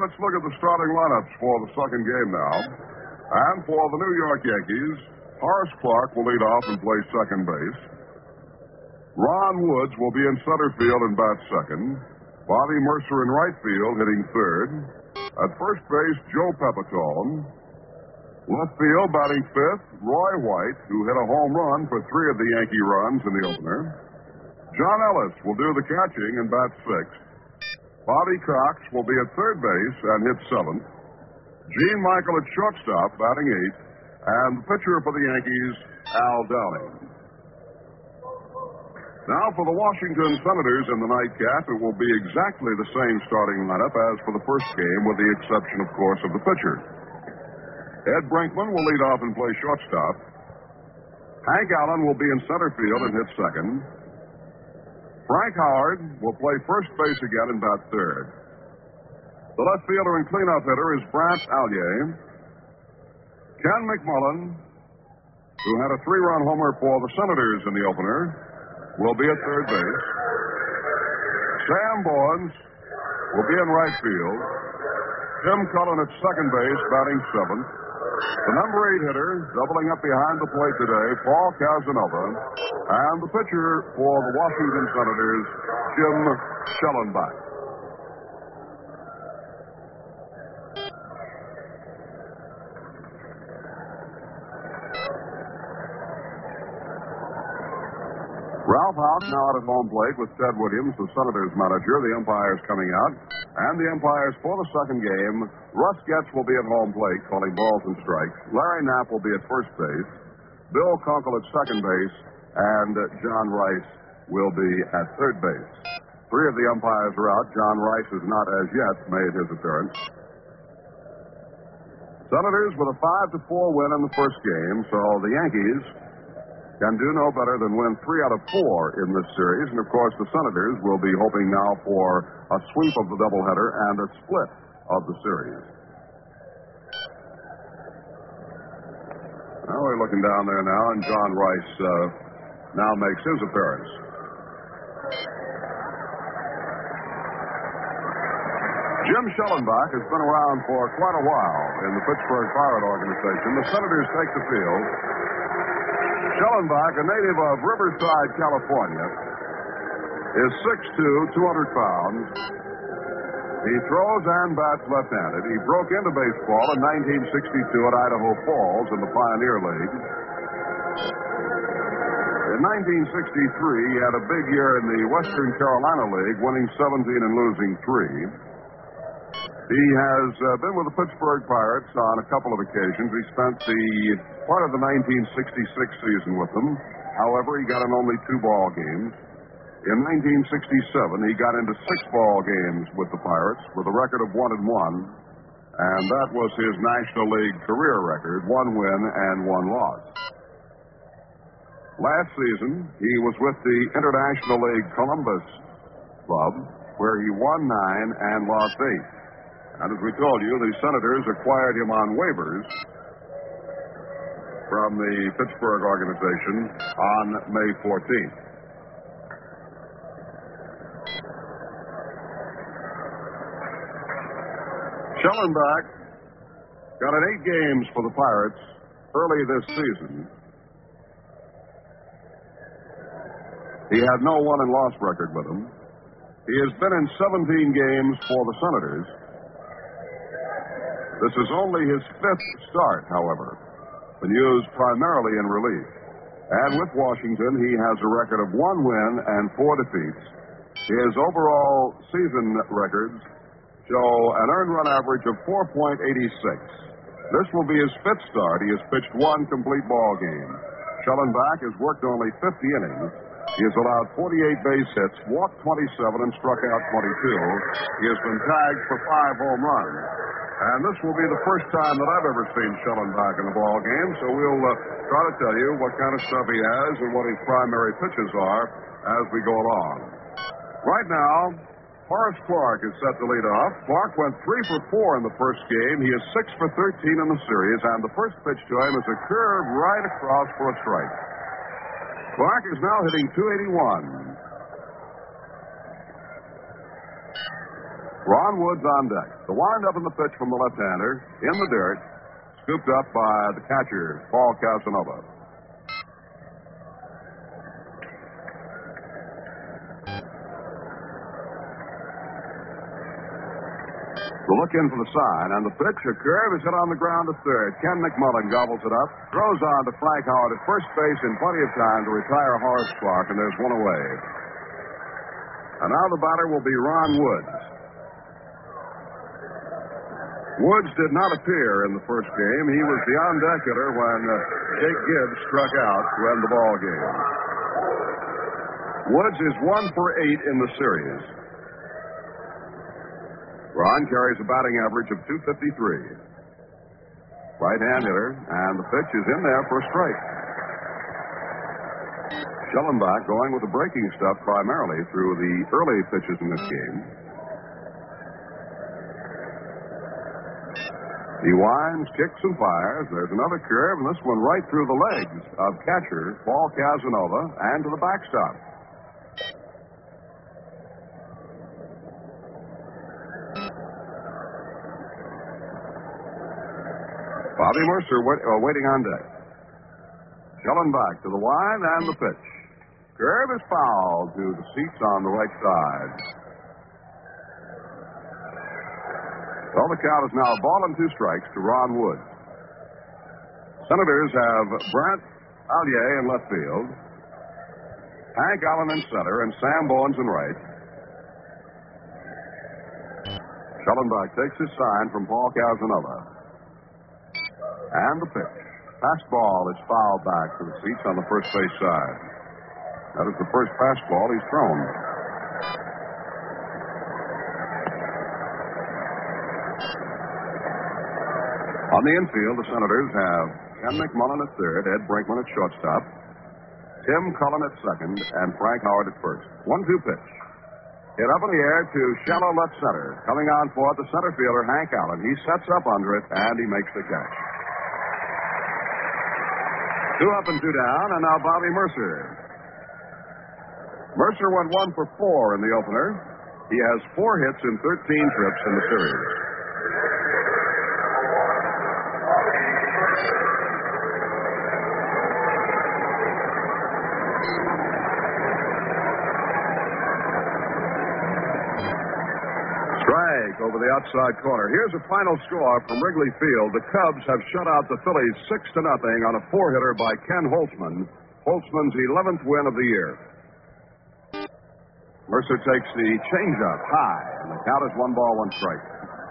let's look at the starting lineups for the second game now. And for the New York Yankees, Horace Clarke will lead off and play second base. Ron Woods will be in center field and bat second. Bobby Mercer in right field, hitting third. At first base, Joe Pepitone. Left field, batting fifth, Roy White, who hit a home run for 3 of the Yankee runs in the opener. John Ellis will do the catching and bat sixth. Bobby Cox will be at third base and hit seventh. Gene Michael at shortstop, batting eighth. And the pitcher for the Yankees, Al Downing. Now for the Washington Senators in the nightcap, it will be exactly the same starting lineup as for the first game, with the exception, of course, of the pitcher. Ed Brinkman will lead off and play shortstop. Hank Allen will be in center field and hit second. Frank Howard will play first base again and bat third. The left fielder and cleanup hitter is Brant Allier. Ken McMullen, who had a 3-run homer for the Senators in the opener, will be at third base. Sam Bowens will be in right field. Tim Cullen at second base, batting seventh. The number 8 hitter, doubling up behind the plate today, Paul Casanova. And the pitcher for the Washington Senators, Jim Schellenbach. Ralph Houk now out at home plate with Ted Williams, the Senators manager. The umpires coming out. And the umpires for the second game, Russ Getz will be at home plate calling balls and strikes. Larry Knapp will be at first base. Bill Kunkel at second base. And John Rice will be at third base. 3 of the umpires are out. John Rice has not as yet made his appearance. Senators with a 5-4 win in the first game, so the Yankees can do no better than win 3 out of 4 in this series. And, of course, the Senators will be hoping now for a sweep of the doubleheader and a split of the series. Now we're looking down there now, and John Rice now makes his appearance. Jim Schellenbach has been around for quite a while in the Pittsburgh Pirate organization. The Senators take the field. Schellenbach, a native of Riverside, California, is 6'2", 200 pounds. He throws and bats left-handed. He broke into baseball in 1962 at Idaho Falls in the Pioneer League. In 1963, he had a big year in the Western Carolina League, winning 17 and losing 3. He has been with the Pittsburgh Pirates on a couple of occasions. He spent the part of the 1966 season with them. However, he got in only 2 ball games. In 1967, he got into 6 ball games with the Pirates with a record of 1-1, and that was his National League career record, 1 win and 1 loss. Last season, he was with the International League Columbus Club, where he won 9 and lost 8. And as we told you, the Senators acquired him on waivers from the Pittsburgh organization on May 14th. Schellenbach got in 8 games for the Pirates early this season. He had no won and loss record with them. He has been in 17 games for the Senators. This is only his 5th start, however, been used primarily in relief. And with Washington, he has a record of 1 win and 4 defeats. His overall season records show an earned run average of 4.86. This will be his 5th start. He has pitched 1 complete ball game. Schellenbach has worked only 50 innings. He has allowed 48 base hits, walked 27, and struck out 22. He has been tagged for 5 home runs. And this will be the first time that I've ever seen Schellenbach in a ball game, so we'll try to tell you what kind of stuff he has and what his primary pitches are as we go along. Right now, Horace Clarke is set to lead off. Clarke went 3 for 4 in the first game. He is 6 for 13 in the series, and the first pitch to him is a curve right across for a strike. Clarke is now hitting .281. Ron Woods on deck. The windup in the pitch from the left-hander in the dirt, scooped up by the catcher, Paul Casanova. The look in for the sign, and the pitch, a curve, is hit on the ground to third. Ken McMullen gobbles it up, throws on to Frank Howard at first base in plenty of time to retire Horace Clark, and there's one away. And now the batter will be Ron Woods. Woods did not appear in the first game. He was the on-deck hitter when Jake Gibbs struck out to end the ball game. Woods is 1 for 8 in the series. Ron carries a batting average of .253. Right-hand hitter, and the pitch is in there for a strike. Schellenbach going with the breaking stuff primarily through the early pitches in this game. He winds, kicks, and fires. There's another curve, and this one right through the legs of catcher Paul Casanova and to the backstop. Bobby Mercer waiting on deck. Schellenbach to the wind and the pitch. Curve is fouled to the seats on the right side. Well, the count is now a ball and 2 strikes to Ron Woods. Senators have Brent Allier in left field, Hank Allen in center, and Sam Bowens in right. Schellenbach takes his sign from Paul Casanova. And the pitch. Fastball is fouled back to the seats on the first base side. That is the first fastball he's thrown. On the infield, the Senators have Ken McMullen at third, Ed Brinkman at shortstop, Tim Cullen at second, and Frank Howard at first. 1-2 pitch. Hit up in the air to shallow left center. Coming on for it, the center fielder, Hank Allen. He sets up under it, and he makes the catch. 2 up and 2 down, and now Bobby Mercer. Mercer went 1 for 4 in the opener. He has 4 hits in 13 trips in the series. Strike over the outside corner. Here's a final score from Wrigley Field. The Cubs have shut out the Phillies 6-0 on a 4-hitter by Ken Holtzman. Holtzman's 11th win of the year. Mercer takes the changeup high, and the count is 1 ball, 1 strike.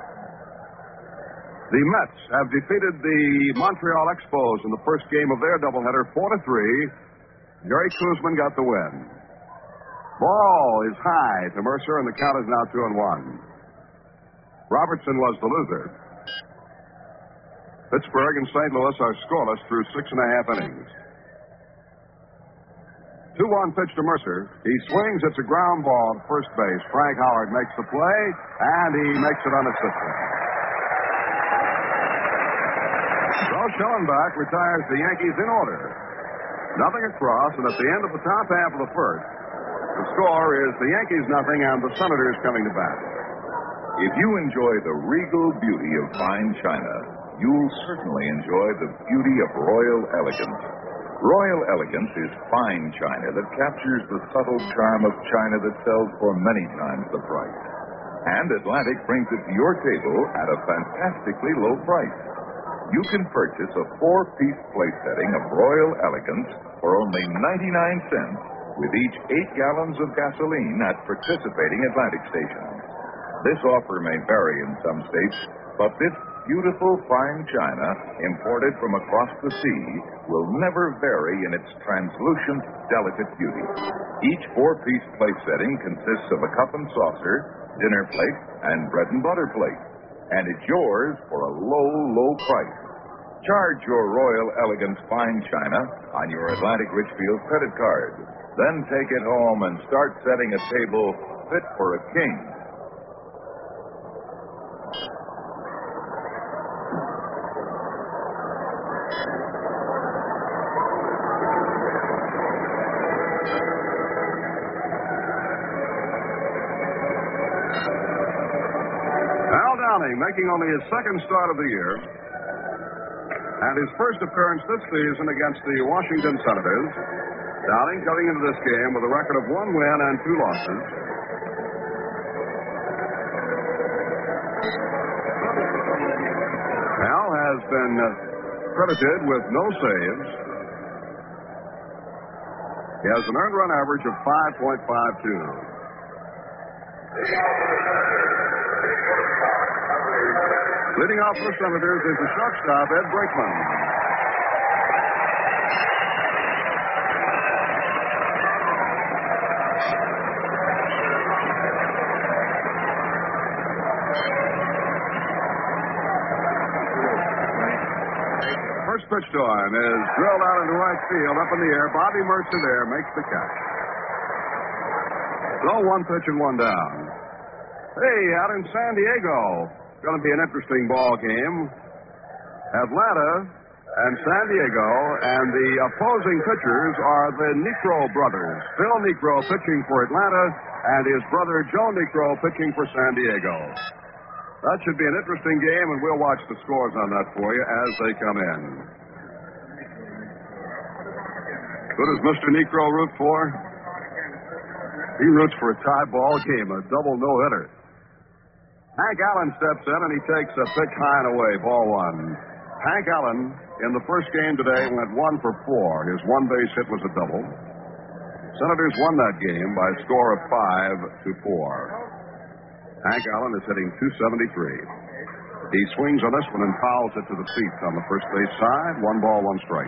The Mets have defeated the Montreal Expos in the first game of their doubleheader 4-3. Jerry Koosman got the win. Ball is high to Mercer, and the count is now 2-1. Robertson was the loser. Pittsburgh and St. Louis are scoreless through 6.5 innings. 2-1 pitch to Mercer. He swings. It's a ground ball to first base. Frank Howard makes the play, and he makes it unassisted. So Schellenbach retires the Yankees in order. Nothing across, and at the end of the top half of the first, the score is the Yankees nothing and the Senators coming to bat. If you enjoy the regal beauty of fine china, you'll certainly enjoy the beauty of Royal Elegance. Royal Elegance is fine china that captures the subtle charm of china that sells for many times the price. And Atlantic brings it to your table at a fantastically low price. You can purchase a 4-piece plate setting of Royal Elegance for only 99 cents with each 8 gallons of gasoline at participating Atlantic stations. This offer may vary in some states, but this beautiful fine china, imported from across the sea, will never vary in its translucent, delicate beauty. Each 4-piece plate setting consists of a cup and saucer, dinner plate, and bread and butter plate. And it's yours for a low, low price. Charge your Royal Elegance fine china on your Atlantic Richfield credit card. Then take it home and start setting a table fit for a king. Downing, making only his second start of the year, and his first appearance this season against the Washington Senators. Downing coming into this game with a record of 1 win and 2 losses. Al has been credited with no saves. He has an earned run average of 5.52. Leading off for the Senators is the shortstop, Ed Brinkman. First pitch to him is drilled out into right field, up in the air. Bobby Mercer there makes the catch. So 1 pitch and 1 down. Hey, out in San Diego, going to be an interesting ball game. Atlanta and San Diego, and the opposing pitchers are the Niekro brothers. Phil Niekro pitching for Atlanta, and his brother Joe Niekro pitching for San Diego. That should be an interesting game, and we'll watch the scores on that for you as they come in. Who does Mr. Niekro root for? He roots for a tie ball game, a double no-hitter. Hank Allen steps in, and he takes a pitch high and away, ball 1. Hank Allen, in the first game today, went 1 for 4. His 1-base hit was a double. Senators won that game by a score of 5-4. Hank Allen is hitting .273. He swings on this one and fouls it to the seats on the first base side. 1 ball, 1 strike.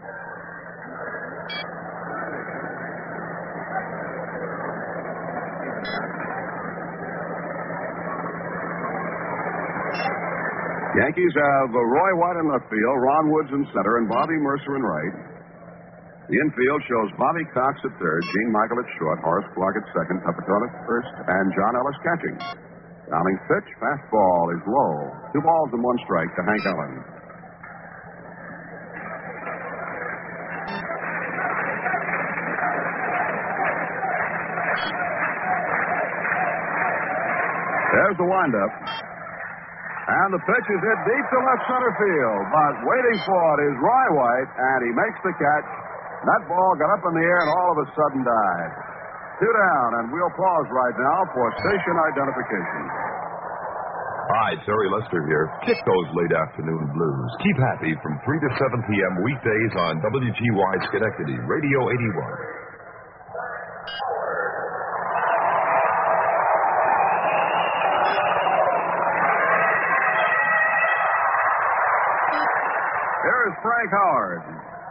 Yankees have Roy White in left field, Ron Woods in center, and Bobby Mercer in right. The infield shows Bobby Cox at third, Gene Michael at short, Horace Clark at second, Pepitone at first, and John Ellis catching. Downing's pitch, fastball is low. 2 balls and 1 strike to Hank Allen. There's the windup. And the pitch is hit deep to left center field, but waiting for it is Roy White, and he makes the catch. That ball got up in the air and all of a sudden died. 2 down, and we'll pause right now for station identification. Hi, Terry Lester here. Kick those late afternoon blues. Keep happy from 3 to 7 p.m. weekdays on WGY Schenectady, Radio 81. Here's Frank Howard.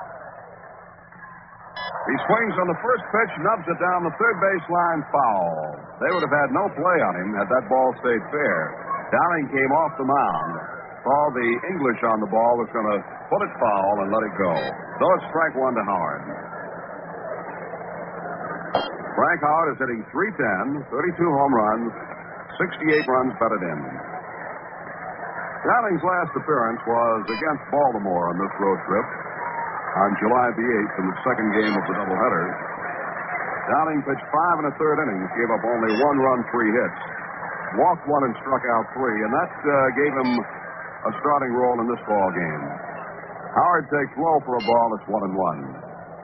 He swings on the first pitch, nubs it down the third baseline, foul. They would have had no play on him had that ball stayed fair. Downing came off the mound, saw the English on the ball, was going to put it foul and let it go. So it's strike 1 to Howard. Frank Howard is hitting .310, 32 home runs, 68 runs batted in. Downing's last appearance was against Baltimore on this road trip on July the 8th in the second game of the doubleheader. Downing pitched 5 1/3 innings, gave up only 1 run, 3 hits. Walked 1 and struck out 3, and that gave him a starting role in this ball game. Howard takes low for a ball that's 1-1.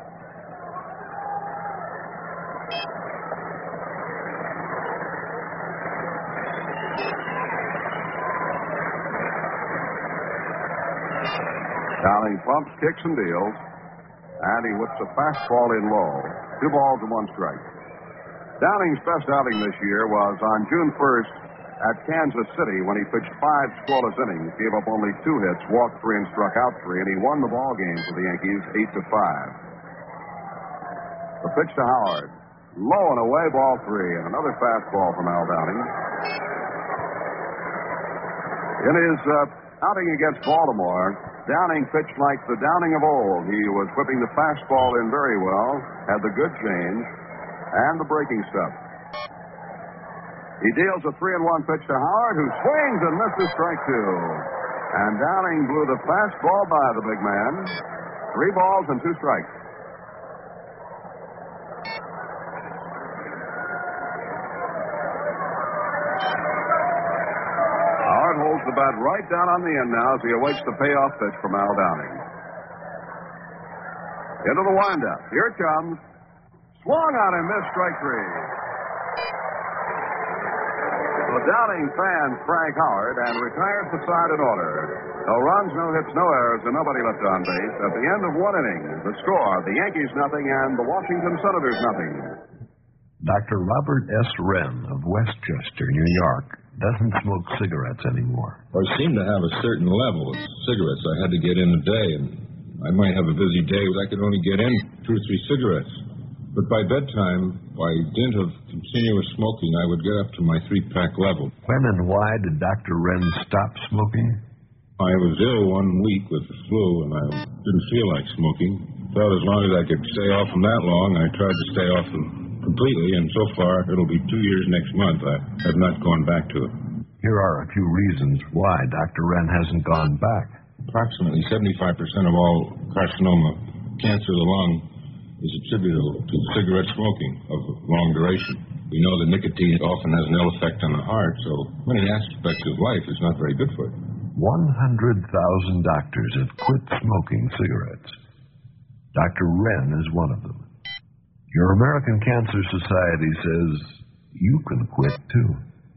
Downing pumps, kicks, and deals. And he whips a fastball in low. 2 balls and 1 strike. Downing's best outing this year was on June 1st at Kansas City when he pitched 5 scoreless innings, gave up only 2 hits, walked 3 and struck out 3, and he won the ball game for the Yankees 8-5. The pitch to Howard. Low and away, ball 3, and another fastball from Al Downing. In his outing against Baltimore, Downing pitched like the Downing of old. He was whipping the fastball in very well, had the good change, and the breaking stuff. He deals a 3-1 pitch to Howard, who swings and misses strike 2. And Downing blew the fastball by the big man. 3 balls and 2 strikes. Howard holds the bat right down on the end now as he awaits the payoff pitch from Al Downing. Into the windup. Here it comes. Swung on him, missed, strike three. So Downing fans Frank Howard and retires the side in order. No runs, no hits, no errors, and nobody left on base. At the end of one inning, the score, the Yankees nothing and the Washington Senators nothing. Dr. Robert S. Wren of Westchester, New York, doesn't smoke cigarettes anymore. I seem to have a certain level of cigarettes I had to get in a day, and I might have a busy day but I could only get in 2 or 3 cigarettes. But by bedtime, by dint of continuous smoking, I would get up to my 3-pack level. When and why did Dr. Wren stop smoking? I was ill 1 week with the flu, and I didn't feel like smoking. Thought as long as I could stay off them that long, I tried to stay off them completely, and so far, it'll be 2 years next month. I have not gone back to it. Here are a few reasons why Dr. Wren hasn't gone back. Approximately 75% of all carcinoma, cancer of the lung, is attributable to cigarette smoking of long duration. We know that nicotine often has an ill effect on the heart, so many aspects of life is not very good for it. 100,000 doctors have quit smoking cigarettes. Dr. Wren is one of them. Your American Cancer Society says you can quit, too.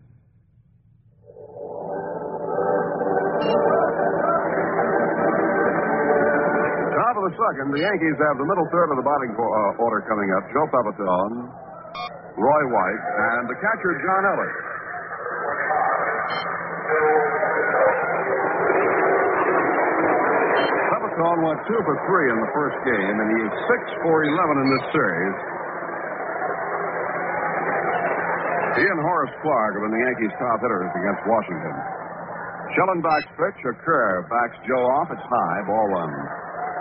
Top of the second, the Yankees have the middle third of the batting order coming up. Joe Pepitone, Roy White, and the catcher, John Ellis. Pepitone went 2 for 3 in the first game, and he is 6 for 11 in this series. He and Horace Clark have been the Yankees' top hitters against Washington. Schellenbach's pitch, a curve, backs Joe off. It's high, ball 1.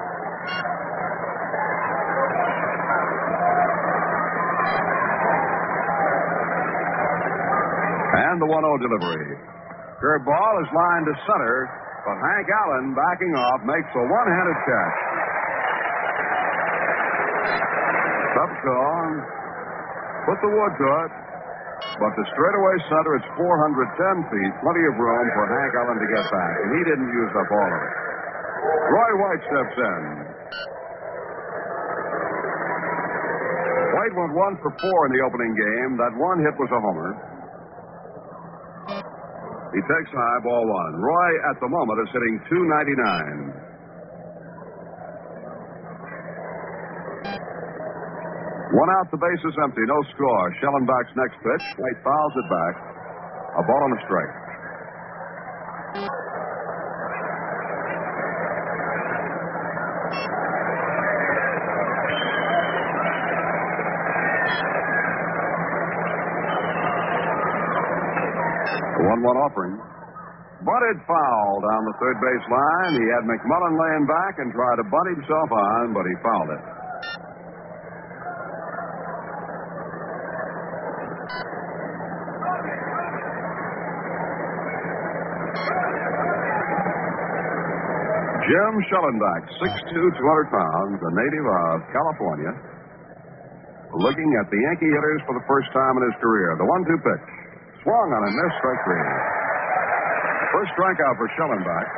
And the 1-0 delivery. Curve ball is lined to center, but Hank Allen, backing off, makes a one-handed catch. Pepitone put the wood to it, but the straightaway center is 410 feet, plenty of room for Hank Allen to get back, and he didn't use up all of it. Roy White steps in. White went 1 for 4 in the opening game. That one hit was a homer. He takes high, ball 1. Roy, at the moment, is hitting .299. One out, the base is empty, no score. Schellenbach's next pitch. White fouls it back. A ball and a strike. The 1-1 offering. Bunted foul down the third base line. He had McMullen laying back and tried to bunt himself on, but he fouled it. Jim Schellenbach, 6'2", 200 pounds, a native of California, looking at the Yankee hitters for the first time in his career. The 1-2 pitch. Swung on a miss, strike 3. First strikeout for Schellenbach.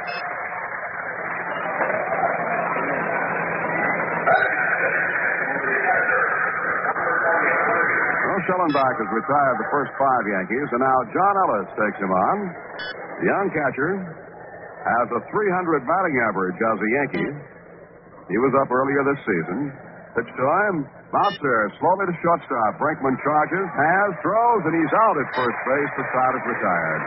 Well, Schellenbach has retired the first 5 Yankees, and now John Ellis takes him on. The young catcher has a .300 batting average as a Yankee. He was up earlier this season. Pitch to him. Bouncer slowly to shortstop. Brinkman charges, has, throws, and he's out at first base. The side is retired.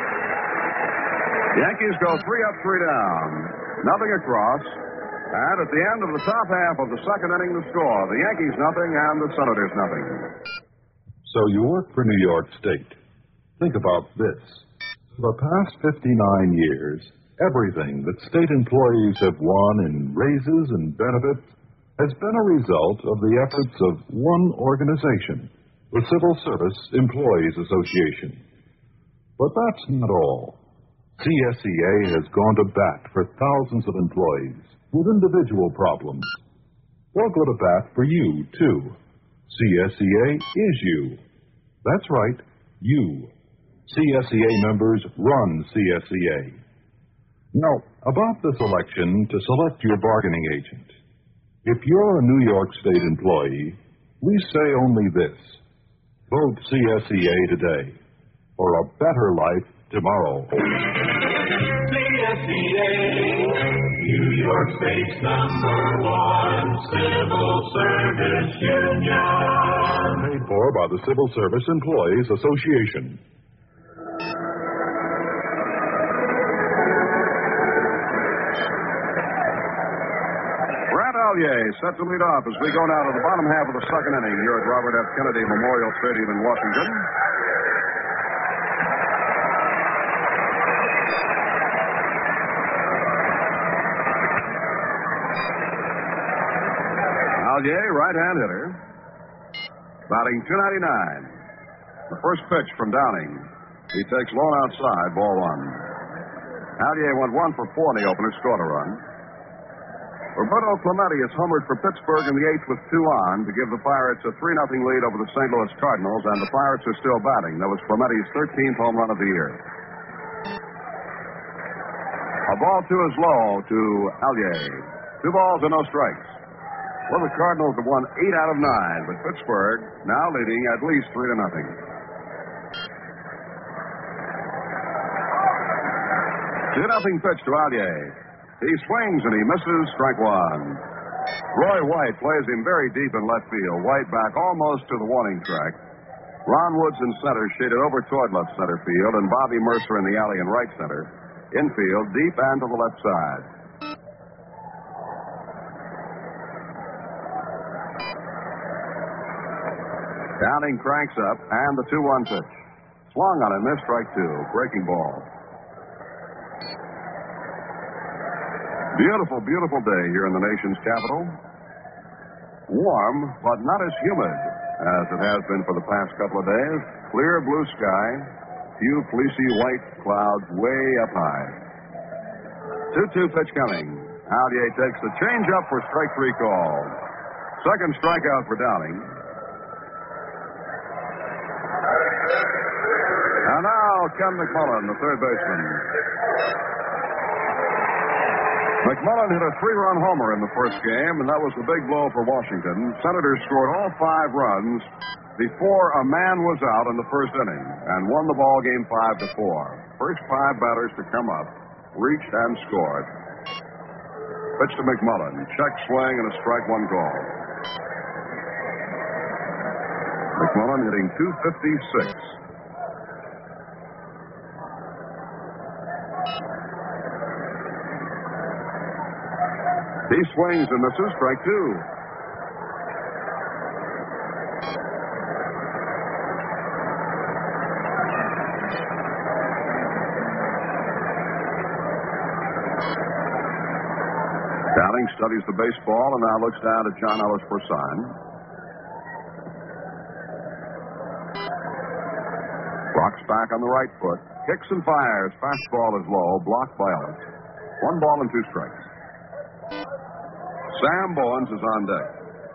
The Yankees go 3 up, 3 down. Nothing across. And at the end of the top half of the second inning, the score. The Yankees nothing and the Senators nothing. So you work for New York State. Think about this. For the past 59 years, everything that state employees have won in raises and benefits has been a result of the efforts of one organization, the Civil Service Employees Association. But that's not all. CSEA has gone to bat for thousands of employees with individual problems. They'll go to bat for you, too. CSEA is you. That's right, you. CSEA members run CSEA. Now, about this election to select your bargaining agent. If you're a New York State employee, we say only this. Vote CSEA today for a better life tomorrow. CSEA, New York State's #1 civil service union. Paid for by the Civil Service Employees Association. Set to lead off as we go now to the bottom half of the second inning here at Robert F. Kennedy Memorial Stadium in Washington. Allier, right-hand hitter, batting .299. The first pitch from Downing. He takes low outside, ball one. Allier went 1 for 4 in the opener, scored a run. Roberto Clemente has homered for Pittsburgh in the 8th with 2 on to give the Pirates a 3-0 lead over the St. Louis Cardinals, and the Pirates are still batting. That was Clemente's 13th home run of the year. A ball 2 is low to Allier. 2 balls and no strikes. Well, the Cardinals have won 8 out of 9, but Pittsburgh now leading at least 3-0. 2-0 pitch to Allier. He swings and he misses, strike one. Roy White plays him very deep in left field. White back almost to the warning track. Ron Woods in center, shaded over toward left center field, and Bobby Mercer in the alley in right center. Infield, deep and to the left side. Downing cranks up, and the 2-1 pitch. Swung on and missed, strike 2. Breaking ball. Beautiful, beautiful day here in the nation's capital. Warm, but not as humid as it has been for the past couple of days. Clear blue sky, few fleecy white clouds way up high. 2-2 pitch coming. Allier takes the changeup for strike 3 call. Second strikeout for Downing. And now Ken McMullen, the third baseman. McMullen hit a 3-run homer in the first game, and that was the big blow for Washington. Senators scored all 5 runs before a man was out in the first inning and won the ball game 5-4. First 5 batters to come up reached and scored. Pitch to McMullen. Check swing and a strike 1 call. McMullen hitting .256. He swings and misses, strike 2. Downing studies the baseball and now looks down at John Ellis for a sign. Rocks back on the right foot. Kicks and fires. Fastball is low. Blocked by Ellis. 1 ball and 2 strikes. Sam Bowens is on deck.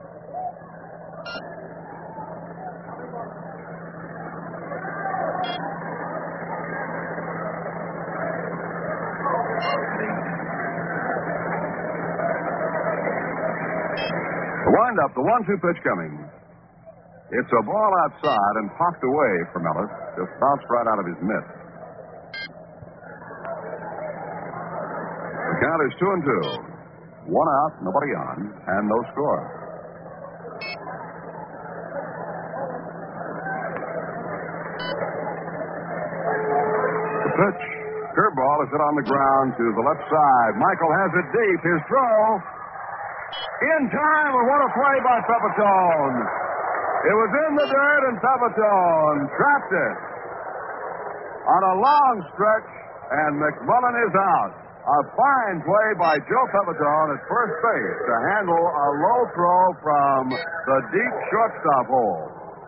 The windup, the 1-2 pitch coming. It's a ball outside and popped away from Ellis. Just bounced right out of his mitt. The count is 2-2. 1 out, nobody on, and no score. The pitch. Curveball is hit on the ground to the left side. Michael has it deep. His throw. In time, and what a play by Pepitone. It was in the dirt, and Pepitone trapped it on a long stretch, and McMullen is out. A fine play by Joe Pepitone at first base to handle a low throw from the deep shortstop hole.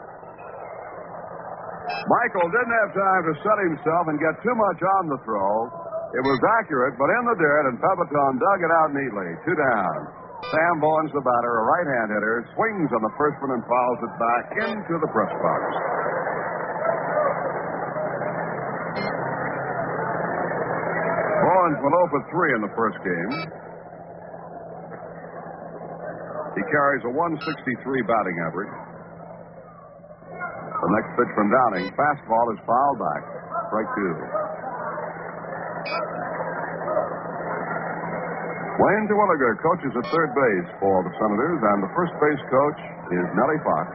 Michael didn't have time to set himself and get too much on the throw. It was accurate, but in the dirt, and Pepitone dug it out neatly. 2 down. Sam Bowens, the batter, a right-hand hitter, swings on the first one and fouls it back into the press box. Bowens went 0 for 3 in the first game. He carries a 163 batting average. The next pitch from Downing, fastball is fouled back. Strike 2. Wayne Terwilliger coaches at third base for the Senators, and the first base coach is Nellie Fox.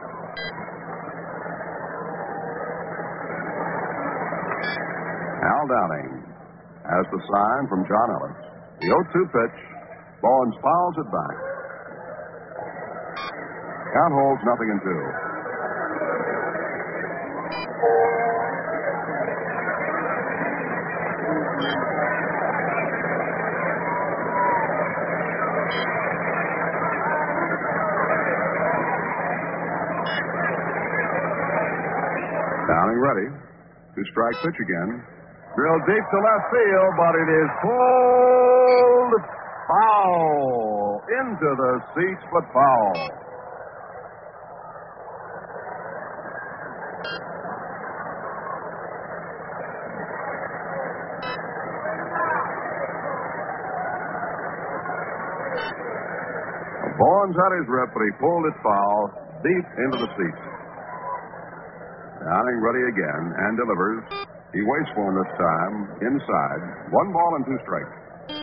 Al Downing has the sign from John Ellis. The 0-2 pitch. Bowens fouls it back. Count holds 0-2. Downing ready. 2-strike pitch again. Drilled deep to left field, but it is pulled foul. Into the seats, but foul. Bowens had his rip, but he pulled it foul deep into the seats. Downing ready again and delivers. He waits for him this time. Inside. 1 ball and 2 strikes.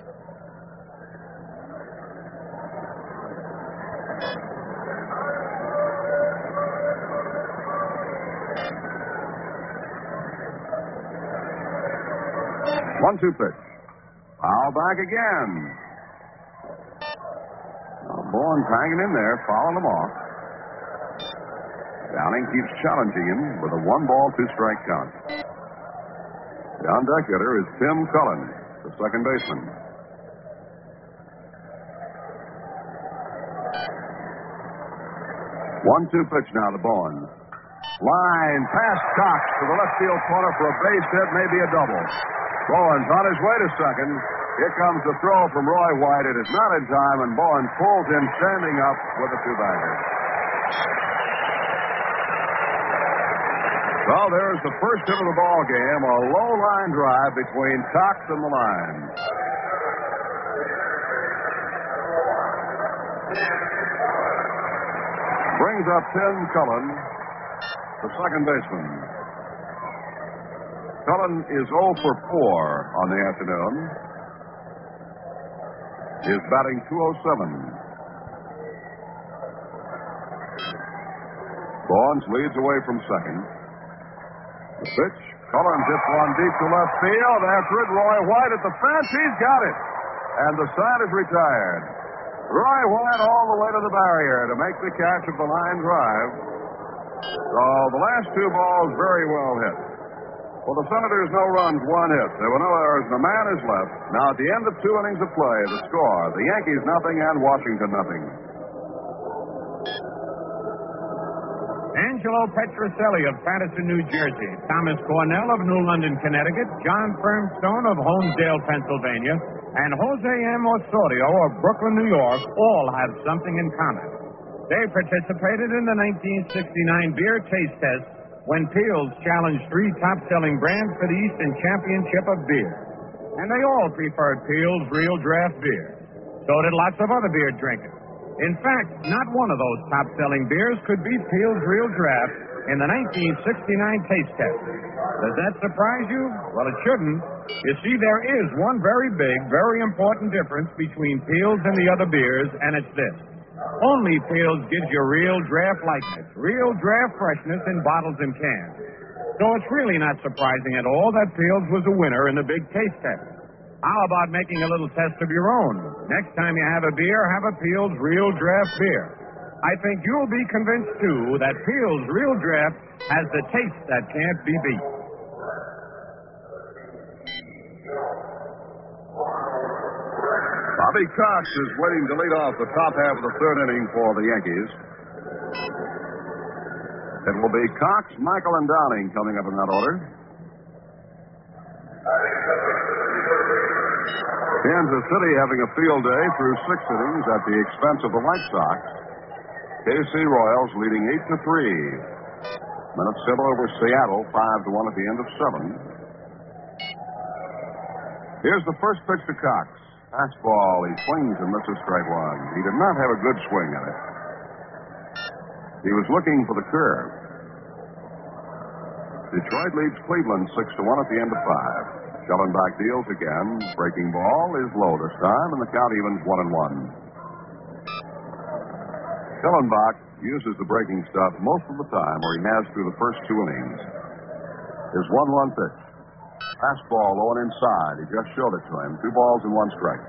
One-two pitch. Foul back again. Bowens hanging in there, fouling him off. Downing keeps challenging him with a 1 ball, 2 strike count. The on deck hitter is Tim Cullen, the second baseman. 1-2 pitch now to Bowens. Line past Cox to the left field corner for a base hit, maybe a double. Bowens on his way to second. Here comes the throw from Roy White. It is not in time, and Bowens pulls him standing up with a 2-bagger. So there's the first hit of the ball game, a low line drive between Cox and the line. Brings up Tim Cullen, the second baseman. Cullen is 0 for 4 on the afternoon. He is batting .207. Bowens leads away from second. The pitch. Cullen hits one deep to left field. After it, Roy White at the fence. He's got it. And the side is retired. Roy White all the way to the barrier to make the catch of the line drive. So the last 2 balls very well hit. For the Senators, no runs, 1 hit. There were no errors, and a man is left. Now, at the end of 2 innings of play, the score, the Yankees 0 and Washington 0. Angelo Petrocelli of Paterson, New Jersey, Thomas Cornell of New London, Connecticut, John Firmstone of Holmesdale, Pennsylvania, and Jose M. Osorio of Brooklyn, New York all have something in common. They participated in the 1969 beer taste test when Peel's challenged 3 top-selling brands for the Eastern Championship of Beer. And they all preferred Peel's Real Draft Beer. So did lots of other beer drinkers. In fact, not one of those top-selling beers could beat Peel's Real Draft in the 1969 taste test. Does that surprise you? Well, it shouldn't. You see, there is one very big, very important difference between Peel's and the other beers, and it's this. Only Peel's gives you real draft lightness, real draft freshness in bottles and cans. So it's really not surprising at all that Peel's was a winner in the big taste test. How about making a little test of your own? Next time you have a beer, have a Peel's Real Draft beer. I think you'll be convinced, too, that Peel's Real Draft has the taste that can't be beat. Bobby Cox is waiting to lead off the top half of the 3rd inning for the Yankees. It will be Cox, Michael, and Downing coming up in that order. Kansas City having a field day through 6 innings at the expense of the White Sox. KC Royals leading 8-3. Minnesota over Seattle 5-1 at the end of 7. Here's the first pitch to Cox. Fastball. He swings and misses strike one. He did not have a good swing at it. He was looking for the curve. Detroit leads Cleveland 6-1 at the end of 5. Schellenbach deals again. Breaking ball is low this time, and the count evens 1-1. Schellenbach uses the breaking stuff most of the time, or he has through the first 2 innings. His 1-1 pitch. Fastball low and inside. He just showed it to him. 2 balls and 1 strike.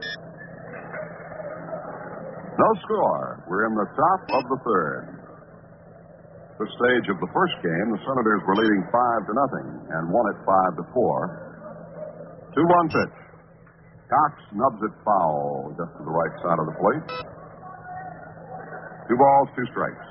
No score. We're in the top of the third. This stage of the first game, the Senators were leading 5-0 and won it 5-4. 2-1 pitch. Cox nubs it foul just to the right side of the plate. 2 balls, 2 strikes.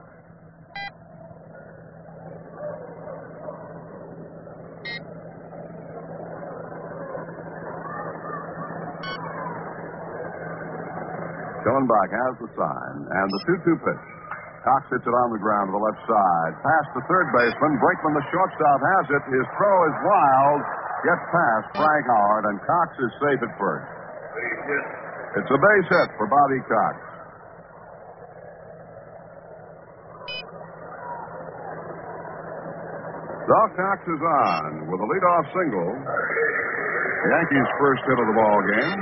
Schellenbach has the sign, and the 2-2 pitch. Cox hits it on the ground to the left side. Past the third baseman. Brakeman, the shortstop, has it. His throw is wild. Gets past Frank Howard, and Cox is safe at first. It's a base hit for Bobby Cox. Doc Cox is on with a leadoff single. The Yankees' first hit of the ball game.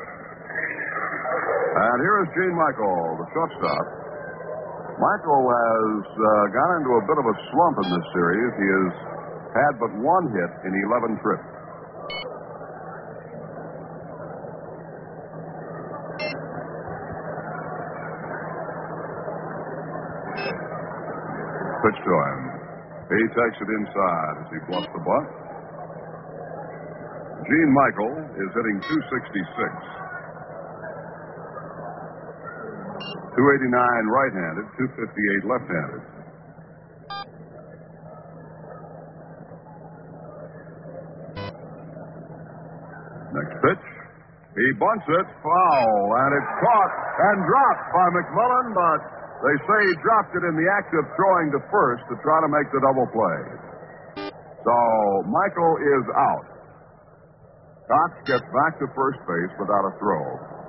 And here is Gene Michael, the shortstop. Michael has gone into a bit of a slump in this series. He has had but 1 hit in 11 trips. Pitch to him. He takes it inside as he bluffs the bunt. Gene Michael is hitting .266. 289 right-handed, 258 left-handed. Next pitch. He bunts it, foul, and it's caught and dropped by McMullen, but they say he dropped it in the act of throwing to first to try to make the double play. So Michael is out. Cox gets back to first base without a throw.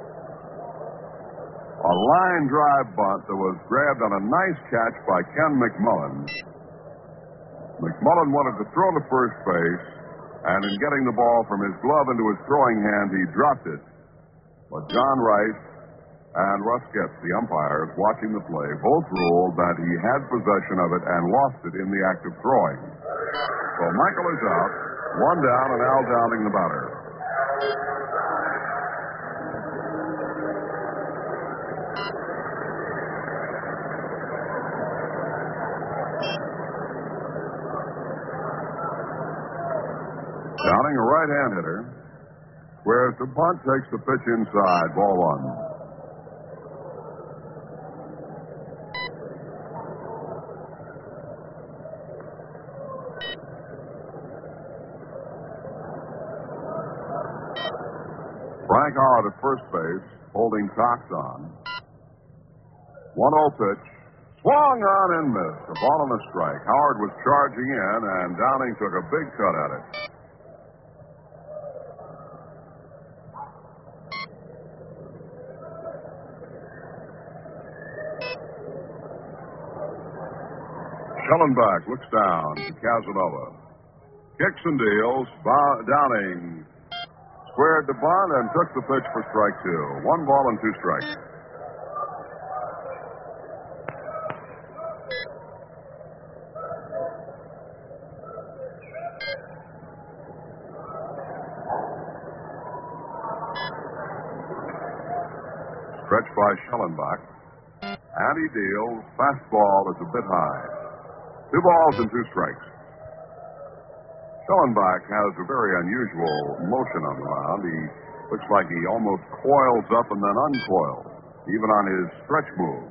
A line drive bunt that was grabbed on a nice catch by Ken McMullen. McMullen wanted to throw to first base, and in getting the ball from his glove into his throwing hand, he dropped it. But John Rice and Russ Getz, the umpires, watching the play, both ruled that he had possession of it and lost it in the act of throwing. So Michael is out, 1 down, and Al Downing the batter. Downing, a right-hand hitter, whereas the bunt takes the pitch inside, ball 1. Frank Howard at first base, holding Cox on. 1-0 pitch. Swung on and missed. A ball and a strike. Howard was charging in, and Downing took a big cut at it. Schellenbach looks down to Casanova. Kicks and deals. Downing squared the bunt and took the pitch for strike 2. 1 ball and 2 strikes. Stretch by Schellenbach. And he deals. Fastball is a bit high. 2 balls and 2 strikes. Schellenbach has a very unusual motion on the mound. He looks like he almost coils up and then uncoils, even on his stretch move.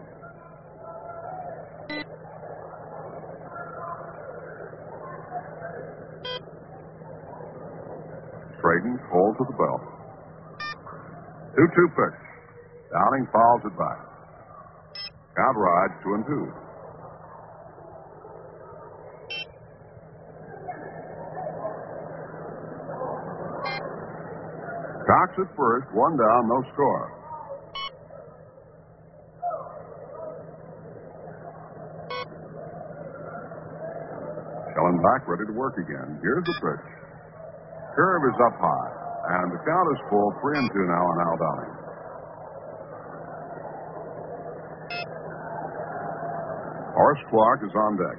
Straightens, holds to the belt. 2-2 pitch. Downing fouls it back. Count rides 2-2. Cox at first, one down, no score. Schellenbach ready to work again. Here's the pitch. Curve is up high, and the count is full, 3-2 now on Al Downing. Horace Clark is on deck.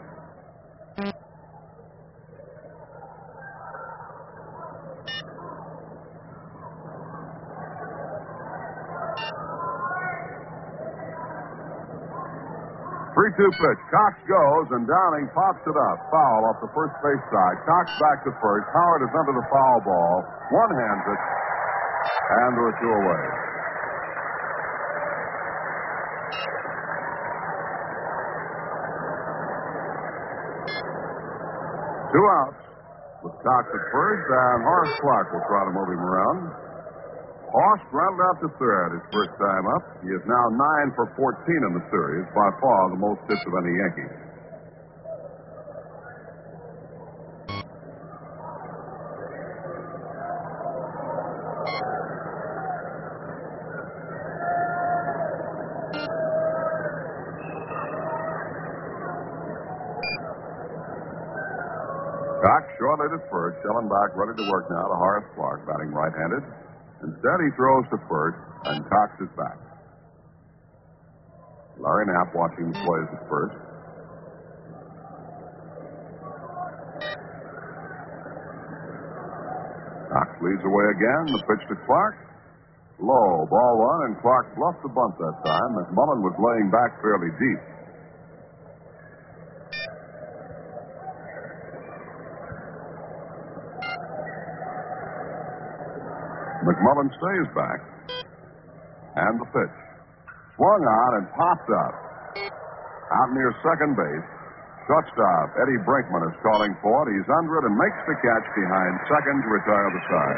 Three-two pitch. Cox goes, and Downing pops it up. Foul off the first base side. Cox back to first. Howard is under the foul ball. One-hands it, and there are two away. Two outs with Cox at first, and Horace Clark will try to move him around. Hoss grounded out to third his first time up. He is now 9 for 14 in the series, by far the most hits of any Yankee. Cox shortly at first. Schellenbach ready to work now to Horace Clark, batting right-handed. Instead, he throws to first, and Cox is back. Larry Knapp watching the plays at first. Cox leads away again. The pitch to Clark. Low, ball one, and Clark bluffed the bunt that time as Mullen was laying back fairly deep. McMullen stays back. And the pitch. Swung on and popped up. Out near second base. Shortstop Eddie Brinkman is calling for it. He's under it and makes the catch behind second to retire the side.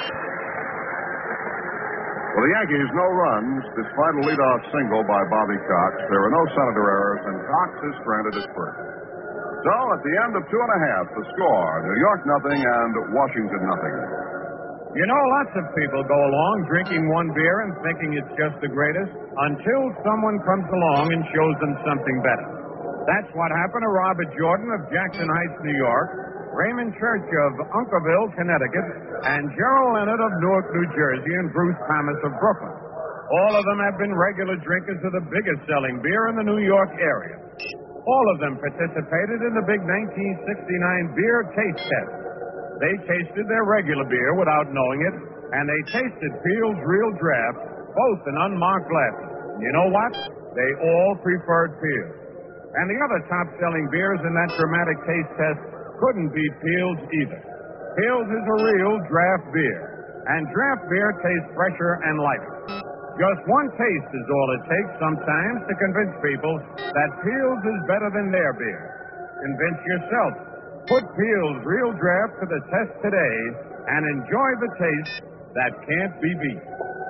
For the Yankees, no runs despite a leadoff single by Bobby Cox. There are no Senator errors, and Cox is stranded at first. So, at the end of 2.5, the score, New York nothing and Washington nothing. You know, lots of people go along drinking one beer and thinking it's just the greatest until someone comes along and shows them something better. That's what happened to Robert Jordan of Jackson Heights, New York, Raymond Church of Uncleville, Connecticut, and Gerald Leonard of Newark, New Jersey, and Bruce Thomas of Brooklyn. All of them have been regular drinkers of the biggest selling beer in the New York area. All of them participated in the big 1969 beer taste test. They tasted their regular beer without knowing it, and they tasted Peel's Real Draft, both in unmarked glasses. You know what? They all preferred Peel's. And the other top-selling beers in that dramatic taste test couldn't beat Peel's either. Peel's is a real draft beer, and draft beer tastes fresher and lighter. Just one taste is all it takes sometimes to convince people that Peel's is better than their beer. Convince yourself. Put Peel's Real Draft to the test today and enjoy the taste that can't be beat.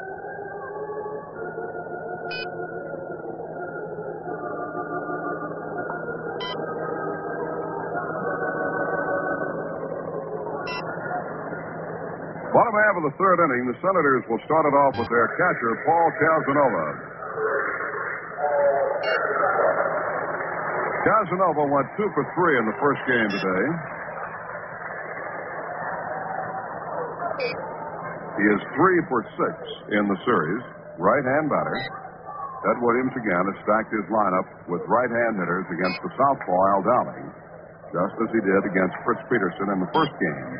Bottom half of the third inning, the Senators will start it off with their catcher, Paul Casanova. Casanova went 2 for 3 in the first game today. He is 3 for 6 in the series. Right-hand batter. Ted Williams again has stacked his lineup with right-hand hitters against the southpaw Al Downing, just as he did against Fritz Peterson in the first game.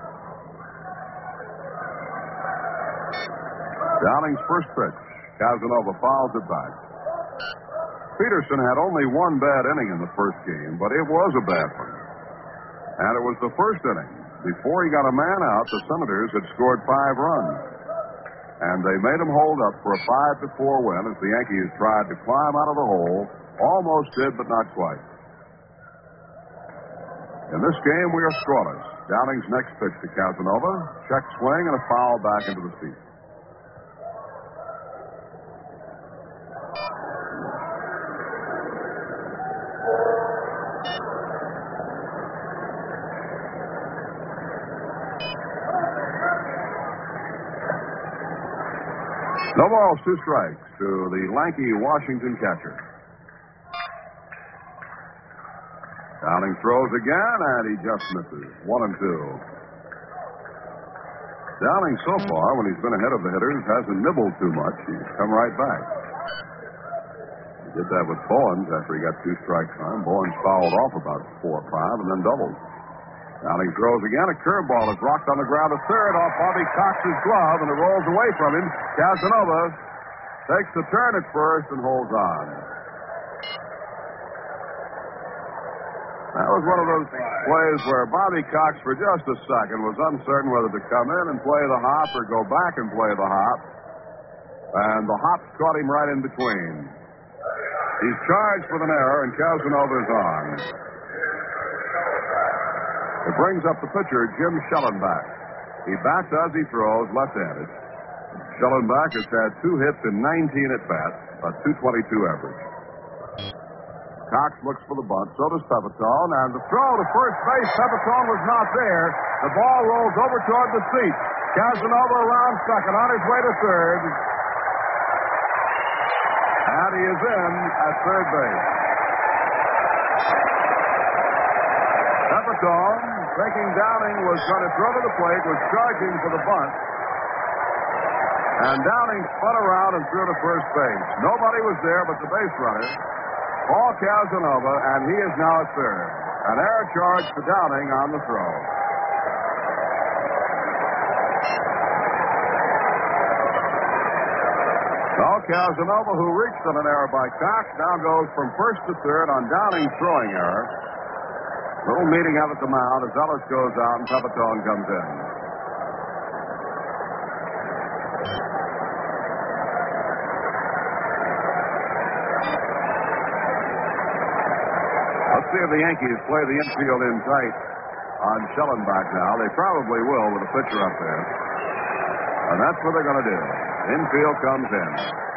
Downing's first pitch. Casanova fouls it back. Peterson had only one bad inning in the first game, but it was a bad one. And it was the first inning. Before he got a man out, the Senators had scored 5 runs. And they made him hold up for a 5-4 win as the Yankees tried to climb out of the hole. Almost did, but not quite. In this game, we are scoreless. Downing's next pitch to Casanova. Check swing and a foul back into the seat. No balls, 2 strikes to the lanky Washington catcher. Downing throws again, and he just misses. 1-2. Downing so far, when he's been ahead of the hitters, hasn't nibbled too much. He's come right back. He did that with Bowens after he got 2 strikes on him. Bowens fouled off about 4 or 5 and then doubled. Downing throws again. A curveball is rocked on the ground to third off Bobby Cox's glove, and it rolls away from him. Casanova takes the turn at first and holds on. That was one of those plays where Bobby Cox, for just a second, was uncertain whether to come in and play the hop or go back and play the hop. And the hop caught him right in between. He's charged with an error, and Casanova's on. It brings up the pitcher, Jim Schellenbach. He bats as he throws, left-handed. Schellenbach has had 2 hits in 19 at-bats, a .222 average. Cox looks for the bunt, so does Pepitone, and the throw to first base, Pepitone was not there. The ball rolls over toward the seat. Casanova around second, on his way to third. And he is in at third base. Pepitone, thinking Downing was going to throw to the plate, was charging for the bunt. And Downing spun around and threw to first base. Nobody was there but the base runner, Paul Casanova, and he is now at third. An error charge to Downing on the throw. So Casanova, who reached on an error by Cox, now goes from first to third on Downing's throwing error. Little meeting out at the mound as Ellis goes out and Pepitone comes in. Let's see if the Yankees play the infield in tight on Schellenbach now. They probably will with a pitcher up there. And that's what they're going to do. Infield comes in.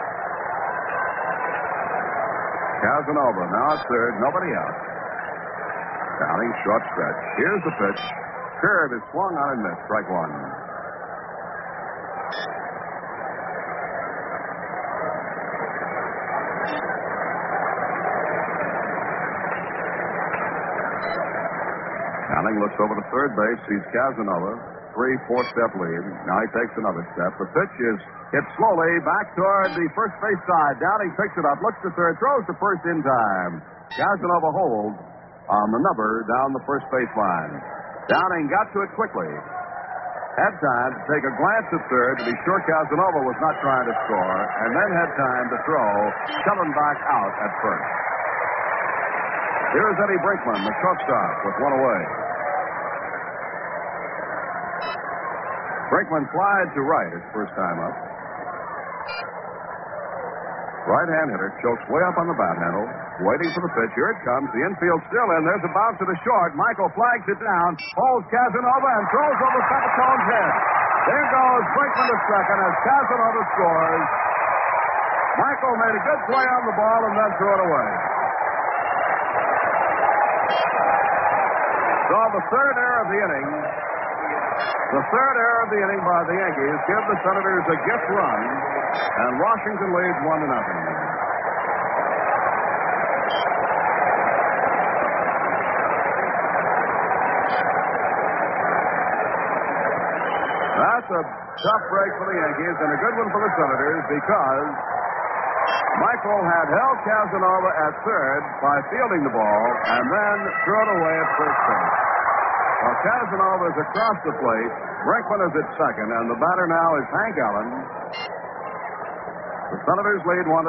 Casanova now at third, nobody out. Downing, short stretch. Here's the pitch. Curve is swung on and missed. Strike 1. Downing looks over to third base, sees Casanova. 3-4-step lead. Now he takes another step. The pitch is hit slowly back toward the first base side. Downing picks it up, looks to third, throws to first in time. Casanova holds on the number down the first baseline. Downing got to it quickly. Had time to take a glance at third to be sure Casanova was not trying to score, and then had time to throw Schellenbach out at first. Here's Eddie Brinkman, the shortstop, with one away. Brinkman flied to right his first time up. Right-hand hitter chokes way up on the bat handle, waiting for the pitch. Here it comes. The infield still in. There's a bounce to the short. Michael flags it down, holds Casanova, and throws over Pepitone's head. There goes Brinkman to second as Casanova scores. Michael made a good play on the ball and then threw it away. So the third error of the inning. The third error of the inning by the Yankees give the Senators a gift run, and Washington leads 1-0. That's a tough break for the Yankees and a good one for the Senators because Michael had held Casanova at third by fielding the ball and then threw it away at first base. Well, Casanova is across the plate. Brinkman is at second, and the batter now is Hank Allen. The Senators lead 1-0.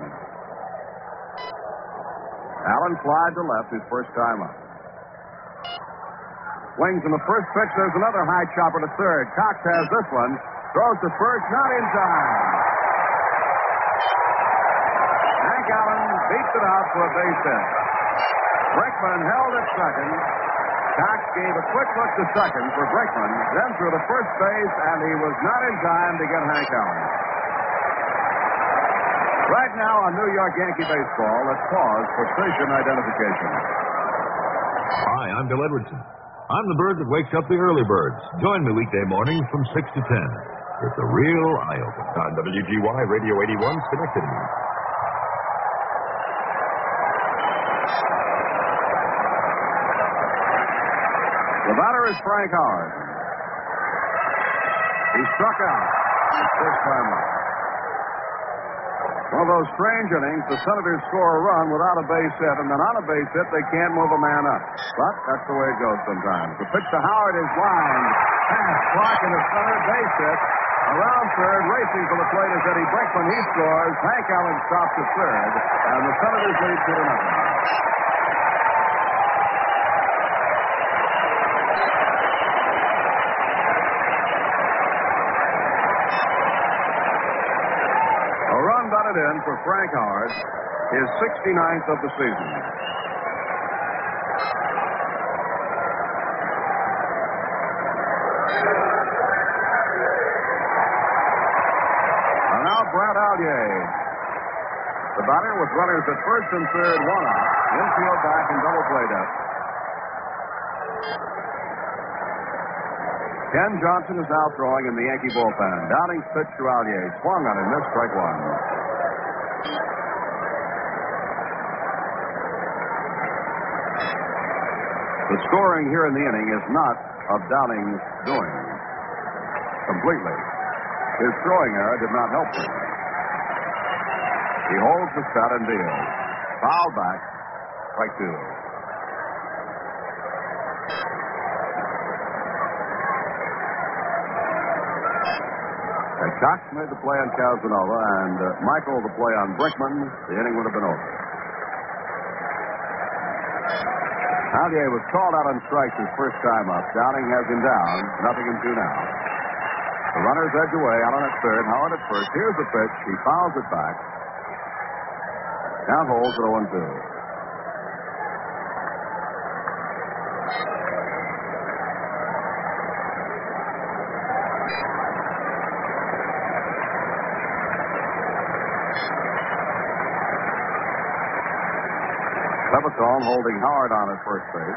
Allen flied to left his first time up. Swings in the first pitch. There's another high chopper to third. Cox has this one. Throws to first, not in time. Hank Allen beats it out for a base hit. Brinkman held at second. Cox gave a quick look to second for Brinkman, then threw to first base, and he was not in time to get Hank Allen. Right now on New York Yankee baseball, let's pause for station identification. Hi, I'm Bill Edwardson. I'm the bird that wakes up the early birds. Join me weekday mornings from 6 to 10. It's a real eye-opener. On WGY Radio 81, Schenectady. The batter is Frank Howard. He struck out his first time up. One of those strange innings, the Senators score a run without a base hit, and then on a base hit, they can't move a man up. But that's the way it goes sometimes. The pitch to Howard is lined. Pass, block into center, base hit. Around third, racing for the plate is Eddie Brinkman. He scores. Hank Allen stops at third, and the Senators lead 2-0. In for Frank Howard, his 69th of the season. And now Brad Allier, the batter with runners at first and third, one out, infield back and double play depth. Ken Johnson is now throwing in the Yankee bullpen. Downing's pitch to Allier, swung on him, missed, strike one. The scoring here in the inning is not of Downing's doing. Completely. His throwing error did not help him. He holds the set and deals. Foul back. Strike two. Cox made the play on Casanova and Michael the play on Brinkman. The inning would have been over. Allier was called out on strikes his first time up. Downing has him down. 0-2 now. The runners edge away. Allen at third. Howard at first. Here's the pitch. He fouls it back. Count holds at 0-2. Leviton holding Howard on at first base.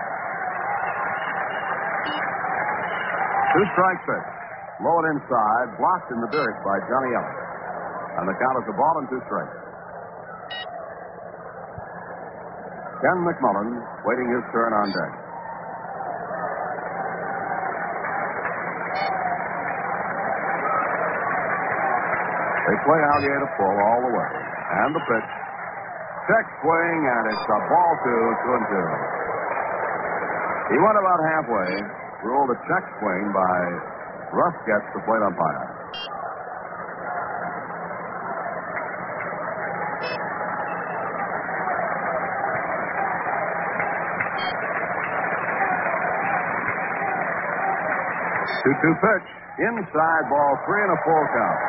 2-strike pitch. Low and inside. Blocked in the dirt by Johnny Ellis. And the count is a ball and 2 strikes. Ken McMullen waiting his turn on deck. They play Allier to full all the way. And the pitch. Check swing, and it's a ball 2-2. He went about halfway, ruled a check swing by Russ Getz, the plate umpire. Two-two pitch, inside ball 3 and a full count.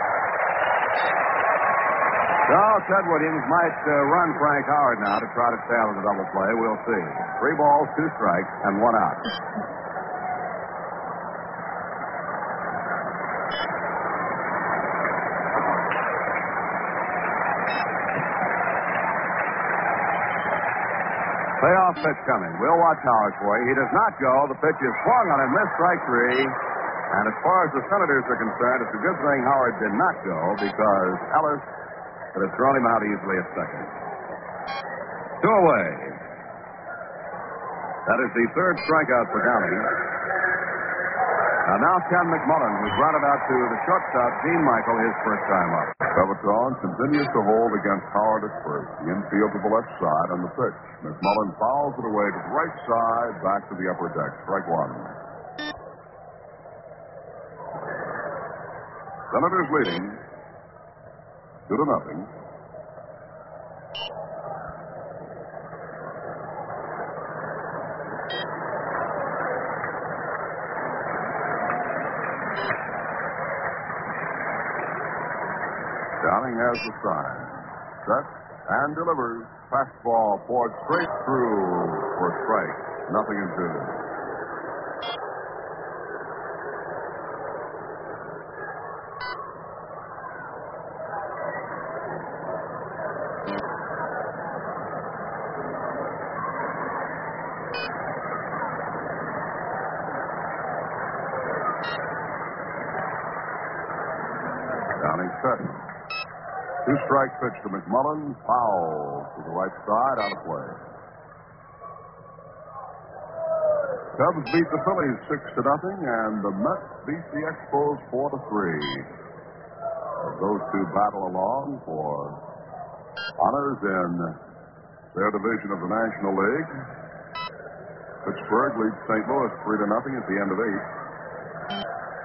So, Ted Williams might run Frank Howard now to try to tail the double play. We'll see. 3 balls, 2 strikes, and 1 out. Payoff pitch coming. We'll watch Howard for you. He does not go. The pitch is swung on him. Missed, strike 3. And as far as the Senators are concerned, it's a good thing Howard did not go because Ellis could have thrown him out easily at second. 2 away. That is the 3rd strikeout for Downing. And now Ken McMullen, who's grounded out to the shortstop, Gene Michael, his first time up. Leviton continues to hold against Howard at first. The infield to the left side on the pitch. McMullen fouls it away to the right side, back to the upper deck. Strike 1. Senators leading 2-0. Downing has the sign. Set and delivers. Fastball poured straight through for a strike. 0-2. Downing set. 2-strike pitch to McMullen. Foul to the right side, out of play. Cubs beat the Phillies 6-0, and the Mets beat the Expos 4-3. Those two battle along for honors in their division of the National League. Pittsburgh leads St. Louis 3-0 at the end of 8.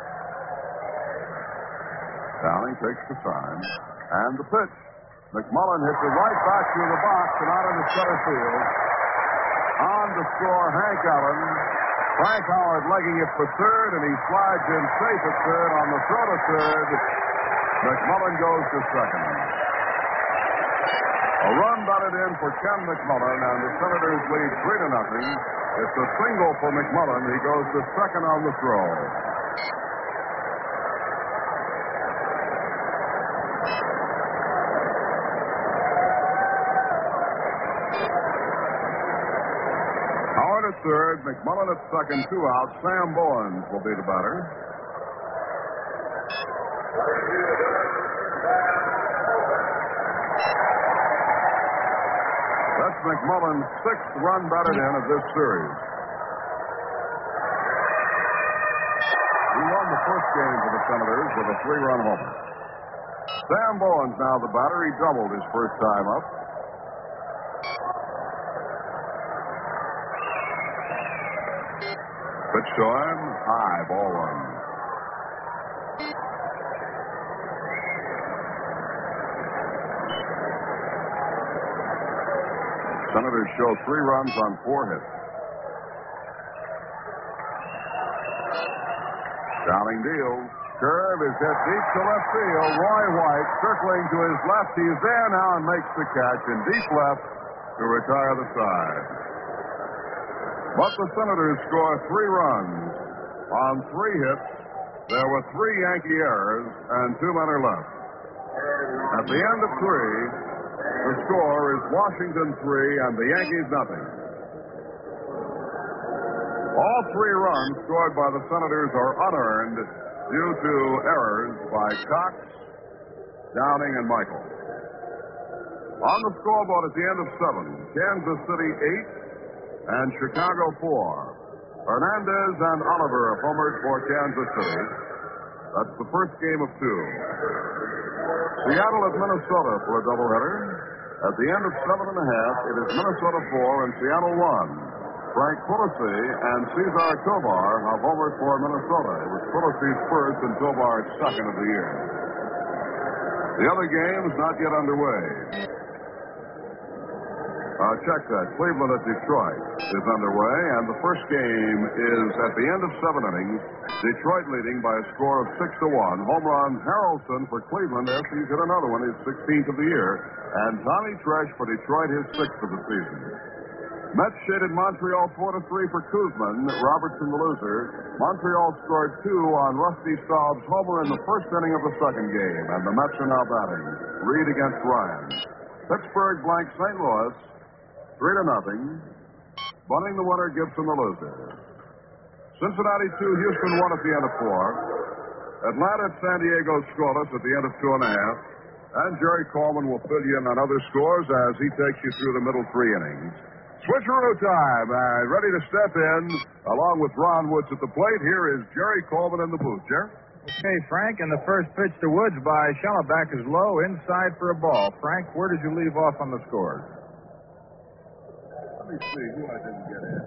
Downing takes the sign, and the pitch. McMullen hits it right back through the box and out into center field. On to score, Hank Allen. Frank Howard legging it for third, and he slides in safe at third. On the throw to third, McMullen goes to second. A run batted in for Ken McMullen, and the Senators lead 3-0. It's a single for McMullen. He goes to second on the throw. Howard at third, McMullen at second, 2 out. Sam Bowens will be the batter. That's McMullen's 6th run batted in of this series. He won the first game for the Senators with a 3-run homer. Sam Bowens now the batter. He doubled his first time up. Pitch to him. High, ball 1. Senators show 3 runs on 4 hits. Downing deals. Curve is hit deep to left field. Roy White circling to his left. He's there now and makes the catch in deep left to retire the side. But the Senators score 3 runs on 3 hits. There were 3 Yankee errors, and 2 men are left. At the end of 3, the score is Washington 3 and the Yankees nothing. All 3 runs scored by the Senators are unearned due to errors by Cox, Downing, and Michael. On the scoreboard at the end of 7, Kansas City 8 and Chicago 4. Hernandez and Oliver have homered for Kansas City. That's the first game of 2. Seattle at Minnesota for a doubleheader. At the end of 7 1/2, it is Minnesota 4 and Seattle 1. Frank Pulisi and Cesar Tovar have homered for Minnesota. It was Pulisi's first and Tovar's second of the year. The other games not yet underway. Check that. Cleveland at Detroit is underway, and the first game is at the end of 7 innings. Detroit leading by a score of 6-1. Home run Harrelson for Cleveland after he's hit another one, his 16th of the year. And Tommy Tresh for Detroit, his 6th of the season. Mets shaded Montreal 4-3 for Koosman. Robertson the loser. Montreal scored 2 on Rusty Staub's homer in the first inning of the second game, and the Mets are now batting. Reed against Ryan. Pittsburgh blank St. Louis 3-0. Bunning the winner, Gibson the loser. Cincinnati 2, Houston 1 at the end of 4. Atlanta at San Diego scoreless at the end of 2 1/2. And Jerry Coleman will fill you in on other scores as he takes you through the middle 3 innings. Switcheroo time, and ready to step in, along with Ron Woods at the plate. Here is Jerry Coleman in the booth. Jerry? Okay, Frank, and the first pitch to Woods by Schellenbach is low, inside for a ball. Frank, where did you leave off on the scores? Let me see who I didn't get in.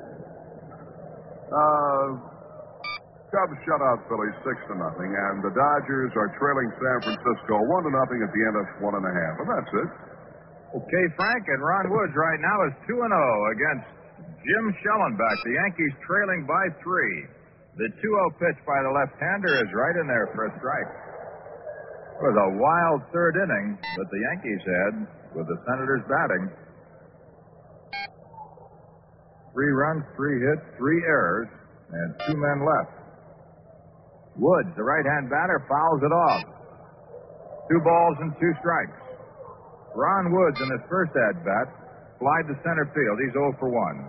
Cubs shut out Phillies 6-0, and the Dodgers are trailing San Francisco 1-0 at the end of 1 1/2, and that's it. Okay, Frank, and Ron Woods right now is 2-0 against Jim Schellenbach. The Yankees trailing by 3. The 2-0 pitch by the left-hander is right in there for a strike. It was a wild third inning that the Yankees had with the Senators batting. 3 runs, 3 hits, 3 errors, and 2 men left. Woods, the right-hand batter, fouls it off. 2 balls and 2 strikes. Ron Woods in his first at-bat flied to center field. He's 0 for 1.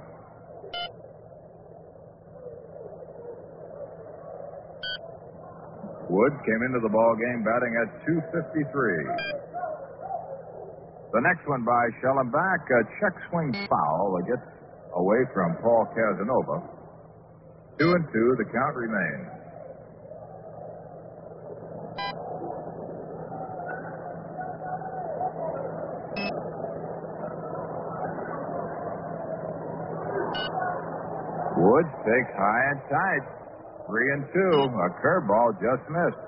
Wood came into the ball game batting at .253. The next one by Schellenbach, a check swing foul that gets away from Paul Casanova. 2-2, the count remains. Woods takes high and tight. 3-2. A curveball just missed.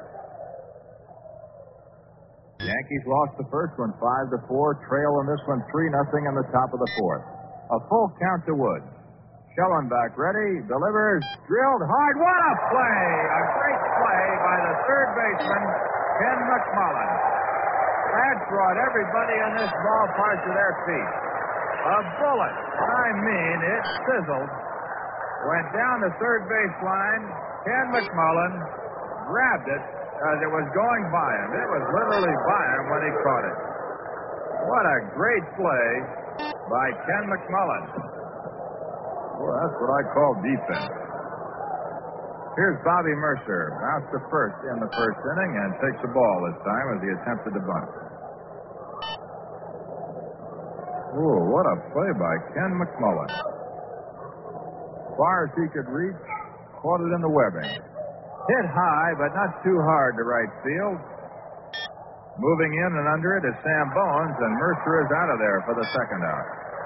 Yankees lost the first one 5-4. Trail in this one 3-0 in the top of the fourth. A full count to Woods. Schellenbach ready, delivers, drilled hard. What a play! A great play by the third baseman, Ken McMullen. That brought everybody in this ballpark to their feet. A bullet, I mean, it sizzled. Went down the third baseline. Ken McMullen grabbed it as it was going by him. It was literally by him when he caught it. What a great play by Ken McMullen. Well, that's what I call defense. Here's Bobby Mercer, bounced to first in the first inning and takes the ball this time as he attempted to bunt. Oh, what a play by Ken McMullen. Far as he could reach, caught it in the webbing. Hit high, but not too hard to right field. Moving in and under it is Sam Bones, and Mercer is out of there for the second out.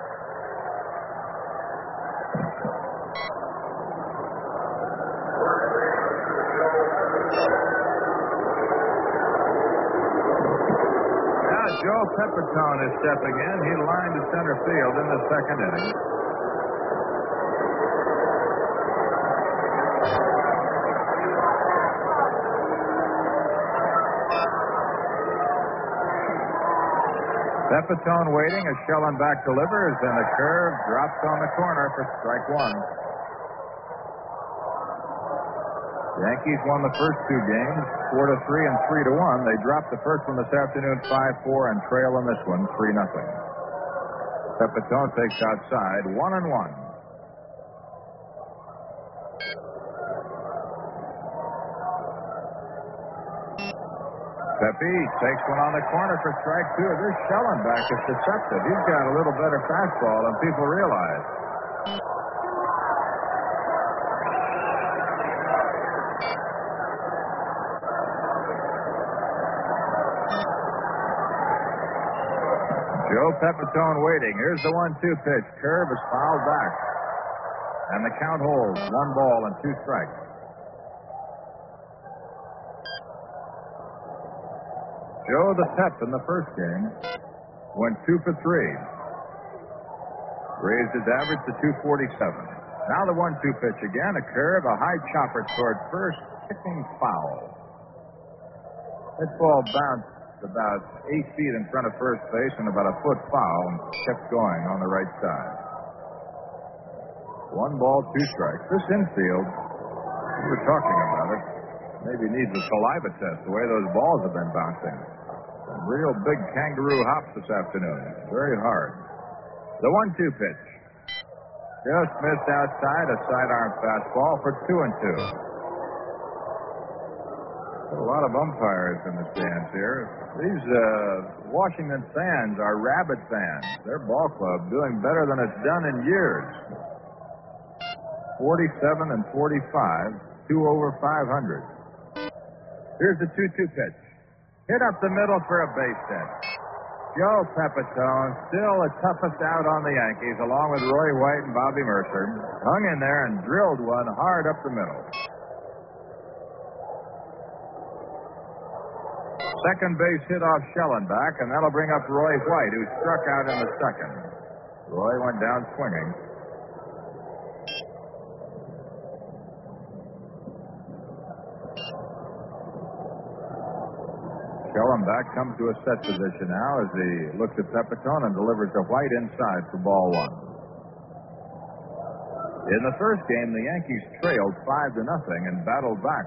Now Joe Pepitone is stepping in. He lined to center field in the second inning. Pepitone waiting as Schellenbach delivers, and the curve drops on the corner for strike one. Yankees won the first two games 4-3 and 3-1. They dropped the first one this afternoon 5-4 and trail in this one 3-0. Pepitone takes outside 1-1. Pepe takes one on the corner for strike two. This Schellenbach is deceptive. He's got a little better fastball than people realize. Joe Pepitone waiting. Here's the 1-2 pitch. Curve is fouled back. And the count holds. 1 ball and 2 strikes. Joe the Pep in the first game went 2 for 3. Raised his average to 247. Now the 1-2 pitch again. A curve, a high chopper toward first, kicking foul. That ball bounced about 8 feet in front of first base and about a foot foul and kept going on the right side. 1 ball, 2 strikes. This infield, we were talking about it, maybe needs a saliva test the way those balls have been bouncing. Some real big kangaroo hops this afternoon. Very hard. The 1-2 pitch. Just missed outside, a sidearm fastball for 2-2. A lot of umpires in the stands here. These Washington fans are rabid fans. Their ball club doing better than it's done in years. 47 and 45, 2 over 500. Here's the 2-2 pitch. Hit up the middle for a base hit. Joe Pepitone, still the toughest out on the Yankees, along with Roy White and Bobby Mercer, hung in there and drilled one hard up the middle. Second base hit off Schellenbach, and that'll bring up Roy White, who struck out in the second. Roy went down swinging. Schellenbach comes to a set position now as he looks at Pepitone and delivers to White inside for ball 1. In the first game, the Yankees trailed 5-0 and battled back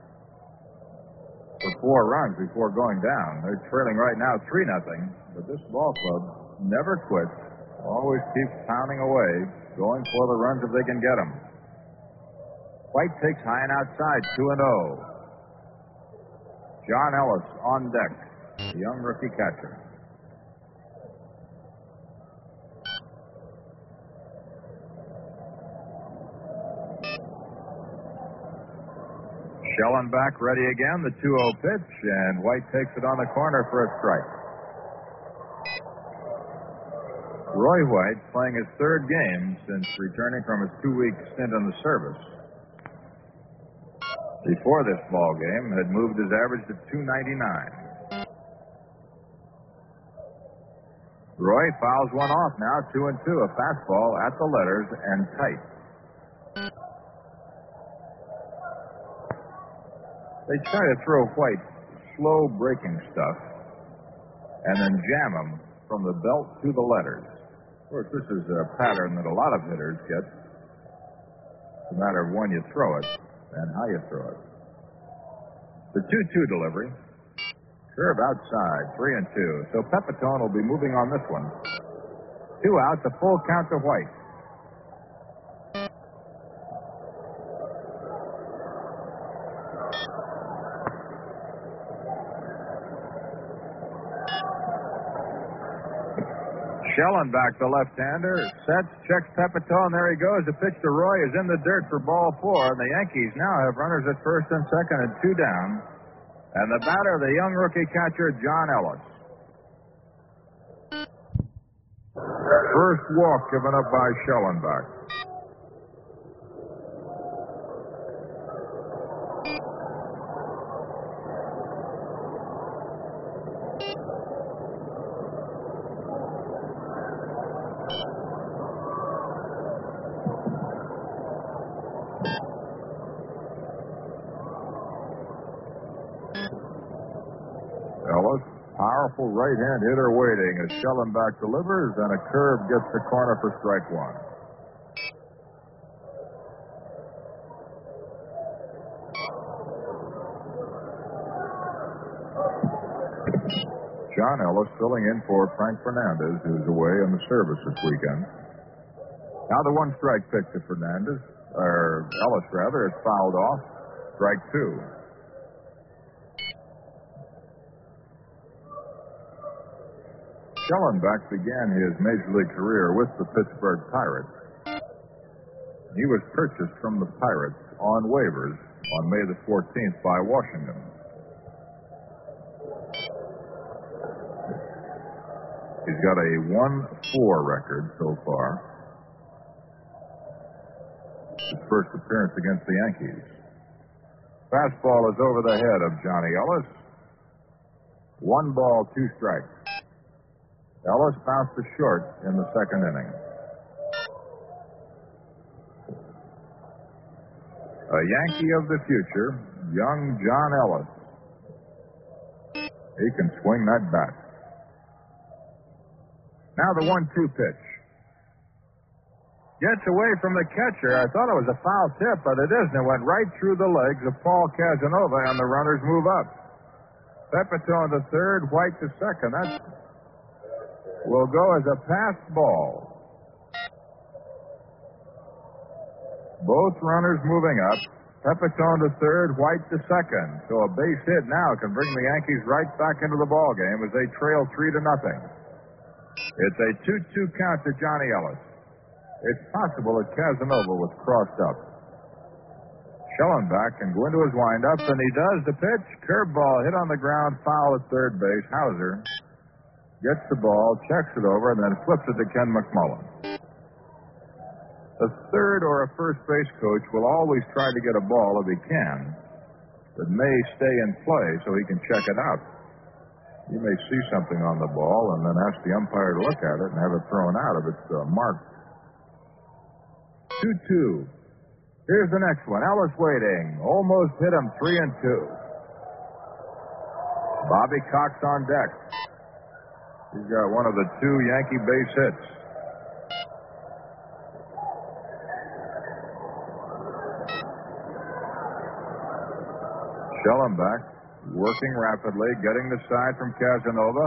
for 4 runs before going down. They're trailing right now 3-0, but this ball club never quits, always keeps pounding away, going for the runs if they can get them. White takes high and outside, 2-0. John Ellis on deck, the young rookie catcher. Schellenbach ready again, the 2-0 pitch, and White takes it on the corner for a strike. Roy White playing his third game since returning from his 2-week stint in the service. Before this ball game, had moved his average to .299. Roy fouls one off now, 2-2, a fastball at the letters and tight. They try to throw White slow breaking stuff and then jam him from the belt to the letters. Of course, this is a pattern that a lot of hitters get. It's a matter of when you throw it and how you throw it. The 2-2 delivery. Curve outside, 3-2. So Pepitone will be moving on this one. 2 outs, a full count to White. Schellenbach, the left-hander, sets, checks Pepitone. There he goes. The pitch to Roy is in the dirt for ball 4. And the Yankees now have runners at first and second and 2 down. And the batter, the young rookie catcher, John Ellis. First walk given up by Schellenbach. Ellis, powerful right-hand hitter waiting as Schellenbach delivers, and a curve gets the corner for strike 1. John Ellis filling in for Frank Fernandez, who's away in the service this weekend. Now the 1-strike pitch to Fernandez, or Ellis rather, is fouled off. Strike 2. Schellenbach began his major league career with the Pittsburgh Pirates. He was purchased from the Pirates on waivers on May the 14th by Washington. He's got a 1-4 record so far. His first appearance against the Yankees. Fastball is over the head of Johnny Ellis. 1 ball, 2 strikes. Ellis bounced to short in the second inning. A Yankee of the future, young John Ellis. He can swing that bat. Now the 1-2 pitch. Gets away from the catcher. I thought it was a foul tip, but it isn't. It went right through the legs of Paul Casanova, and the runners move up. Pepitone to third, White to second. That will go as a passed ball. Both runners moving up. Pepitone to third, White to second. So a base hit now can bring the Yankees right back into the ball game as they trail 3-0. It's a 2-2 count to Johnny Ellis. It's possible that Casanova was crossed up. Schellenbach can go into his windup, and he does. The pitch, curveball hit on the ground, foul at third base. Hauser gets the ball, checks it over, and then flips it to Ken McMullen. A third or a first base coach will always try to get a ball if he can that may stay in play so he can check it out. You may see something on the ball and then ask the umpire to look at it and have it thrown out if it's marked. 2-2. Here's the next one. Ellis waiting. Almost hit him. 3-2. Bobby Cox on deck. He's got one of the 2 Yankee base hits. Schellenbach working rapidly, getting the side from Casanova.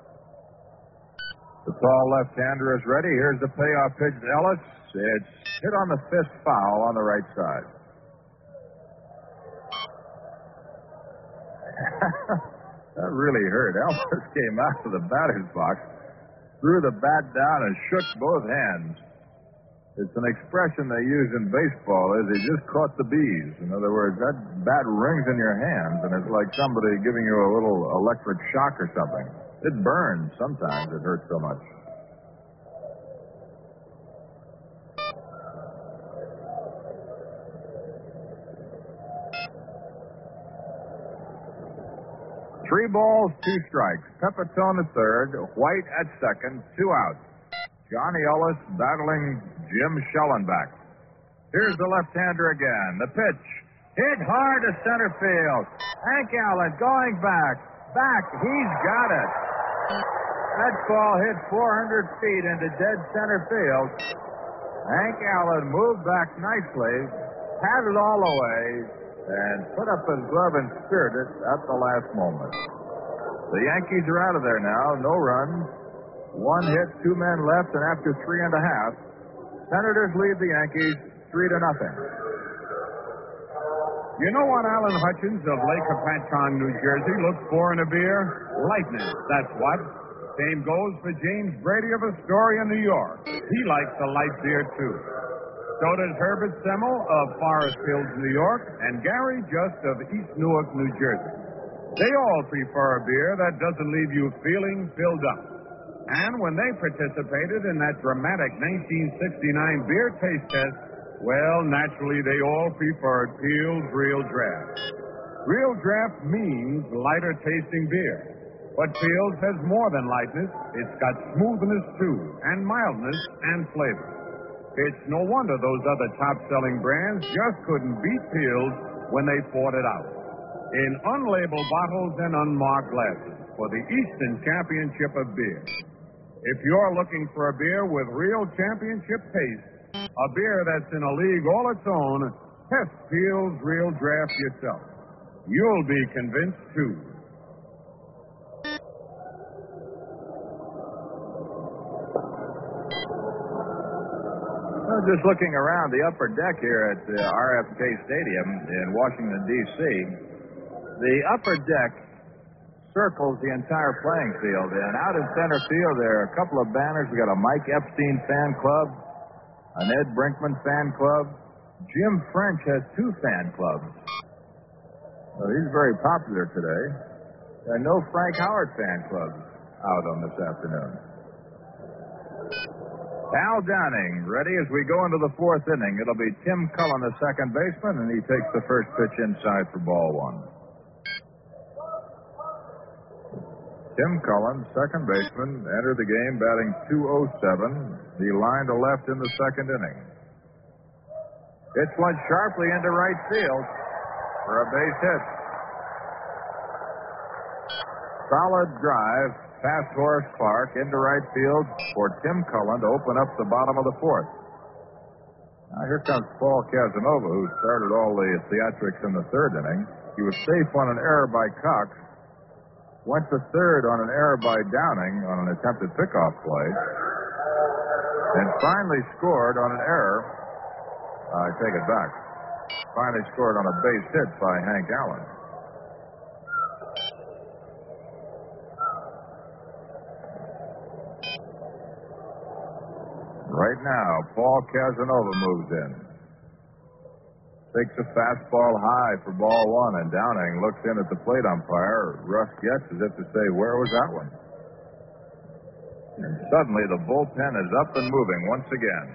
The tall left-hander is ready. Here's the payoff pitch to Ellis. It's hit on the fist foul on the right side. That really hurt. Elvis came out of the batter's box, threw the bat down, and shook both hands. It's an expression they use in baseball, is he just caught the bees. In other words, that bat rings in your hands, and it's like somebody giving you a little electric shock or something. It burns sometimes. It hurts so much. Three balls, two strikes. Pepitone at third, White at second, 2 outs. Johnny Ellis battling Jim Schellenbach. Here's the left-hander again. The pitch. Hit hard to center field. Hank Allen going back. He's got it. That ball hit 400 feet into dead center field. Hank Allen moved back nicely, patted all the way, and put up his glove and speared it at the last moment. The Yankees are out of there now. No runs. 1 hit, 2 men left, and after 3.5, Senators lead the Yankees 3-0. You know what Alan Hutchins of Lake Apatchon, New Jersey, looks for in a beer? Lightness, that's what. Same goes for James Brady of Astoria, New York. He likes a light beer, too. So does Herbert Semmel of Forest Hills, New York, and Gary Just of East Newark, New Jersey. They all prefer a beer that doesn't leave you feeling filled up. And when they participated in that dramatic 1969 beer taste test, well, naturally, they all preferred Peel's Real Draft. Real Draft means lighter tasting beer. But Peel's has more than lightness. It's got smoothness, too, and mildness and flavor. It's no wonder those other top-selling brands just couldn't beat Peel's when they fought it out. In unlabeled bottles and unmarked glasses for the Eastern Championship of Beer. If you're looking for a beer with real championship taste, a beer that's in a league all its own, test Peel's Real Draft yourself. You'll be convinced, too. Just looking around the upper deck here at RFK Stadium in Washington, D.C., the upper deck circles the entire playing field. And out in center field, there are a couple of banners. We got a Mike Epstein fan club, an Ed Brinkman fan club. Jim French has 2 fan clubs. Well, he's very popular today. There are no Frank Howard fan clubs out on this afternoon. Al Downing ready as we go into the 4th inning. It'll be Tim Cullen, the second baseman, and he takes the first pitch inside for ball 1. Tim Cullen, second baseman, entered the game batting .207. He lined to left in the second inning. It's went sharply into right field for a base hit. Solid drive past Horace Clark into right field for Tim Cullen to open up the bottom of the 4th. Now here comes Paul Casanova, who started all the theatrics in the 3rd inning. He was safe on an error by Cox. Went to 3rd on an error by Downing on an attempted pickoff play. And finally scored on an error. I take it back. Finally scored on a base hit by Hank Allen. Right now, Paul Casanova moves in. Takes a fastball high for ball 1, and Downing looks in at the plate umpire. Russ gets as if to say, where was that one? And suddenly the bullpen is up and moving once again.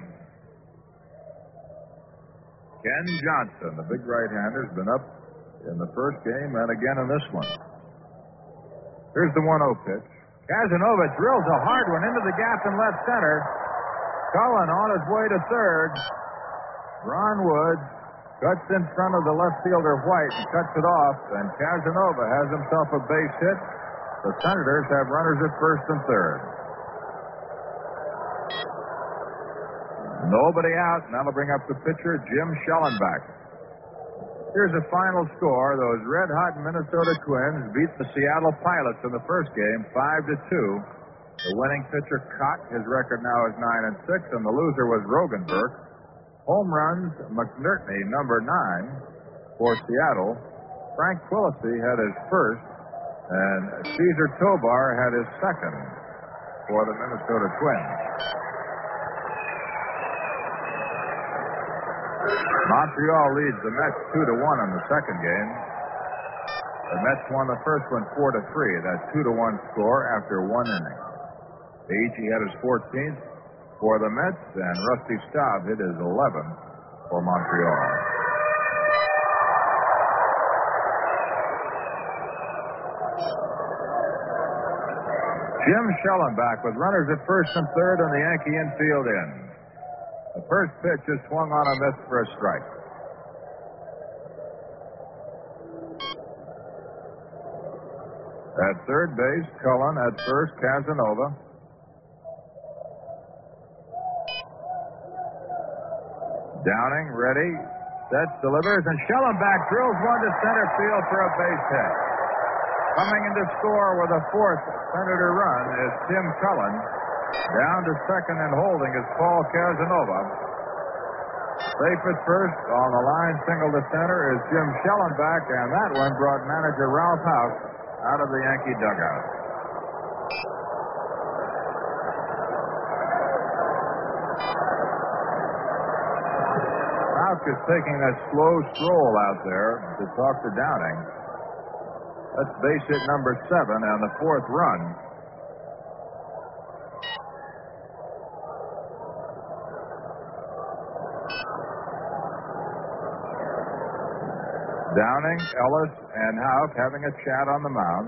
Ken Johnson, the big right-hander, has been up in the first game and again in this one. Here's the 1-0 pitch. Casanova drills a hard one into the gap in left center. Cullen on his way to 3rd. Ron Wood cuts in front of the left fielder White and cuts it off, and Casanova has himself a base hit. The Senators have runners at 1st and 3rd. Nobody out, and that'll bring up the pitcher, Jim Schellenbach. Here's the final score. Those red-hot Minnesota Twins beat the Seattle Pilots in the first game 5-2. The winning pitcher, Cott, his record now is 9-6, and the loser was Rogenberg. Home runs, McNerney, number 9, for Seattle. Frank Quillisi had his first And Caesar Tobar had his second for the Minnesota Twins. Montreal leads the Mets 2-1 in the second game. The Mets won the first one 4-3. That 2-1 score after one inning. Agee had his 14th for the Mets, and Rusty Staub hit his 11th for Montreal. Jim Schellenbach with runners at first and third and the Yankee infield in. The first pitch is swung on a miss for a strike. At third base, Cullen. At first, Casanova. Downing, ready, sets, delivers, and Schellenbach drills one to center field for a base hit. Coming in to score with a fourth Senator run is Tim Cullen. Down to second and holding is Paul Casanova. Safe at first, on the line, single to center is Jim Schellenbach, and that one brought manager Ralph Houk out of the Yankee dugout. Houk is taking that slow stroll out there to talk to Downing. That's base hit number 7 and the fourth run. Downing, Ellis, and Houk having a chat on the mound.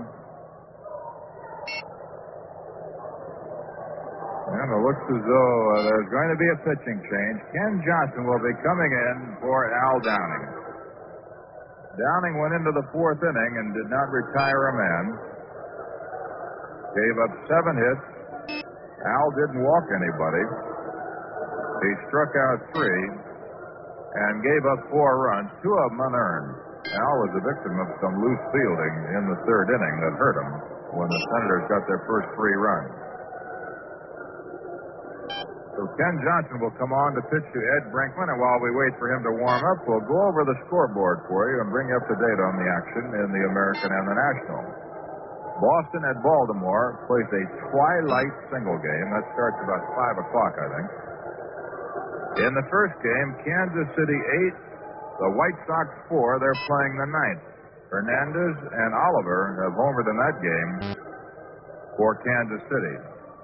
And it looks as though there's going to be a pitching change. Ken Johnson will be coming in for Al Downing. Downing went into the fourth inning and did not retire a man. Gave up 7 hits. Al didn't walk anybody. He struck out 3 and gave up 4 runs, 2 of them unearned. Al was a victim of some loose fielding in the third inning that hurt him when the Senators got their first 3 runs. So Ken Johnson will come on to pitch to Ed Brinkman, and while we wait for him to warm up, we'll go over the scoreboard for you and bring you up to date on the action in the American and the National. Boston at Baltimore plays a twilight single game. That starts about 5 o'clock, I think. In the first game, Kansas City 8, the White Sox 4. They're playing the 9th. Hernandez and Oliver have homered in that game for Kansas City.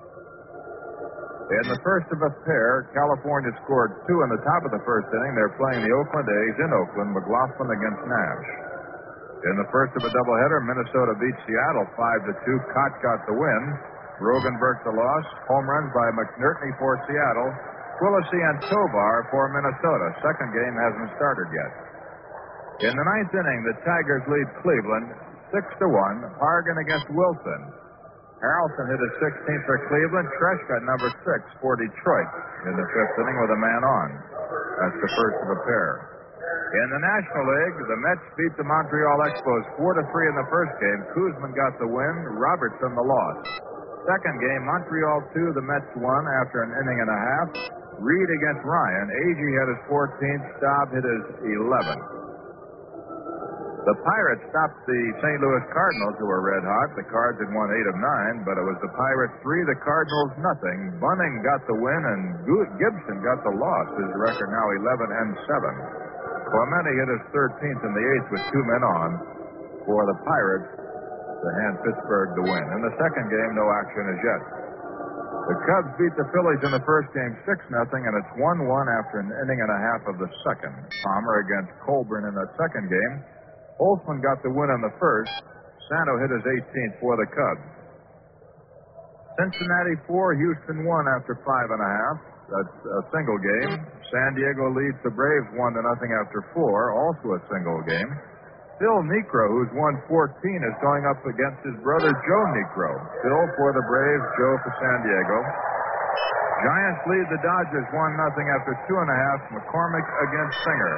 In the first of a pair, California scored 2 in the top of the first inning. They're playing the Oakland A's in Oakland, McLaughlin against Nash. In the first of a doubleheader, Minnesota beat Seattle 5-2. Cott got the win. Rogenberg the loss. Home runs by McNertney for Seattle. Quillisi and Tovar for Minnesota. Second game hasn't started yet. In the 9th inning, the Tigers lead Cleveland 6-1. Hargan against Wilson. Harrelson hit his 16th for Cleveland. Tresh got number 6 for Detroit in the 5th inning with a man on. That's the first of a pair. In the National League, the Mets beat the Montreal Expos 4-3 in the first game. Koosman got the win. Robertson the loss. Second game, Montreal 2, the Mets won after an inning and a half. Reed against Ryan. Agee had his 14th. Staub hit his 11th. The Pirates stopped the St. Louis Cardinals, who were red hot. The Cards had won 8 of 9, but it was the Pirates 3, the Cardinals nothing. Bunning got the win, and Gibson got the loss. His record now 11-7. Clemente hit his 13th in the 8th with 2 men on for the Pirates to hand Pittsburgh the win. In the second game, no action as yet. The Cubs beat the Phillies in the first game 6-0, and it's 1-1 after an inning and a half of the second. Palmer against Colburn in that second game. Holtzman got the win on the first. Santo hit his 18th for the Cubs. Cincinnati 4, Houston 1 after 5 and a half. That's a single game. San Diego leads the Braves 1-0 after 4, also a single game. Phil Niekro, who's won 14, is going up against his brother Joe Niekro. Phil for the Braves, Joe for San Diego. Giants lead the Dodgers 1-0 after 2.5. McCormick against Singer.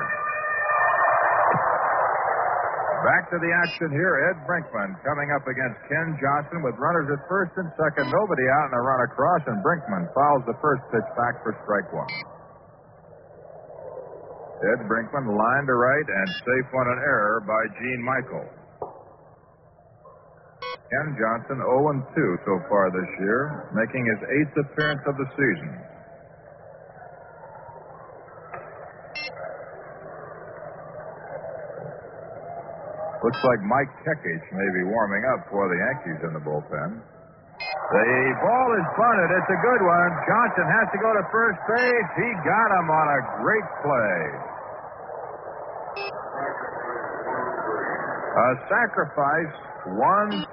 Back to the action here. Ed Brinkman coming up against Ken Johnson with runners at first and second. Nobody out and a run across, and Brinkman fouls the first pitch back for strike 1. Ed Brinkman line to right and safe on an error by Gene Michael. Ken Johnson 0-2 so far this year, making his 8th appearance of the season. Looks like Mike Kekich may be warming up for the Yankees in the bullpen. The ball is bunted. It's a good one. Johnson has to go to first base. He got him on a great play. A sacrifice, 1-3.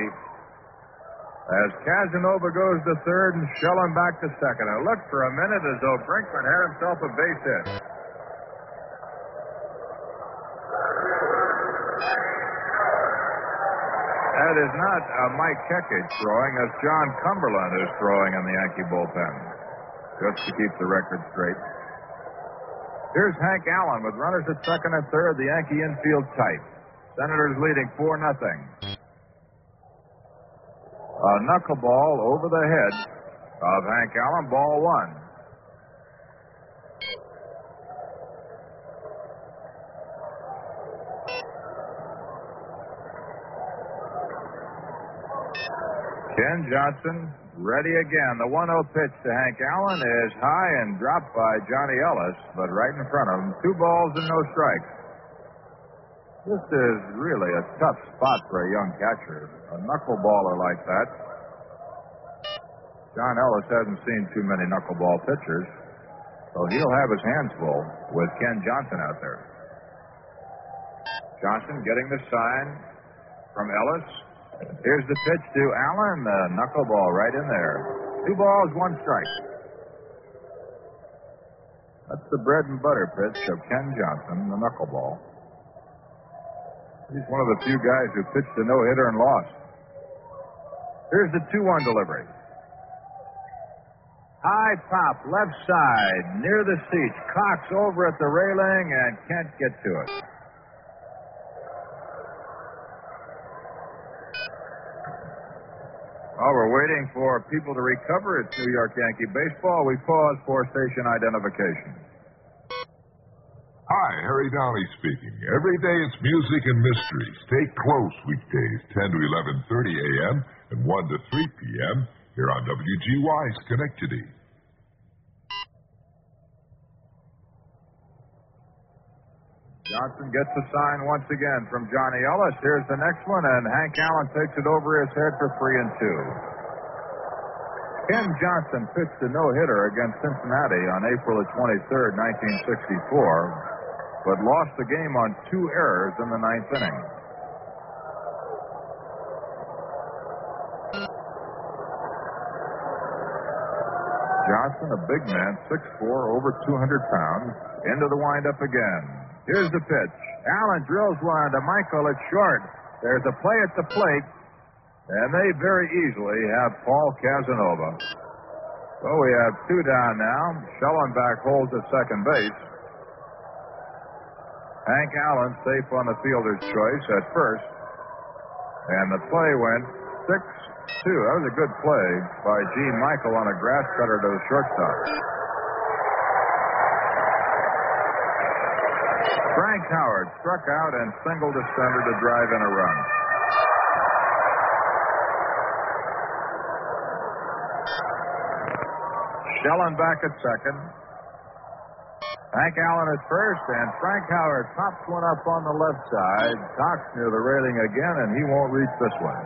As Casanova goes to third and Schellenbach to second. It looked for a minute as though Brinkman had himself a base hit. That is not Mike Kekich throwing. That's John Cumberland who's throwing in the Yankee bullpen. Just to keep the record straight. Here's Hank Allen with runners at second and third. The Yankee infield tight. Senators leading 4-0. A knuckleball over the head of Hank Allen. Ball 1. Ken Johnson ready again. The 1-0 pitch to Hank Allen is high and dropped by Johnny Ellis, but right in front of him. 2 balls and no strikes. This is really a tough spot for a young catcher. A knuckleballer like that. John Ellis hasn't seen too many knuckleball pitchers, so he'll have his hands full with Ken Johnson out there. Johnson getting the sign from Ellis. Here's the pitch to Allen. The knuckleball right in there. 2 balls, 1 strike. That's the bread and butter pitch of Ken Johnson, the knuckleball. He's one of the few guys who pitched a no-hitter and lost. Here's the 2-1 delivery. High pop, left side, near the seats. Cox over at the railing and can't get to it. While we're waiting for people to recover, it's New York Yankee baseball. We pause for station identification. Hi, Harry Downey speaking. Every day it's music and mystery. Stay close weekdays, 10 to 11:30 a.m. and 1 to 3 p.m. here on WGY Schenectady. Johnson gets the sign once again from Johnny Ellis. Here's the next one, and Hank Allen takes it over his head for 3-2. Ken Johnson pitched a no-hitter against Cincinnati on April 23rd, 1964, but lost the game on 2 errors in the 9th inning. Johnson, a big man, 6'4", over 200 pounds, into the windup again. Here's the pitch. Allen drills one to Michael. It's short. There's a play at the plate, and they very easily have Paul Casanova. So we have 2 down now. Schellenbach holds at second base. Hank Allen safe on the fielder's choice at first. And the play went 6-2. That was a good play by Gene Michael on a grass cutter to the shortstop. Frank Howard struck out and singled to center to drive in a run. Schellenbach at second. Hank Allen at first, and Frank Howard pops one up on the left side. Cox near the railing again, and he won't reach this one.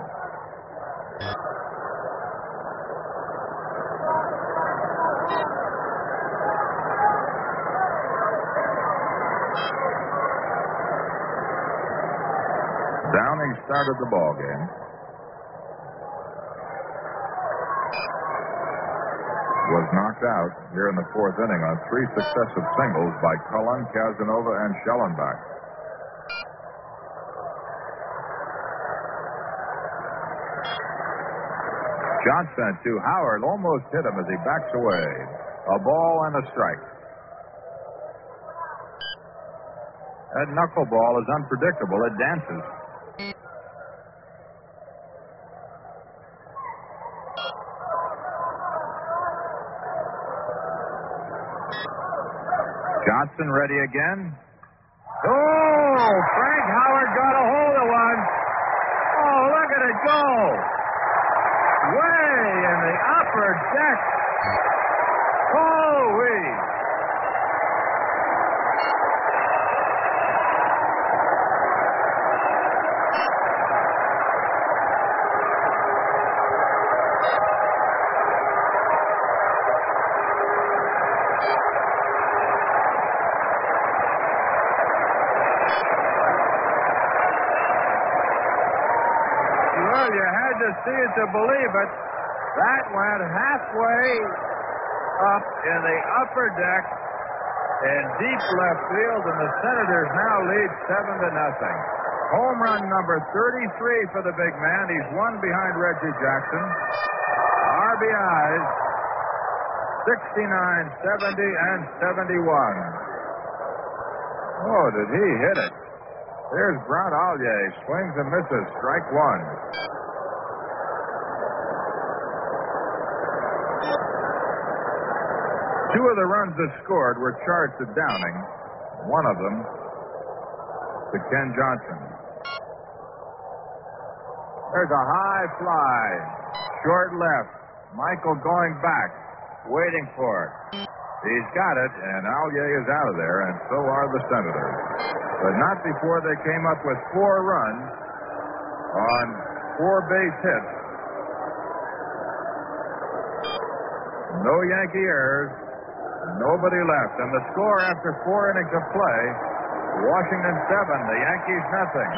Downing started the ball game. Was knocked out here in the 4th inning on 3 successive singles by Cullen, Casanova, and Schellenbach. Johnson to Howard, almost hit him as he backs away. A ball and a strike. That knuckleball is unpredictable. It dances. Johnson ready again. Oh, Frank Howard got a hold of one. Oh, look at it go. Way in the upper deck. Oh-wee. Well, you had to see it to believe it. That went halfway up in the upper deck in deep left field, and the Senators now lead 7-0. Home run number 33 for the big man. He's one behind Reggie Jackson. RBIs 69, 70, and 71. Oh, did he hit it? Here's Brant Allier. Swings and misses. Strike one. Two of the runs that scored were charged to Downing. One of them to Ken Johnson. There's a high fly. Short left. Michael going back. Waiting for it. He's got it, and Allier is out of there, and so are the Senators. But not before they came up with 4 runs on 4 base hits. No Yankee errors. Nobody left. And the score after 4 innings of play, Washington 7, the Yankees nothing.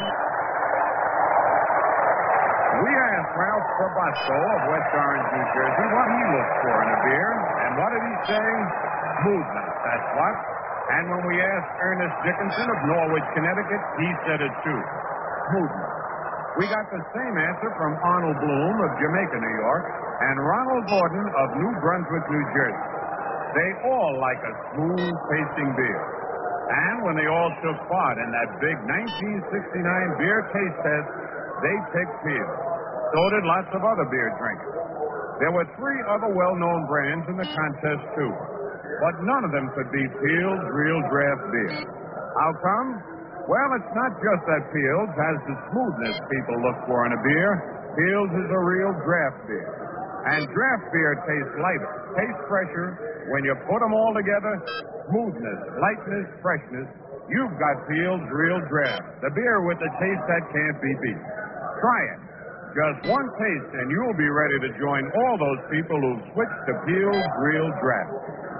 We asked Ralph Probasco of West Orange, New Jersey, what he looked for in a beer. And what did he say? Smoothness, that's what. And when we asked Ernest Dickinson of Norwich, Connecticut, he said it too. Smoothness. We got the same answer from Arnold Bloom of Jamaica, New York, and Ronald Gordon of New Brunswick, New Jersey. They all like a smooth-tasting beer. And when they all took part in that big 1969 beer taste test, they picked Fields. So did lots of other beer drinkers. There were 3 other well-known brands in the contest, too. But none of them could beat Fields' Real Draft Beer. How come? Well, it's not just that Fields has the smoothness people look for in a beer. Fields is a real draft beer. And draft beer tastes lighter, tastes fresher. When you put them all together, smoothness, lightness, freshness, you've got Fields' Real Draft, the beer with the taste that can't be beat. Try it. Just one taste, and you'll be ready to join all those people who've switched to Fields' Real Draft.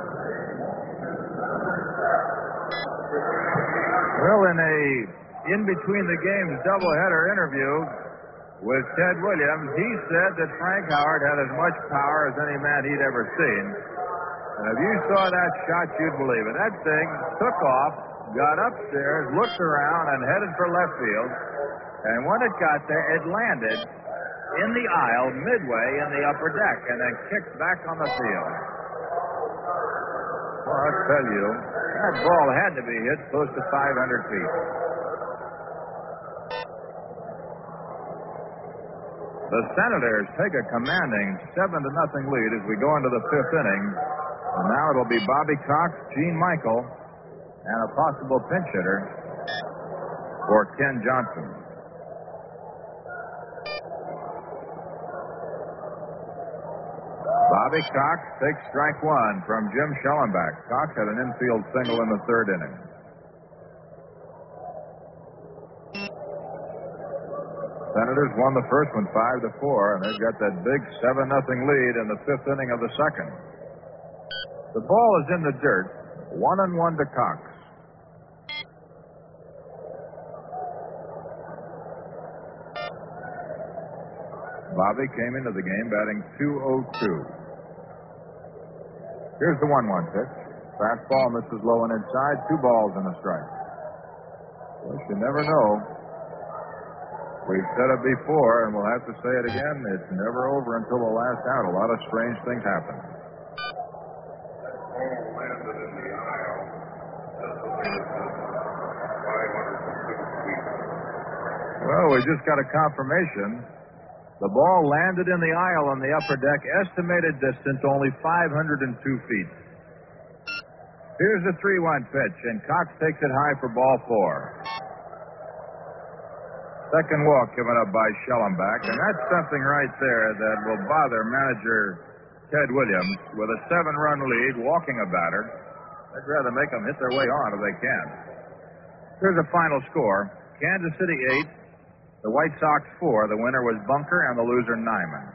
Well, in a in-between-the-games doubleheader interview with Ted Williams, he said that Frank Howard had as much power as any man he'd ever seen. And if you saw that shot, you'd believe it. That thing took off, got upstairs, looked around, and headed for left field. And when it got there, it landed in the aisle midway in the upper deck and then kicked back on the field. Well, I'll tell you, that ball had to be hit close to 500 feet. The Senators take a commanding 7-0 lead as we go into the 5th inning. And now it'll be Bobby Cox, Gene Michael, and a possible pinch hitter for Ken Johnson. Bobby Cox takes strike one from Jim Schellenbach. Cox had an infield single in the 3rd inning. Senators won the first one 5-4, and they've got that big 7-0 lead in the 5th inning of the 2nd. The ball is in the dirt, 1-1 to Cox. Bobby came into the game batting .202. Here's the 1-1 pitch. Fastball misses low and inside. 2 balls and a strike. Well, you never know. We've said it before, and we'll have to say it again. It's never over until the last out. A lot of strange things happen. Well, we just got a confirmation. The ball landed in the aisle on the upper deck. Estimated distance only 502 feet. Here's the 3-1 pitch, and Cox takes it high for ball 4. Second walk given up by Schellenbach, and that's something right there that will bother manager Ted Williams. With a 7-run lead, walking a batter, they'd rather make them hit their way on if they can. Here's the final score. Kansas City 8, the White Sox 4. The winner was Bunker and the loser Nyman.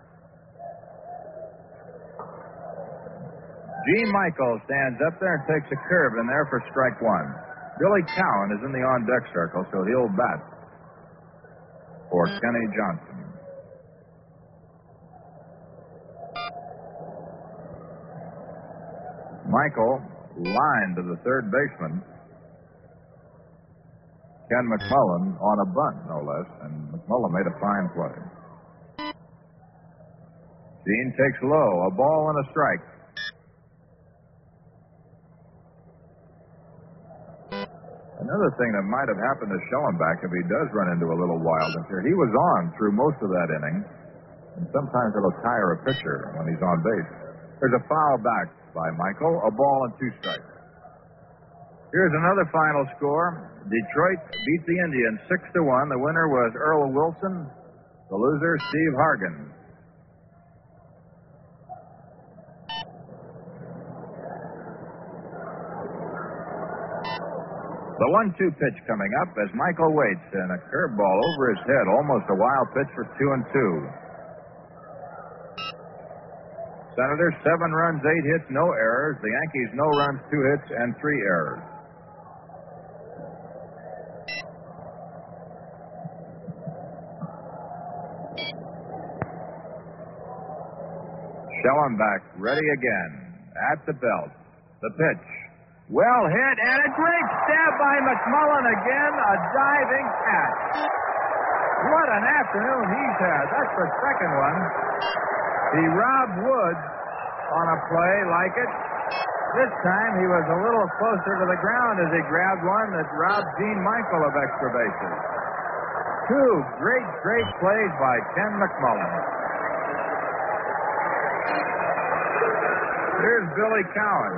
Gene Michael stands up there and takes a curve in there for strike one. Billy Cowan is in the on-deck circle, so he'll bat for Kenny Johnson. Michael lined to the third baseman, Ken McMullen, on a bunt, no less, and McMullen made a fine play. Gene takes low, a ball and a strike. Another thing that might have happened to Schellenbach if he does run into a little wildness here, he was on through most of that inning, and sometimes it'll tire a pitcher when he's on base. There's a foul back by Michael, a ball and 2 strikes. Here's another final score. Detroit beat the Indians 6-1. The winner was Earl Wilson. The loser, Steve Hargan. The 1-2 pitch coming up as Michael waits, and a curveball over his head, almost a wild pitch for 2-2. Senators, 7 runs, 8 hits, no errors. The Yankees, no runs, 2 hits, and 3 errors. Schellenbach ready again at the belt. The pitch. Well hit, and a great stab by McMullen again. A diving catch. What an afternoon he's had. That's the second one. He robbed Woods on a play like it. This time he was a little closer to the ground as he grabbed one that robbed Gene Michael of extra bases. 2 great plays by Ken McMullen. Here's Billy Cowan.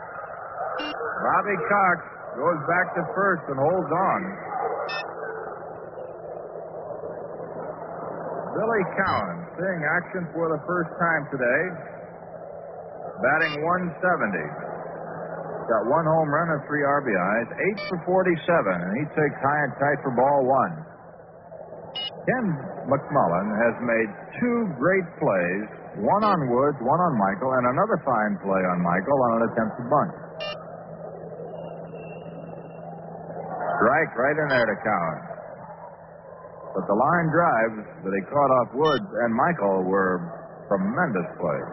Bobby Cox goes back to first and holds on. Billy Cowan seeing action for the first time today. Batting .170. Got 1 home run and 3 RBIs. 8 for 47, and he takes high and tight for ball 1. Ken McMullen has made 2 great plays. One on Woods, one on Michael, and another fine play on Michael on an attempted bunt. Strike right in there to Cowan. But the line drives that he caught off Woods and Michael were tremendous plays.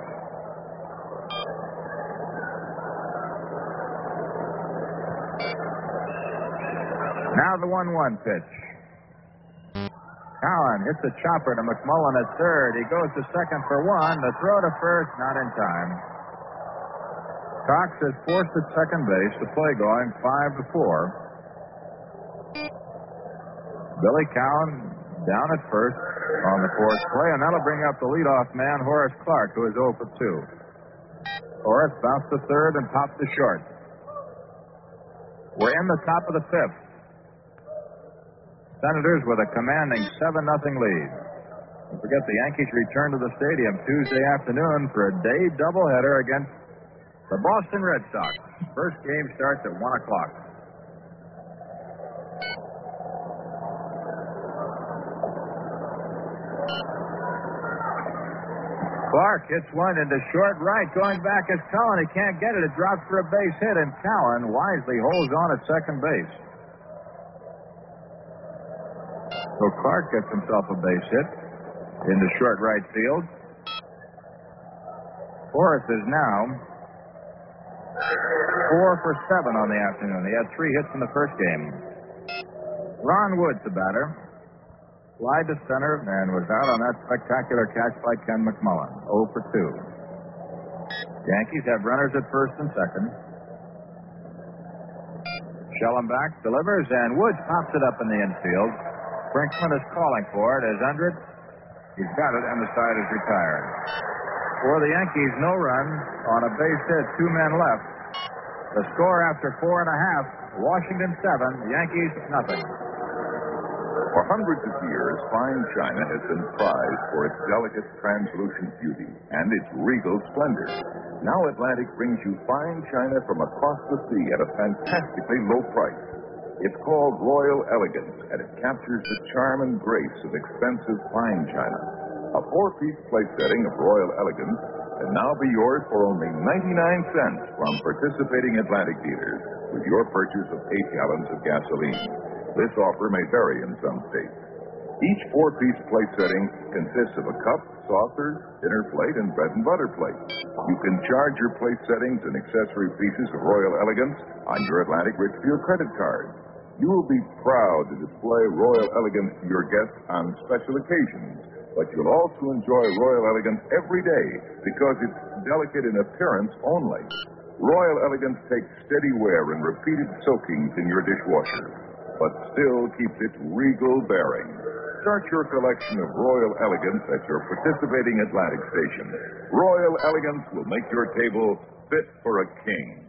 Now the 1-1 pitch. Cowan hits a chopper to McMullen at third. He goes to second for 1. The throw to first, not in time. Cox is forced at second base. The play going 5-4. Billy Cowan down at first on the fourth play, and that'll bring up the leadoff man, Horace Clark, who is 0 for 2. Horace bounced to third and popped to short. We're in the top of the 5th. Senators with a commanding 7-0 lead. Don't forget the Yankees return to the stadium Tuesday afternoon for a day doubleheader against the Boston Red Sox. First game starts at 1 o'clock. Clark hits one into short right. Going back is Cowan. He can't get it. It drops for a base hit, and Cowan wisely holds on at second base. So Clark gets himself a base hit into short right field. Horace is now 4 for 7 on the afternoon. He had 3 hits in the first game. Ron Woods, the batter. Slide to center and was out on that spectacular catch by Ken McMullen. 0 for 2. Yankees have runners at first and second. Schellenbach delivers, and Woods pops it up in the infield. Brinkman is calling for it as under it. He's got it, and the side is retired. For the Yankees, no runs on a base hit, 2 men left. The score after 4 1/2, Washington 7, Yankees nothing. For hundreds of years, fine china has been prized for its delicate, translucent beauty and its regal splendor. Now Atlantic brings you fine china from across the sea at a fantastically low price. It's called Royal Elegance, and it captures the charm and grace of expensive fine china. A 4-piece plate setting of Royal Elegance can now be yours for only 99 cents from participating Atlantic dealers with your purchase of 8 gallons of gasoline. This offer may vary in some states. Each 4-piece plate setting consists of a cup, saucer, dinner plate, and bread and butter plate. You can charge your plate settings and accessory pieces of Royal Elegance on your Atlantic Richfield credit card. You will be proud to display Royal Elegance to your guests on special occasions, but you'll also enjoy Royal Elegance every day because it's delicate in appearance only. Royal Elegance takes steady wear and repeated soakings in your dishwasher, but still keeps its regal bearing. Start your collection of Royal Elegance at your participating Atlantic station. Royal Elegance will make your table fit for a king.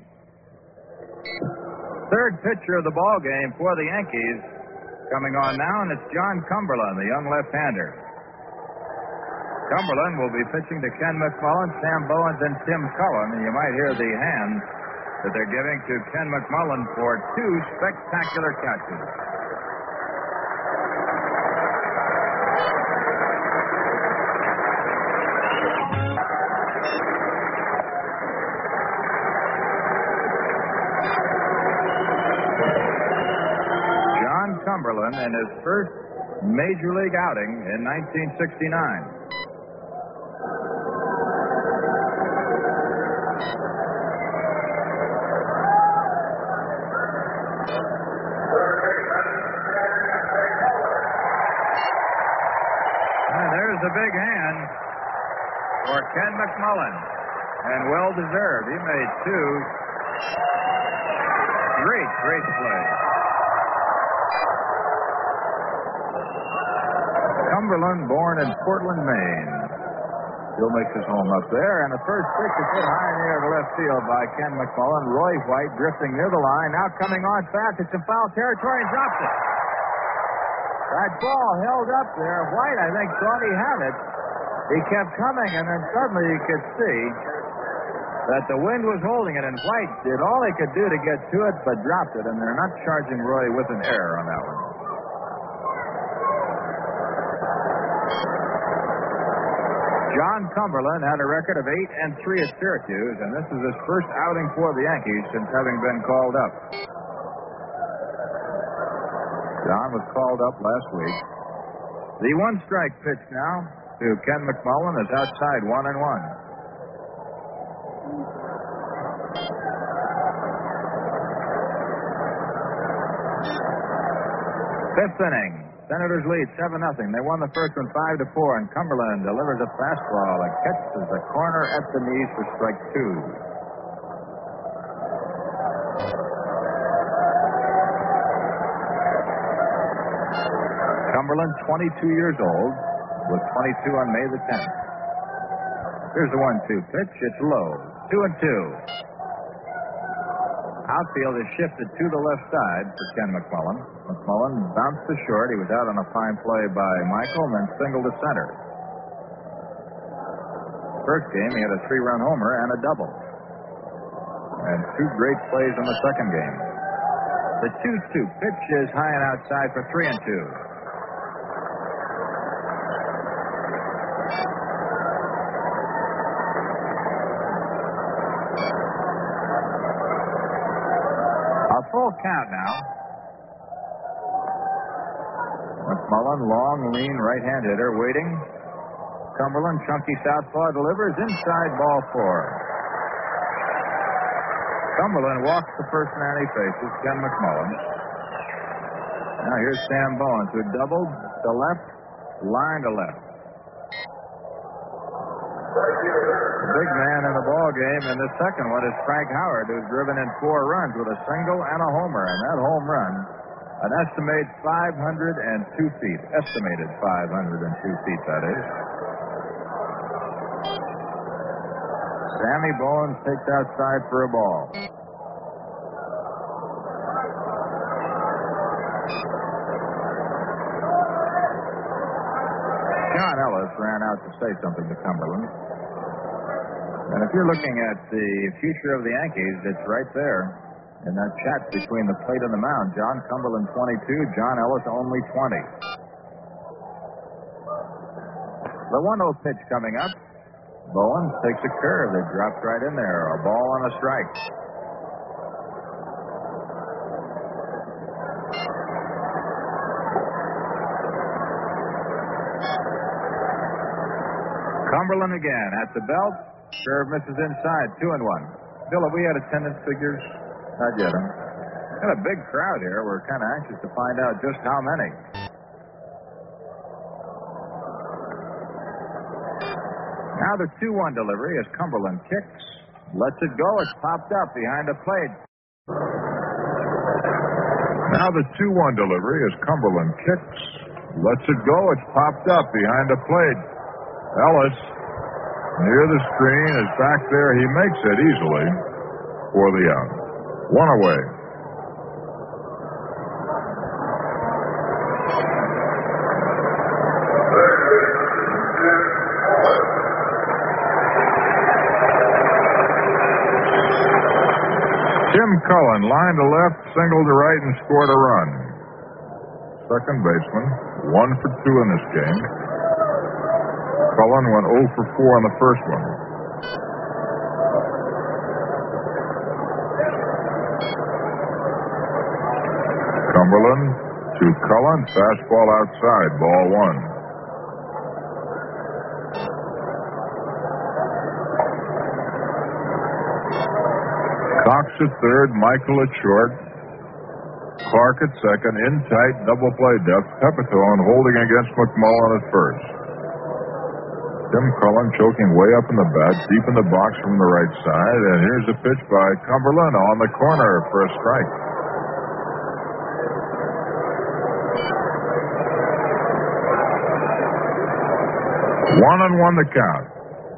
Third pitcher of the ball game for the Yankees coming on now, and it's John Cumberland, the young left-hander. Cumberland will be pitching to Ken McMullen, Sam Bowens, and Tim Cullen, and you might hear the hands that they're giving to Ken McMullen for 2 spectacular catches. Cumberland in his first major league outing in 1969. And there's a big hand for Ken McMullen, and well deserved. He made 2 great plays. Cumberland, born in Portland, Maine. Still makes his home up there, and the first pitch is hit high in the air to left field by Ken McMullen. Roy White drifting near the line, now coming on fast. It's in foul territory and drops it. That ball held up there. White, I think, thought he had it. He kept coming, and then suddenly you could see that the wind was holding it, and White did all he could do to get to it, but dropped it, and they're not charging Roy with an error on that one. John Cumberland had a record of 8-3 at Syracuse, and this is his first outing for the Yankees since having been called up. John was called up last week. The 1-strike pitch now to Ken McMullen is outside 1-1. Fifth inning. Senators lead 7-0. They won the first one 5-4, and Cumberland delivers a fastball that catches the corner at the knees for strike 2. Cumberland, 22 years old, was 22 on May the 10th. Here's the 1-2 pitch. It's low. 2-2. Outfield is shifted to the left side for Ken McMullen. McMullen bounced to short. He was out on a fine play by Michael and then singled to center. First game, he had a 3-run homer and a double. And 2 great plays in the second game. The 2-2 pitch is high and outside for 3-2. Full count now. McMullen, long, lean, right-hand hitter, waiting. Cumberland, chunky southpaw, delivers inside ball 4. Cumberland walks the first man he faces, Ken McMullen. Now here's Sam Bowens, who doubled to left, line to left. The big man in the ball game in the second one is Frank Howard, who's driven in 4 runs with a single and a homer. And that home run, an estimated 502 feet. Estimated 502 feet, that is. Sammy Bowens takes outside for a ball. John Ellis ran out to say something to Cumberland. And if you're looking at the future of the Yankees, it's right there in that chat between the plate and the mound. John Cumberland 22, John Ellis only 20. The 1-0 pitch coming up. Bowen takes a curve that drops right in there. A ball and a strike. Cumberland again at the belt. Curve misses inside. 2-1. Bill, have we had attendance figures? Not yet, huh? Got a big crowd here. We're kind of anxious to find out just how many. Now the 2-1 delivery as Cumberland kicks. Lets it go. It's popped up behind the plate. Now the 2-1 delivery as Cumberland kicks. Lets it go. It's popped up behind the plate. Ellis, near the screen, is back there. He makes it easily for the out. One away. Tim Cullen, line to left, single to right, and scored a run. Second baseman, 1 for 2 in this game. Cullen went 0 for 4 on the first one. Cumberland to Cullen, fastball outside, ball 1. Cox at third, Michael at short, Clark at second, in tight, double play depth, Pepitone holding against McMullen at first. Tim Cullen choking way up in the bat, deep in the box from the right side, and here's a pitch by Cumberland on the corner for a strike. One and one the count.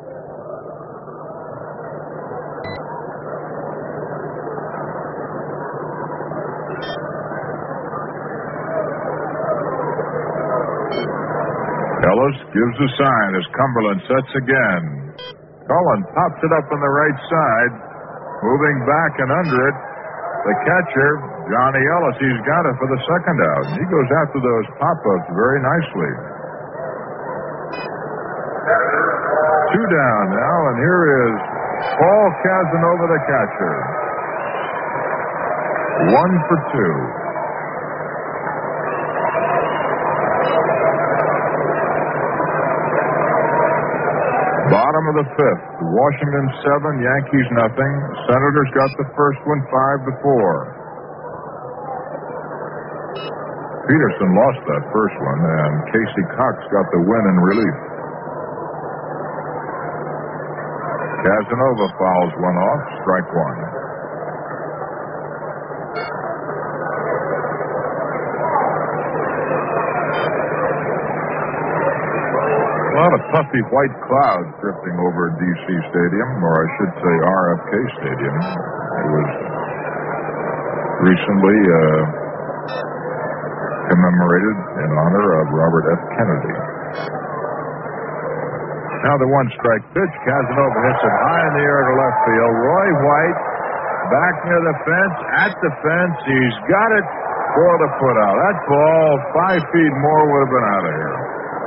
Ellis gives a sign as Cumberland sets again. Cullen pops it up on the right side, moving back and under it. The catcher, Johnny Ellis, he's got it for the second out. He goes after those pop-ups very nicely. 2 down now, and here is Paul Casanova, the catcher. 1 for 2. Bottom of the 5th. Washington 7, Yankees nothing. Senators got the first one 5-4. Peterson lost that first one, and Casey Cox got the win in relief. Casanova fouls one off, strike 1. A lot of puffy white clouds drifting over D.C. Stadium, or I should say RFK Stadium. It was recently commemorated in honor of Robert F. Kennedy. Now the 1-strike pitch. Casanova hits it high in the air to left field. Roy White back near the fence, at the fence. He's got it for the put-out. That ball, 5 feet more, would have been out of here.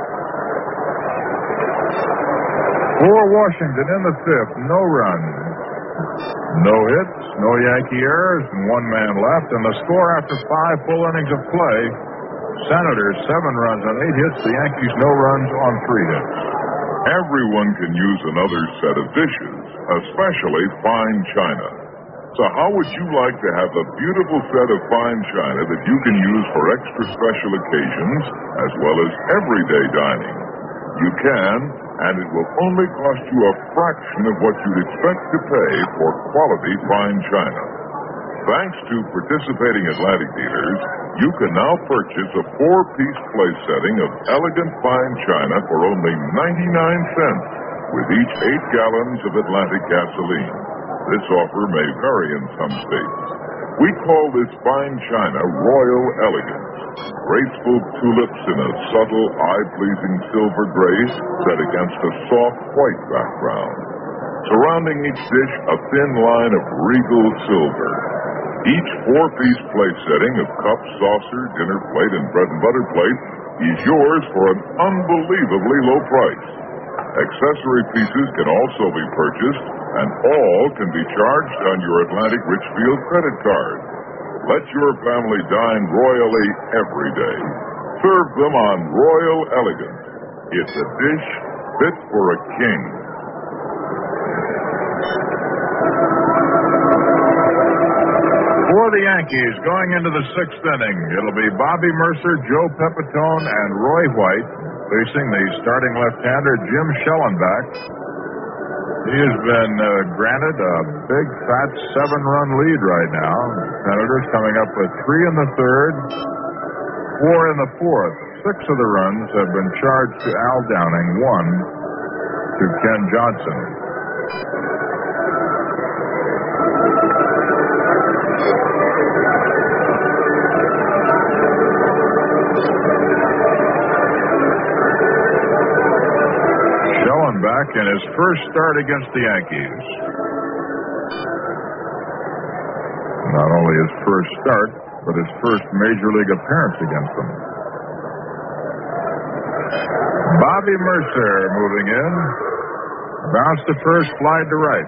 For Washington in the 5th, no runs, no hits, no Yankee errors, and 1 man left. And the score after 5 full innings of play, Senators 7 runs on 8 hits, the Yankees no runs on 3 hits. Everyone can use another set of dishes, especially fine china. So how would you like to have a beautiful set of fine china that you can use for extra special occasions as well as everyday dining? You can, and it will only cost you a fraction of what you'd expect to pay for quality fine china. Thanks to participating Atlantic dealers, you can now purchase a 4-piece place setting of elegant fine china for only 99 cents with each 8 gallons of Atlantic gasoline. This offer may vary in some states. We call this fine china Royal Elegance. graceful tulips in a subtle, eye-pleasing silver grace set against a soft white background. Surrounding each dish, a thin line of regal silver. Each four-piece plate setting of cup, saucer, dinner plate, and bread and butter plate is yours for an unbelievably low price. Accessory pieces can also be purchased, and all can be charged on your Atlantic Richfield credit card. Let your family dine royally every day. Serve them on Royal Elegance. It's a dish fit for a king. For the Yankees, going into the sixth inning, it'll be Bobby Mercer, Joe Pepitone, and Roy White facing the starting left-hander Jim Schellenbach. He has been granted a big, fat 7-run lead right now. Senators coming up with 3 in the third, 4 in the fourth. 6 of the runs have been charged to Al Downing, 1 to Ken Johnson. Schellenbach in his first start against the Yankees. Not only his first start, but his first major league appearance against them. Bobby Mercer moving in. Bounce to first, fly to right.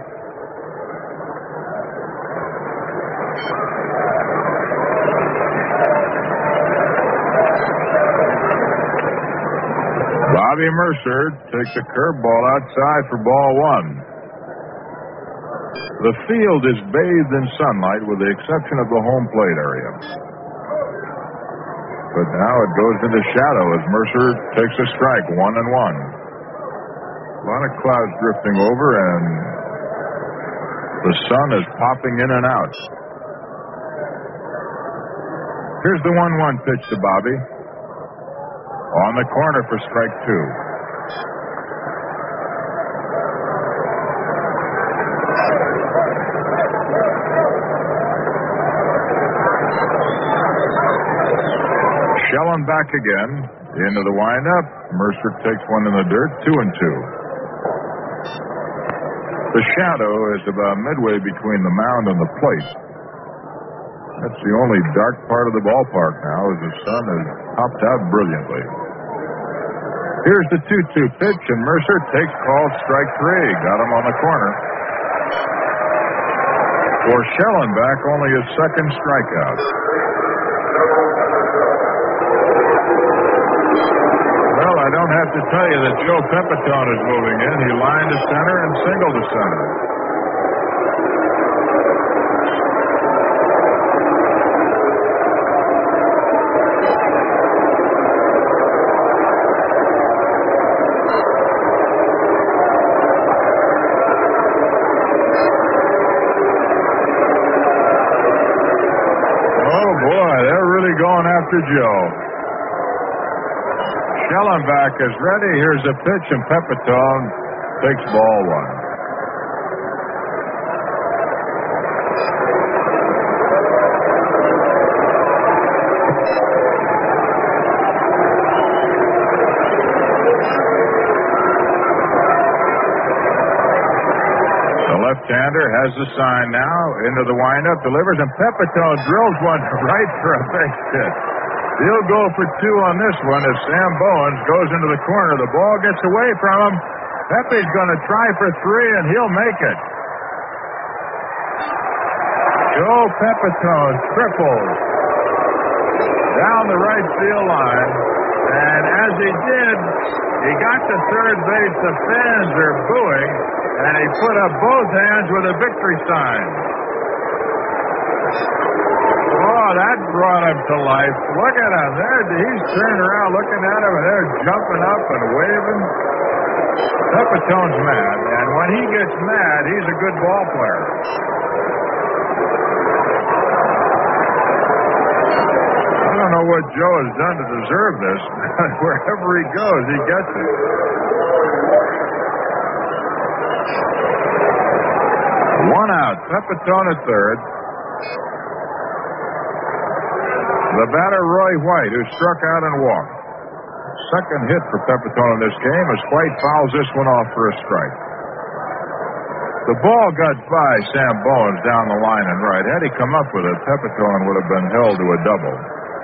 Bobby Mercer takes a curveball outside for ball 1. The field is bathed in sunlight with the exception of the home plate area. But now it goes into shadow as Mercer takes a strike, 1-1. A lot of clouds drifting over, and the sun is popping in and out. Here's the 1-1 pitch to Bobby. On the corner for strike 2. Schellenbach again. Into the windup. Mercer takes one in the dirt. 2-2. The shadow is about midway between the mound and the plate. That's the only dark part of the ballpark now as the sun has popped out brilliantly. Here's the 2-2 pitch, and Mercer takes called strike 3. Got him on the corner. For Schellenbach, only his second strikeout. Well, I don't have to tell you that Joe Pepitone is moving in. He lined to center and singled to center. Going after Joe. Schellenbach is ready. Here's a pitch, and Pepitone takes ball 1. Left-hander has the sign now. Into the windup, delivers, and Pepitone drills one right for a base hit. He'll go for 2 on this one as Sam Bowens goes into the corner. The ball gets away from him. Pepe's going to try for 3, and he'll make it. Joe Pepitone triples down the right field line, and as he did, he got to third base. The fans are booing, and he put up both hands with a victory sign. Oh, that brought him to life. Look at him. He's turning around looking at him, and they're jumping up and waving. Pepitone's mad, and when he gets mad, he's a good ball player. I don't know what Joe has done to deserve this, but wherever he goes, he gets it. One out. Pepitone at third. The batter, Roy White, who struck out and walked. Second hit for Pepitone in this game as White fouls this one off for a strike. The ball got by Sam Bowens down the line and right. Had he come up with it, Pepitone would have been held to a double.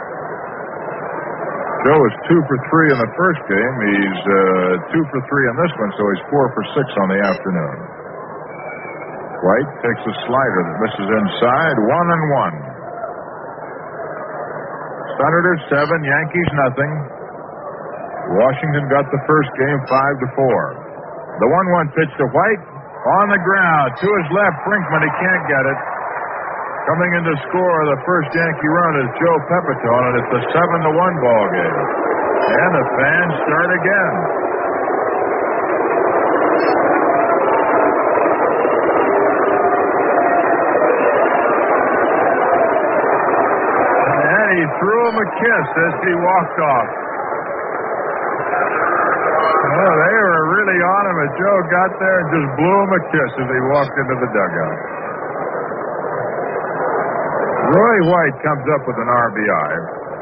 Joe was 2 for 3 in the first game. He's 2 for 3 in this one, so he's 4 for 6 on the afternoon. White takes a slider that misses inside. 1-1. Senators 7, Yankees nothing. Washington got the first game 5-4. The 1-1 pitch to White on the ground to his left. Brinkman, he can't get it. Coming in to score the first Yankee run is Joe Pepitone, and it's a 7-1 ball game. And the fans start again. And he threw him a kiss as he walked off. Oh, they were really on him, and Joe got there and just blew him a kiss as he walked into the dugout. Roy White comes up with an RBI.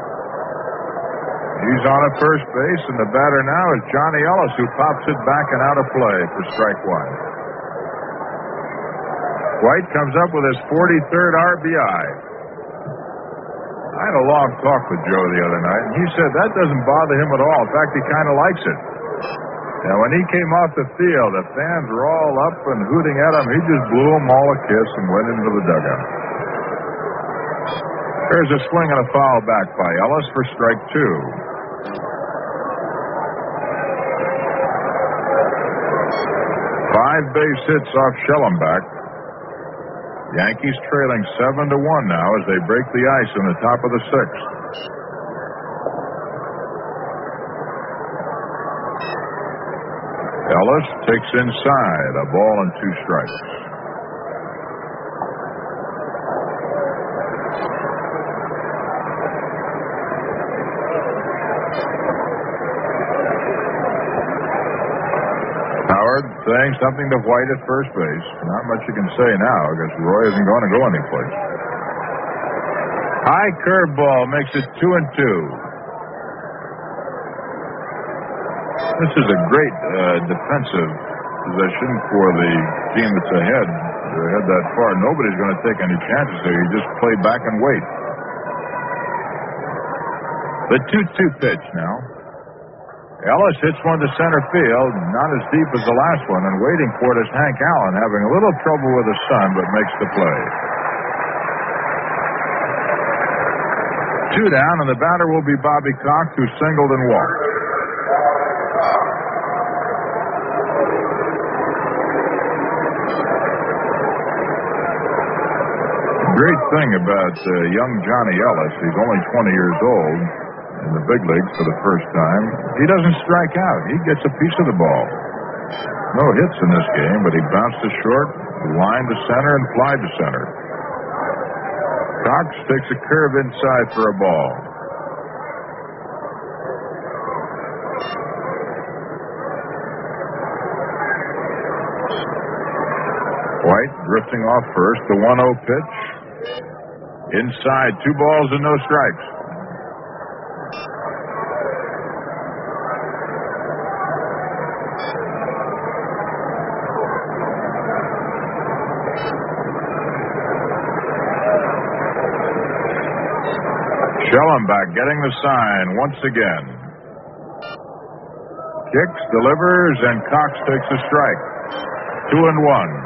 He's on at first base, and the batter now is Johnny Ellis, who pops it back and out of play for strike one. White comes up with his 43rd RBI. I had a long talk with Joe the other night, and he said that doesn't bother him at all. In fact, he kind of likes it. Now, when he came off the field, the fans were all up and hooting at him. He just blew them all a kiss and went into the dugout. There's a swing and a foul back by Ellis for strike two. 5 base hits off Schellenbach. Yankees trailing 7-1 now as they break the ice in the top of the sixth. Ellis takes inside, a ball and 2 strikes. Howard saying something to White at first base. Not much you can say now because Roy isn't going to go anyplace. High curveball makes it 2-2. This is a great defensive position for the team that's ahead. They're ahead that far. Nobody's going to take any chances there. You just play back and wait. The 2-2 pitch now. Ellis hits one to center field, not as deep as the last one, and waiting for it is Hank Allen, having a little trouble with his son, but makes the play. 2 down, and the batter will be Bobby Cox, who singled and walked. Great thing about young Johnny Ellis, he's only 20 years old in the big leagues for the first time. He doesn't strike out. He gets a piece of the ball. No hits in this game, but he bounced to short, lined to center, and flied to center. Cox takes a curve inside for a ball. White drifting off first, the 1-0 pitch. Inside, 2 balls and no strikes. Schellenbach getting the sign once again. Kicks, delivers, and Cox takes a strike. 2-1.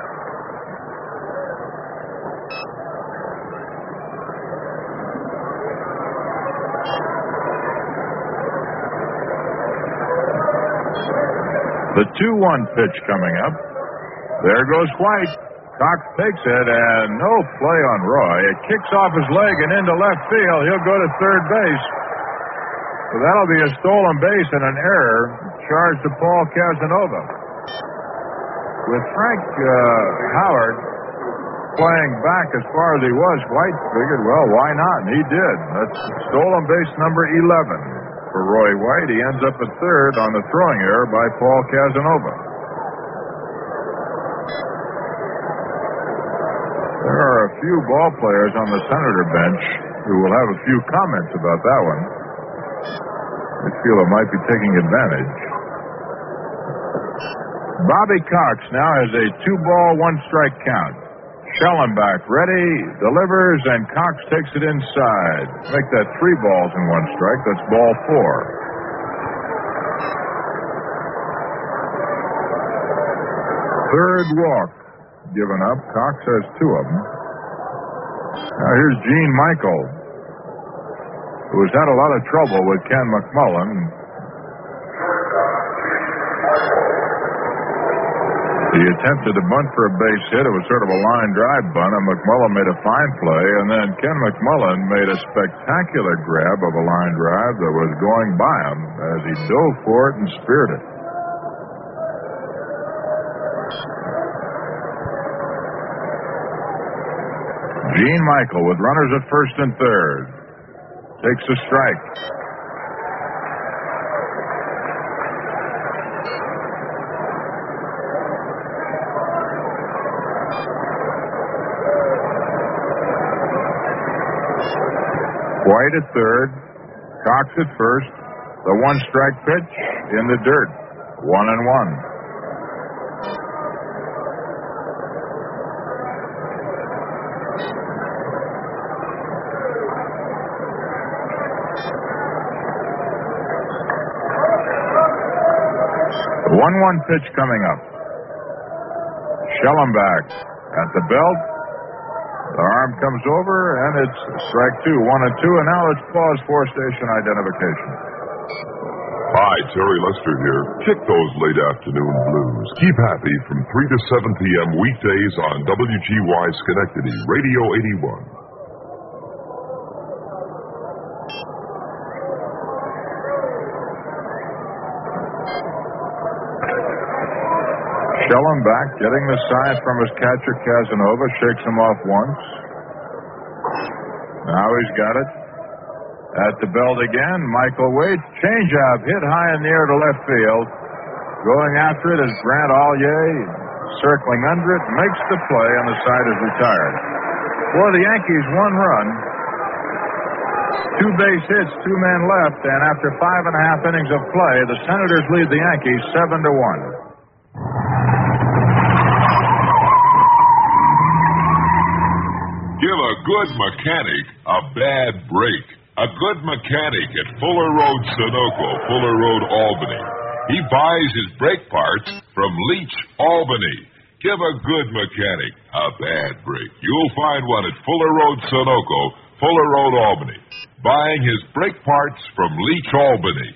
The 2-1 pitch coming up. There goes White. Cox takes it, and no play on Roy. It kicks off his leg and into left field. He'll go to third base. So that'll be a stolen base and an error charged to Paul Casanova. With Frank Howard playing back as far as he was, White figured, well, why not? And he did. That's stolen base number 11. For Roy White, he ends up at third on the throwing error by Paul Casanova. There are a few ball players on the Senator bench who will have a few comments about that one. They feel it might be taking advantage. Bobby Cox now has a 2-ball, 1-strike count. Schellenbach ready, delivers, and Cox takes it inside. Make that 3 balls and 1 strike. That's ball 4. Third walk given up. Cox has 2 of them. Now here's Gene Michael, who has had a lot of trouble with Ken McMullen. He attempted to bunt for a base hit. It was sort of a line drive bunt, and McMullen made a fine play. And then Ken McMullen made a spectacular grab of a line drive that was going by him as he dove for it and speared it. Gene Michael with runners at first and third takes a strike. White at third, Cox at first. The 1-strike pitch in the dirt. 1-1. The 1-1 pitch coming up. Schellenbach at the belt. The arm comes over, and it's strike 2, 1-2, and now let's pause for station identification. Hi, Terry Lester here. Kick those late afternoon blues. Keep happy from 3 to 7 p.m. weekdays on WGY Schenectady, Radio 81. Schellenbach getting the sign from his catcher, Casanova, shakes him off once. Now he's got it. At the belt again, Michael waits. Changeup hit high in the air to left field. Going after it is Grant Allier, circling under it, makes the play, and the side is retired. For the Yankees, 1 run. 2 base hits, 2 men left, and after 5.5 innings of play, the Senators lead the Yankees 7-1. Give a good mechanic a bad break. A good mechanic at Fuller Road, Sunoco, Fuller Road, Albany. He buys his brake parts from Leach, Albany. Give a good mechanic a bad break. You'll find one at Fuller Road, Sunoco, Fuller Road, Albany. Buying his brake parts from Leach, Albany.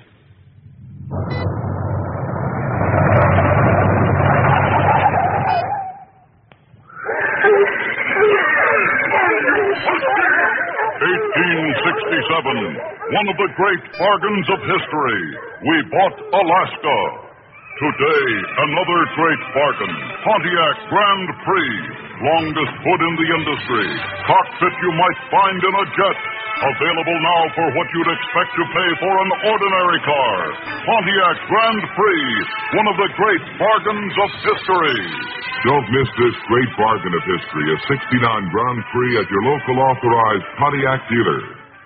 One of the great bargains of history. We bought Alaska. Today, another great bargain. Pontiac Grand Prix. Longest hood in the industry. Cockpit you might find in a jet. Available now for what you'd expect to pay for an ordinary car. Pontiac Grand Prix. One of the great bargains of history. Don't miss this great bargain of history. A 69 Grand Prix at your local authorized Pontiac dealer.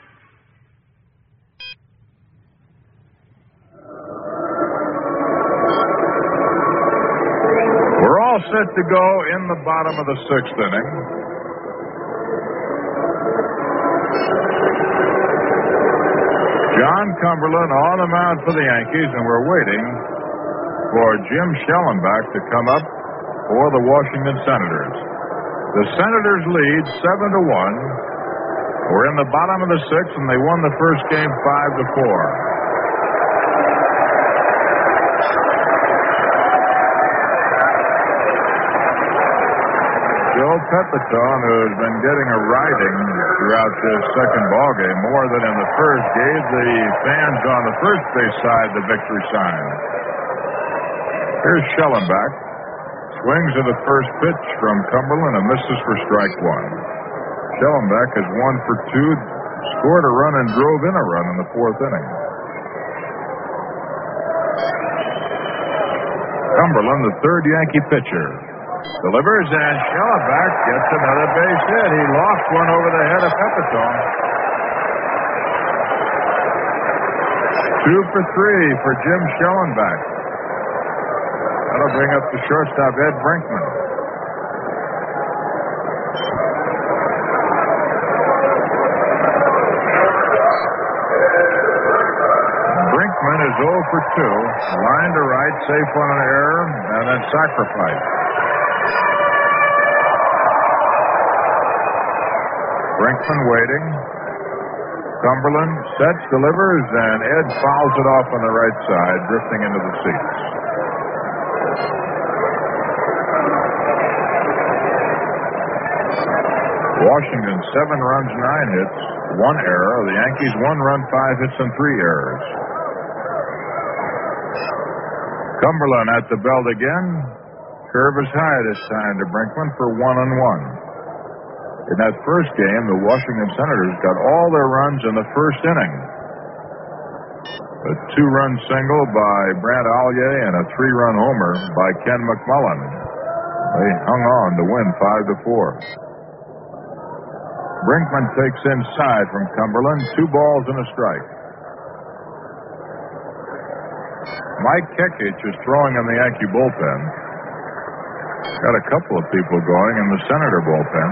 We're all set to go in the bottom of the 6th inning. John Cumberland on the mound for the Yankees, and we're waiting for Jim Schellenbach to come up for the Washington Senators. The Senators lead 7-1. We're in the bottom of the 6th, and they won the first game 5-4. Joe Pepitone, who has been getting a riding throughout this second ballgame, more than in the first, gave the fans on the first base side the victory sign. Here's Schellenbach. Swings at the first pitch from Cumberland and misses for strike 1. Schellenbach has 1 for 2, scored a run and drove in a run in the 4th inning. Cumberland, the third Yankee pitcher, delivers, and Schellenbach gets another base hit. He lost one over the head of Pepitone. 2 for 3 for Jim Schellenbach. That'll bring up the shortstop, Ed Brinkman. Brinkman is 0 for 2. Line to right, safe on an error, and then sacrifice. Brinkman waiting. Cumberland sets, delivers, and Ed fouls it off on the right side, drifting into the seats. Washington, 7 runs, 9 hits, 1 error. The Yankees, 1 run, 5 hits, and 3 errors. Cumberland at the belt again. Curve is high this time to Brinkman for 1-1. In that first game, the Washington Senators got all their runs in the first inning. A 2-run single by Brant Allier and a 3-run homer by Ken McMullen. They hung on to win 5-4. Brinkman takes inside from Cumberland, 2 balls and a strike. Mike Kekich is throwing in the Yankee bullpen. Got a couple of people going in the Senator bullpen.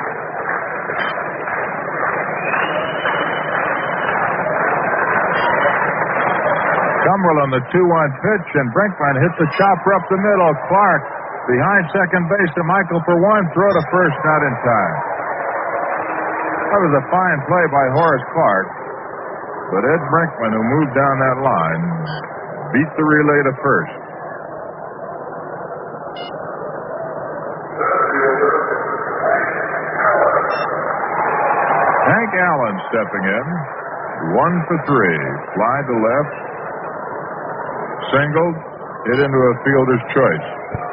Cumberland, the 2-1 pitch, and Brinkman hits a chopper up the middle. Clark behind second base to Michael for 1. Throw to first, not in time. That was a fine play by Horace Clark. But Ed Brinkman, who moved down that line, beat the relay to first. Hank Allen stepping in. 1 for 3. Fly to left. Singled. Hit into a fielder's choice.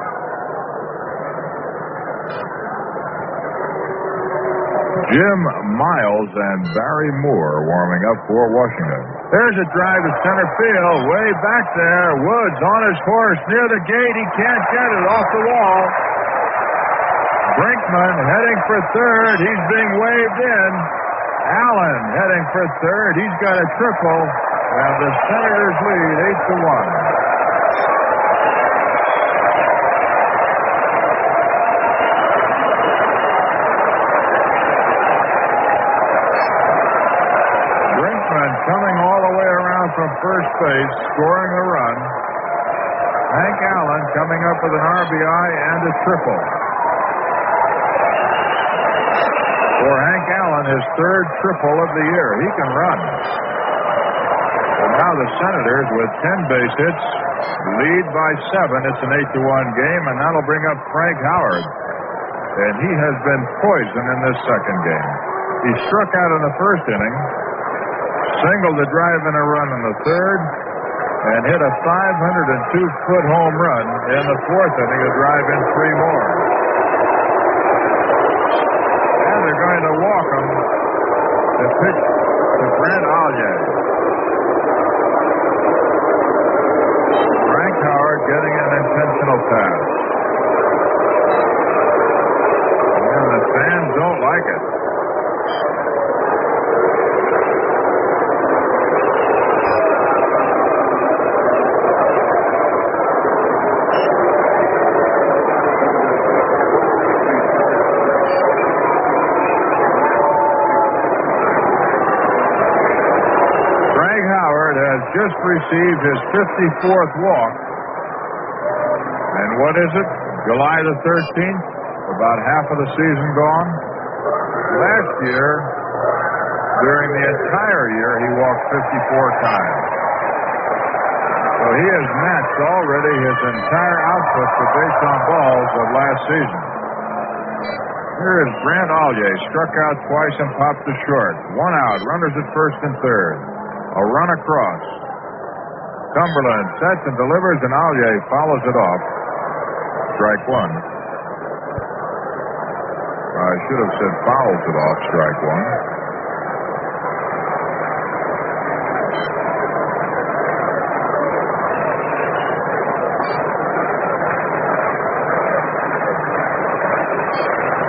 Jim Miles and Barry Moore warming up for Washington. There's a drive to center field. Way back there. Woods on his horse near the gate. He can't get it off the wall. Brinkman heading for third. He's being waved in. Allen heading for third. He's got a triple. And the Senators lead 8-1. Coming all the way around from first base, scoring a run. Hank Allen coming up with an RBI and a triple. For Hank Allen, his 3rd triple of the year. He can run. And now the Senators, with 10 base hits, lead by 7. It's an 8-1 game, and that'll bring up Frank Howard. And he has been poisoned in this second game. He struck out in the first inning. Singled to drive in a run in the third, and hit a 502-foot home run in the fourth inning to drive in 3 more. And they're going to walk him to pitch to Brant Allier. Frank Howard getting an intentional pass. And the fans don't like it. Just received his 54th walk. And what is it? July the 13th? About half of the season gone. Last year, during the entire year, he walked 54 times. So he has matched already his entire output for base on balls of last season. Here is Brant Allier, struck out twice and popped to short. 1 out, runners at first and third. A run across. Cumberland sets and delivers, and Allier follows it off. Strike 1. I should have said fouls it off, strike 1.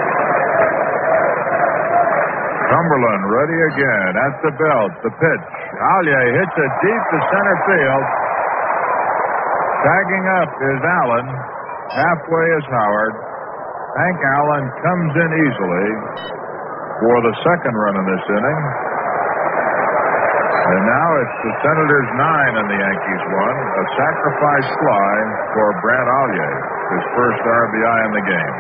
Cumberland ready again at the belt. The pitch. Allier hits it deep to center field. Tagging up is Allen. Halfway is Howard. Hank Allen comes in easily for the second run in this inning. And now it's the Senators 9 and the Yankees 1. A sacrifice fly for Brant Allier, his first RBI in the game.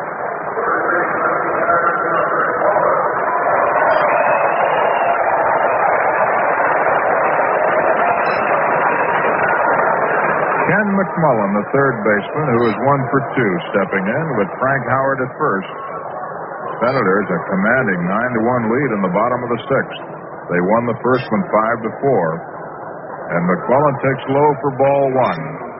Ken McMullen, the third baseman, who is 1 for 2, stepping in with Frank Howard at first. Senators a commanding 9-1 lead in the bottom of the sixth. They won the first one 5-4. And McMullen takes low for ball one.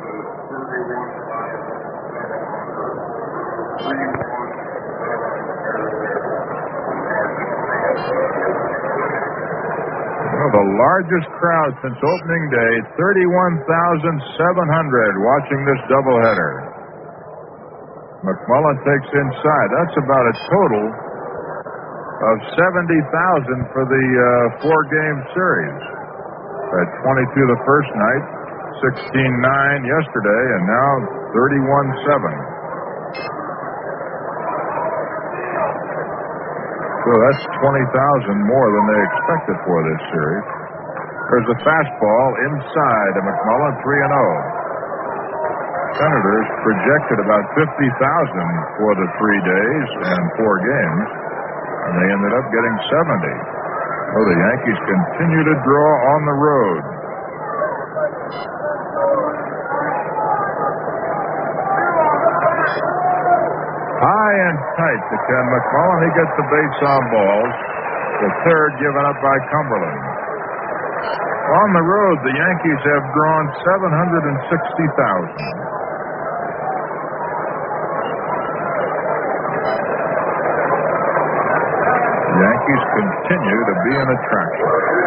The largest crowd since opening day, 31,700 watching this doubleheader. McMullen takes inside. That's about a total of 70,000 for the four-game series. At 22 the first night, 16-9 yesterday, and now 31-7. So that's 20,000 more than they expected for this series. There's a fastball inside of McMullen, 3-0. Senators projected about 50,000 for the 3 days and 4 games, and they ended up getting 70. So the Yankees continue to draw on the road. High and tight to Ken McMullen. He gets the base on balls. The third given up by Cumberland. On the road, the Yankees have drawn 760,000. The Yankees continue to be an attraction.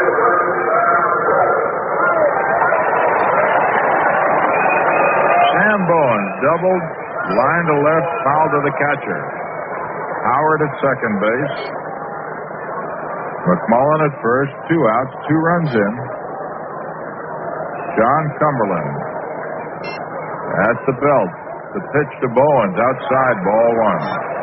Sam Bowen doubled. Line to left, foul to the catcher. Howard at second base. McMullen at first, 2 outs, 2 runs in. John Cumberland at the belt. The pitch to Bowens, outside, ball 1.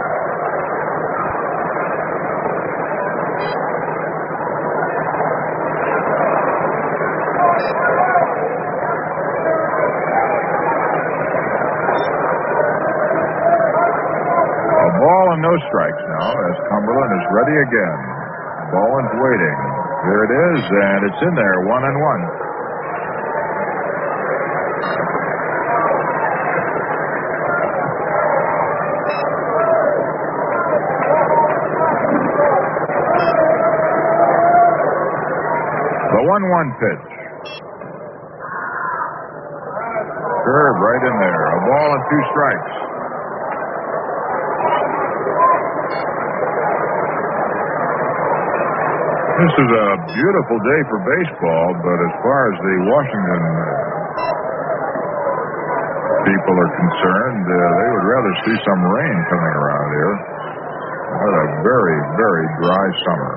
No strikes now as Cumberland is ready again. Bowen's waiting. Here it is, and it's in there, 1-1. The 1-1 pitch. Curve right in there. A ball and 2 strikes. This is a beautiful day for baseball, but as far as the Washington people are concerned, they would rather see some rain coming around here. What a very, very dry summer.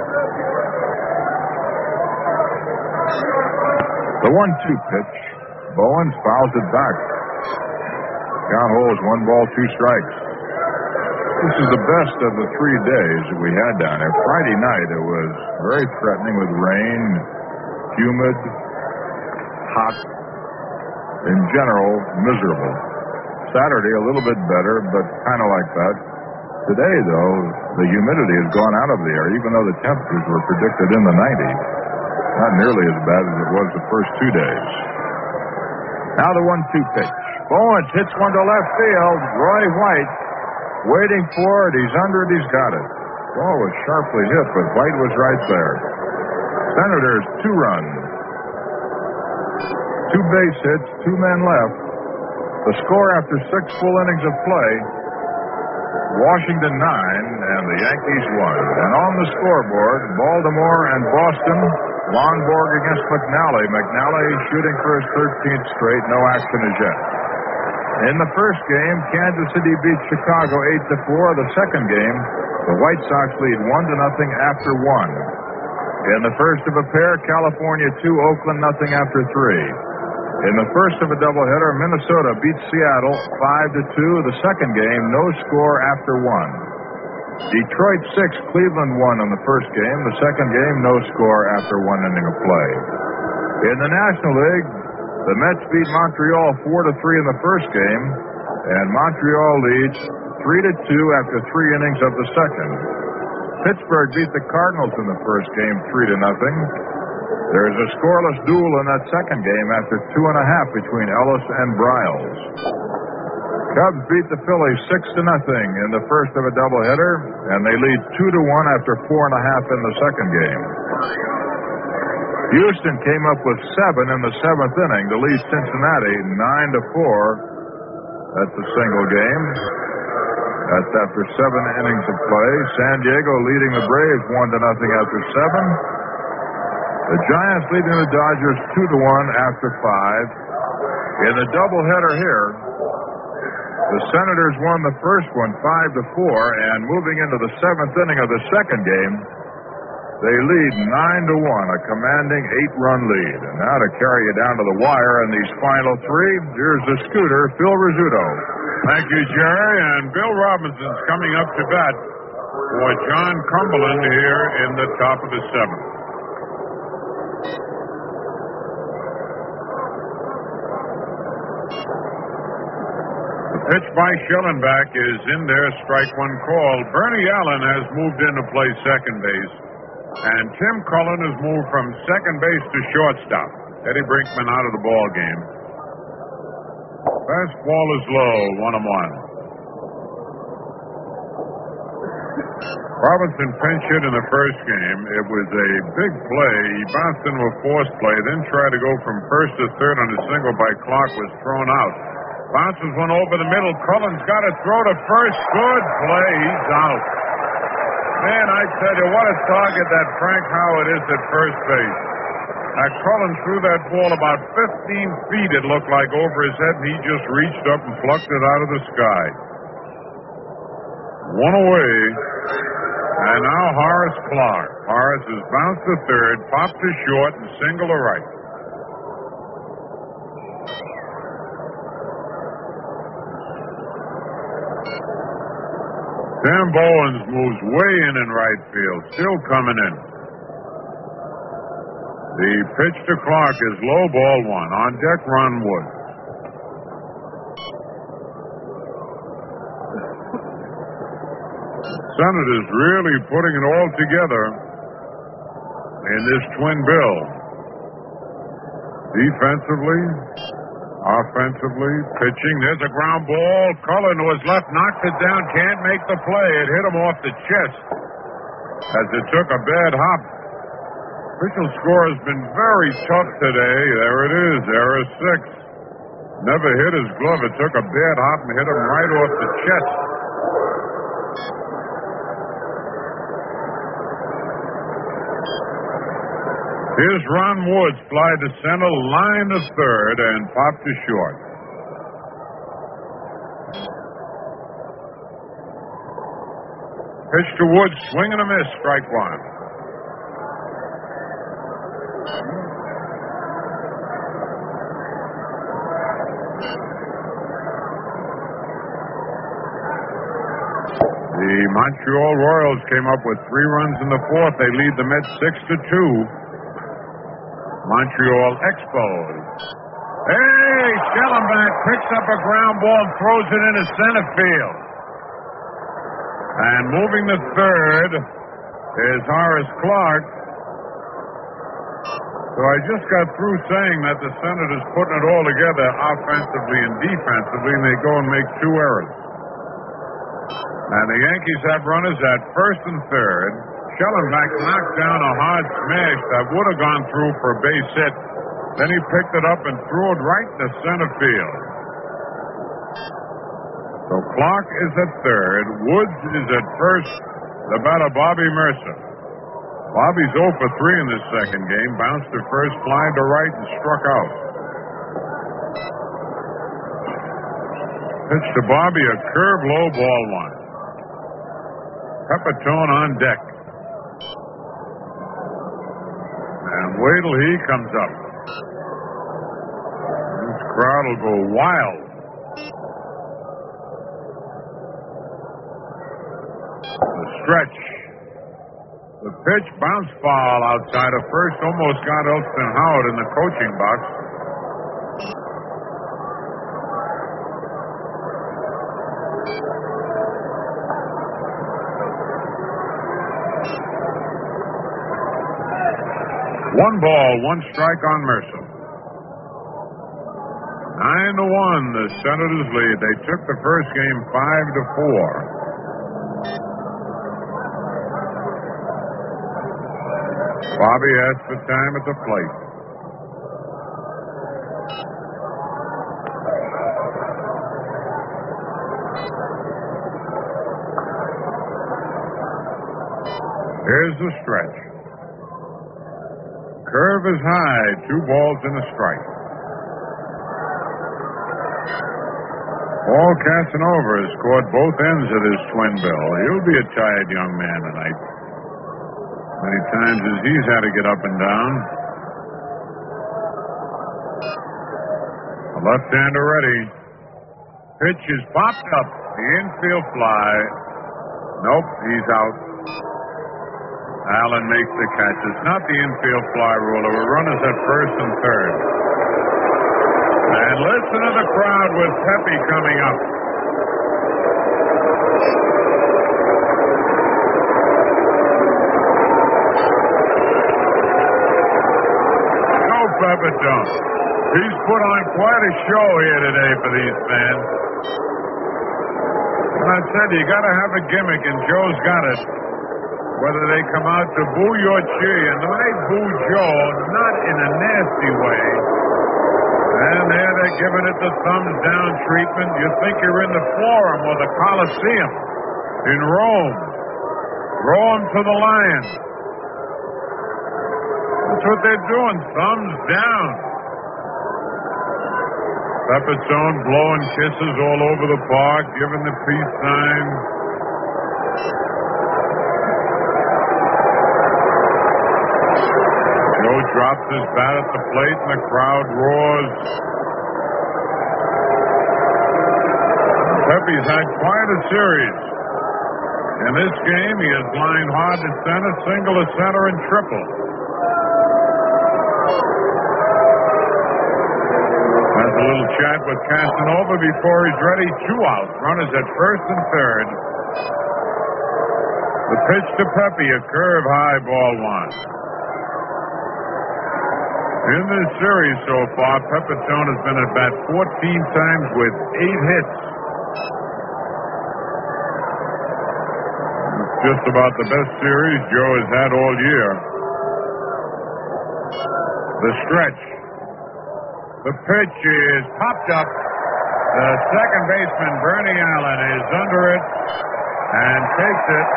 The 1-2 pitch. Bowens fouls it back. Count holds 1 ball, 2 strikes. This is the best of the 3 days that we had down there. Friday night, it was very threatening with rain, humid, hot, in general, miserable. Saturday, a little bit better, but kind of like that. Today, though, the humidity has gone out of the air, even though the temperatures were predicted in the 90s. Not nearly as bad as it was the first 2 days. Now the 1-2 pitch. Bowens hits one to left field. Roy White waiting for it. He's under it. He's got it. Ball was sharply hit, but White was right there. Senators 2 runs. 2 base hits, 2 men left. The score after 6 full innings of play, Washington 9 and the Yankees 1. And on the scoreboard, Baltimore and Boston, Lonborg against McNally. McNally shooting for his 13th straight. No action as yet. In the first game, Kansas City beat Chicago 8-4. The second game, the White Sox lead 1-0 after 1. In the first of a pair, California 2, Oakland nothing after 3. In the first of a doubleheader, Minnesota beats Seattle 5-2. The second game, no score after 1. Detroit 6, Cleveland 1 in the first game. The second game, no score after 1 inning of play. In the National League, the Mets beat Montreal 4-3 in the first game, and Montreal leads 3-2 after 3 innings of the second. Pittsburgh beat the Cardinals in the first game 3-0. There's a scoreless duel in that second game after 2.5 between Ellis and Bryles. Cubs beat the Phillies 6-0 in the first of a doubleheader, and they lead 2-1 after 4.5 in the second game. Houston came up with 7 in the seventh inning to lead Cincinnati 9-4. That's a single game. That's after 7 innings of play. San Diego leading the Braves 1-0 after 7. The Giants leading the Dodgers 2-1 after 5. In the doubleheader here, the Senators won the first one 5-4, and moving into the seventh inning of the second game, they lead 9-1, a commanding 8-run lead. And now to carry you down to the wire in these final 3, here's the Scooter, Phil Rizzuto. Thank you, Jerry. And Bill Robinson's coming up to bat for John Cumberland here in the top of the seventh. The pitch by Schellenbach is in there, strike one call. Bernie Allen has moved in to play second base, and Tim Cullen has moved from second base to shortstop. Eddie Brinkman out of the ball game. Fastball is low, 1-1. Robinson pinch hit in the first game. It was a big play. He bounced into a forced play, then tried to go from first to third on a single by Clark, was thrown out. Bounces one over the middle. Cullen's got to throw to first. Good play. He's out. Man, I tell you, what a target that Frank Howard is at first base. Cullen threw that ball about 15 feet, it looked like, over his head, and he just reached up and plucked it out of the sky. One away. And now Horace Clark. Horace has bounced to third, popped to short, and single to right. Sam Bowens moves way in right field, still coming in. The pitch to Clark is low, ball one. On deck, Ron Wood. Senators really putting it all together in this twin bill. Defensively, offensively, pitching. There's a ground ball. Cullen was left, knocked it down, can't make the play. It hit him off the chest as it took a bad hop. Official score has been very tough today. There it is, error 6. Never hit his glove. It took a bad hop and hit him right off the chest. Here's Ron Woods, fly to center, line to third, and pop to short. Pitch to Woods, swing and a miss, strike one. The Montreal Royals came up with 3 runs in the fourth. They lead the Mets 6-2. Montreal exposed. Hey, Schellenbach picks up a ground ball and throws it into center field. And moving to third is Horace Clark. So I just got through saying that the Senators putting it all together offensively and defensively, and they go and make 2 errors. And the Yankees have runners at first and third. Schellenbach knocked down a hard smash that would have gone through for a base hit. Then he picked it up and threw it right to center field. So Clark is at third. Woods is at first. The batter, Bobby Mercer. Bobby's 0 for 3 in this second game. Bounced to first, fly to right, and struck out. Pitch to Bobby, a curve, low, ball one. Pepitone on deck. Wait till he comes up. This crowd will go wild. The stretch. The pitch, bounce foul outside of first, almost got Elston Howard in the coaching box. One ball, one strike on Mercer. 9-1, the Senators lead. They took the first game 5-4. Bobby asked for time at the plate. Here's the stretch. Curve is high, 2 balls and a strike. Paul Casanova has scored both ends of his twin bill. He'll be a tired young man tonight. Many times as he's had to get up and down. The left-hander ready. Pitch is popped up. The infield fly. Nope, he's out. Allen makes the catch. It's not the infield fly rule. There were runners at first and third. And listen to the crowd with Pepe coming up. Pepitone. He's put on quite a show here today for these fans. And I said, you got to have a gimmick, and Joe's got it. Whether they come out to boo you or cheer you. And they boo Joe, not in a nasty way. And there they're giving it the thumbs down treatment. You think you're in the Forum or the Coliseum in Rome. Rome to the Lions. That's what they're doing, thumbs down. Pepitone blowing kisses all over the park, giving the peace sign. Joe drops his bat at the plate and the crowd roars. Pepe's had quite a series. In this game, he has lined hard to center, single to center, and triple. Has a little chat with Casanova before he's ready. 2 outs. Runners at first and third. The pitch to Pepe, a curve high, ball 1. In this series so far, Pepitone has been at bat 14 times with 8 hits. It's just about the best series Joe has had all year. The stretch. The pitch is popped up. The second baseman, Bernie Allen, is under it and takes it.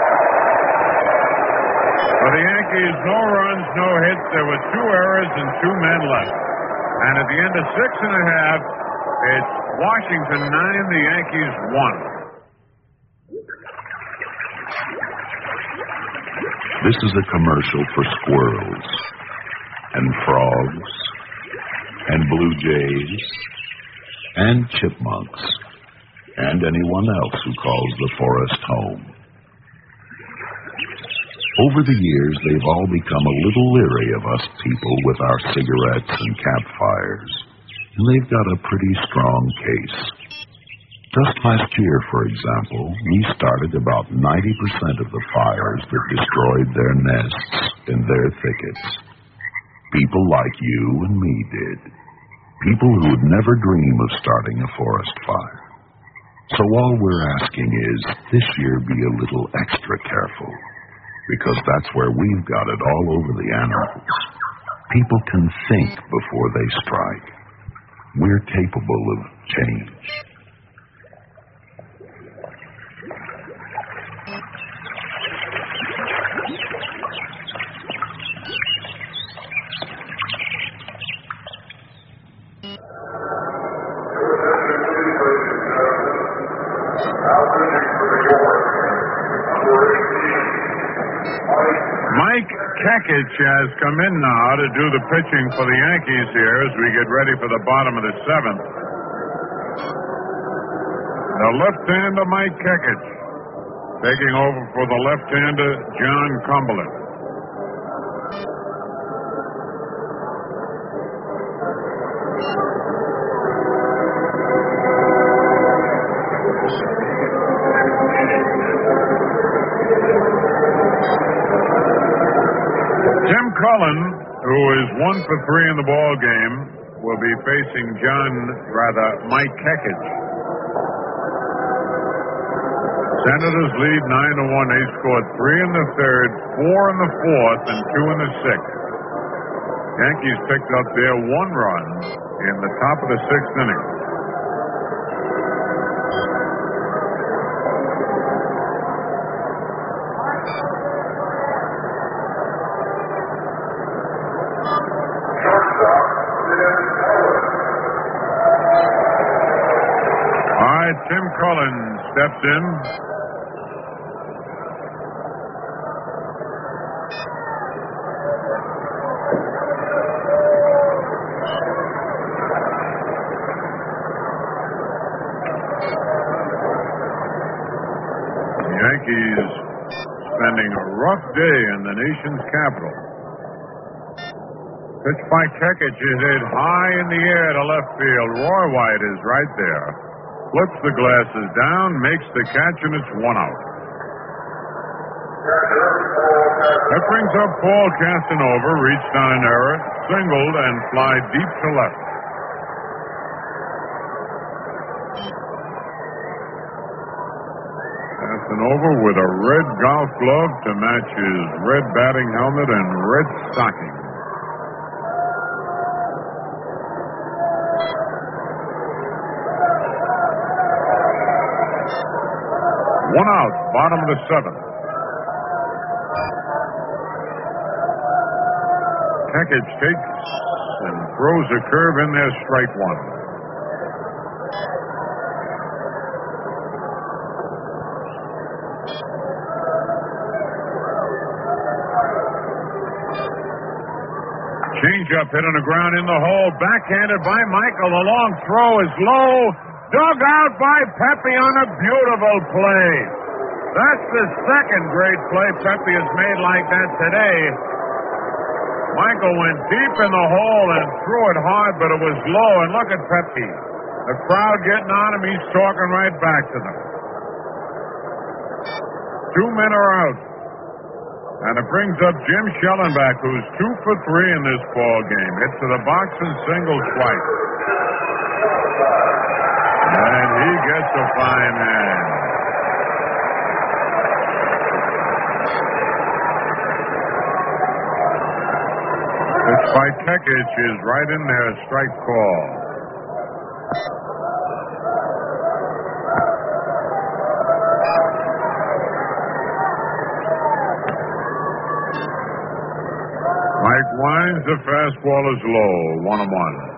For the Yankees, no runs, no hits. There were 2 errors and 2 men left. And at the end of 6 1/2, it's Washington 9, the Yankees 1. This is a commercial for squirrels and frogs and blue jays and chipmunks and anyone else who calls the forest home. Over the years, they've all become a little leery of us people with our cigarettes and campfires, and they've got a pretty strong case. Just last year, for example, we started about 90% of the fires that destroyed their nests in their thickets. People like you and me did. People who would never dream of starting a forest fire. So all we're asking is, this year be a little extra careful, because that's where we've got it all over the animals. People can think before they strike. We're capable of change. Kekich has come in now to do the pitching for the Yankees here as we get ready for the bottom of the seventh. The left-hander, Mike Kekich, taking over for the left-hander, John Cumberland. Tim Cullen, who is 1 for 3 in the ball game, will be facing Mike Kekich. Senators lead 9-1. They scored 3 in the third, 4 in the fourth, and 2 in the sixth. Yankees picked up their 1 run in the top of the sixth inning. Tim Cullen steps in. The Yankees spending a rough day in the nation's capital. Pitch by Kekich is hit high in the air to left field. Roy White is right there. Flips the glasses down, makes the catch, and it's 1 out. That brings up Paul Casanova, reached on an error, singled, and fly deep to left. Casanova with a red golf glove to match his red batting helmet and red stockings. One out, bottom of the seventh. Kekich takes and throws a curve in there, strike 1. Change-up hit on the ground in the hole, backhanded by Michael. The long throw is low. Dug out by Pepe on a beautiful play. That's the second great play Pepe has made like that today. Michael went deep in the hole and threw it hard, but it was low. And look at Pepe. The crowd getting on him. He's talking right back to them. 2 men are out. And it brings up Jim Schellenbach, who's 2 for 3 in this ball game. Hits to the box and singles twice. And he gets a fine hand. Pitch by Kekich is right in there, strike call. Mike winds, the fastball is low, 1-1.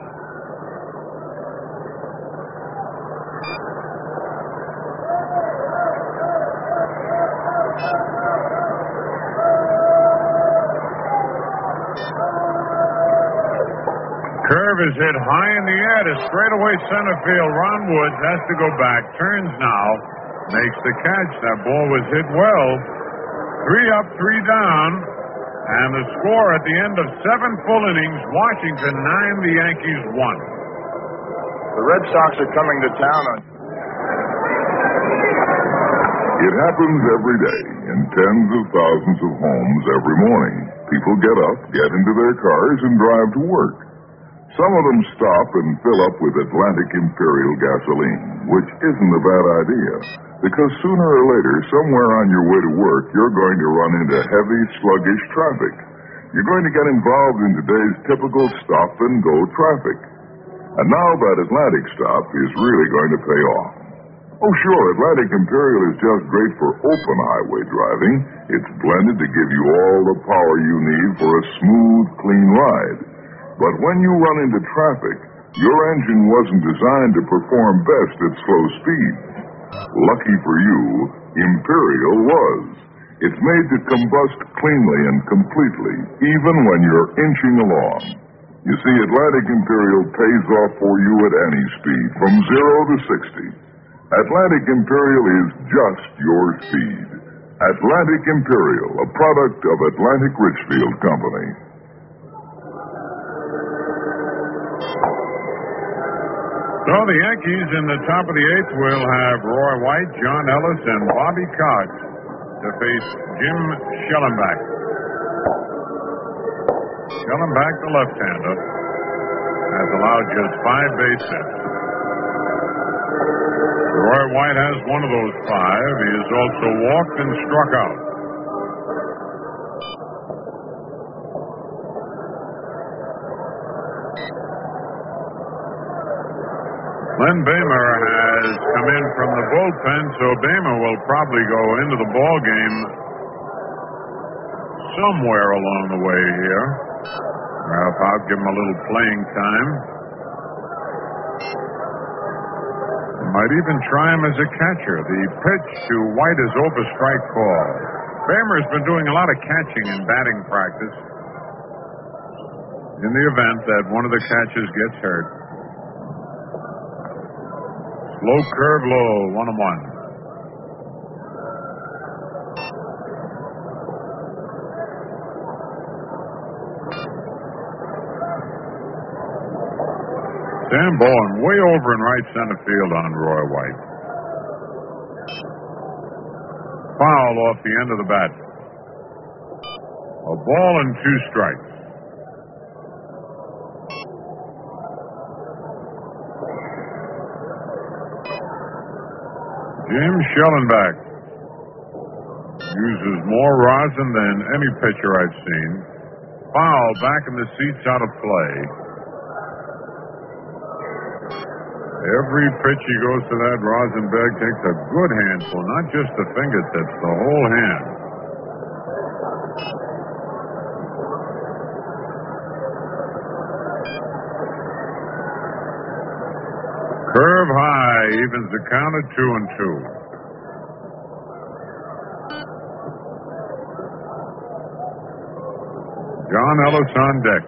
Curve is hit high in the air to straightaway center field. Ron Woods has to go back, turns now, makes the catch. That ball was hit well. 3 up, 3 down, and the score at the end of 7 full innings, Washington 9, the Yankees 1. The Red Sox are coming to town on... It happens every day in tens of thousands of homes every morning. People get up, get into their cars, and drive to work. Some of them stop and fill up with Atlantic Imperial gasoline, which isn't a bad idea, because sooner or later, somewhere on your way to work, you're going to run into heavy, sluggish traffic. You're going to get involved in today's typical stop-and-go traffic. And now that Atlantic stop is really going to pay off. Oh, sure, Atlantic Imperial is just great for open highway driving. It's blended to give you all the power you need for a smooth, clean ride. But when you run into traffic, your engine wasn't designed to perform best at slow speeds. Lucky for you, Imperial was. It's made to combust cleanly and completely, even when you're inching along. You see, Atlantic Imperial pays off for you at any speed, from 0 to 60. Atlantic Imperial is just your speed. Atlantic Imperial, a product of Atlantic Richfield Company. So the Yankees in the top of the eighth will have Roy White, John Ellis, and Bobby Cox to face Jim Schellenbach. Schellenbach, the left-hander, has allowed just 5 base hits. Roy White has one of those 5. He has also walked and struck out. Len Bamer has come in from the bullpen, so Bamer will probably go into the ball game somewhere along the way here. Ralph Houk give him a little playing time. Might even try him as a catcher. The pitch to White is over, strike call. Bamer's been doing a lot of catching in batting practice in the event that one of the catchers gets hurt. Low curve, low, 1-1. Sam Bowen way over in right center field on Roy White. Foul off the end of the bat. A ball and 2 strikes. Jim Schellenbach uses more rosin than any pitcher I've seen. Foul back in the seats, out of play. Every pitch he goes to that rosin bag takes a good handful, not just the fingertips, the whole hand. Curve high, evens the count at 2-2. John Ellis on deck.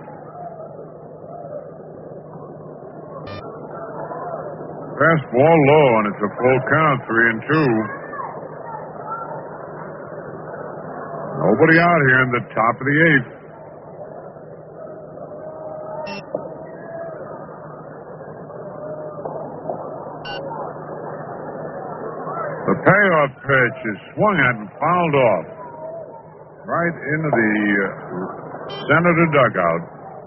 Fastball low, and it's a full count, 3-2. Nobody out here in the top of the eighth. The payoff pitch is swung at and fouled off. Right into the Senator dugout.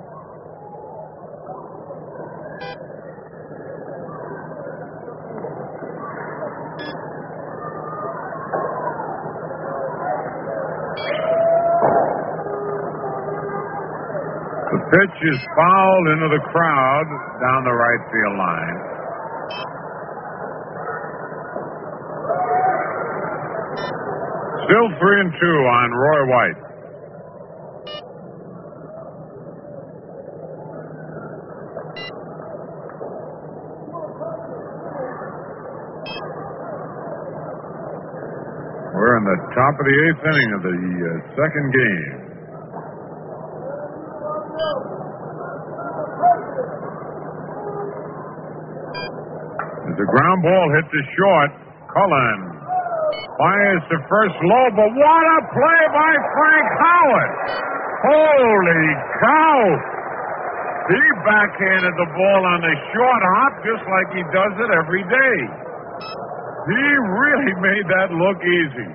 The pitch is fouled into the crowd down the right field line. Still 3-2 on Roy White. We're in the top of the 8th inning of the second game. As the ground ball hit the short, Cullen fires to first low, but what a play by Frank Howard! Holy cow! He backhanded the ball on the short hop just like he does it every day. He really made that look easy.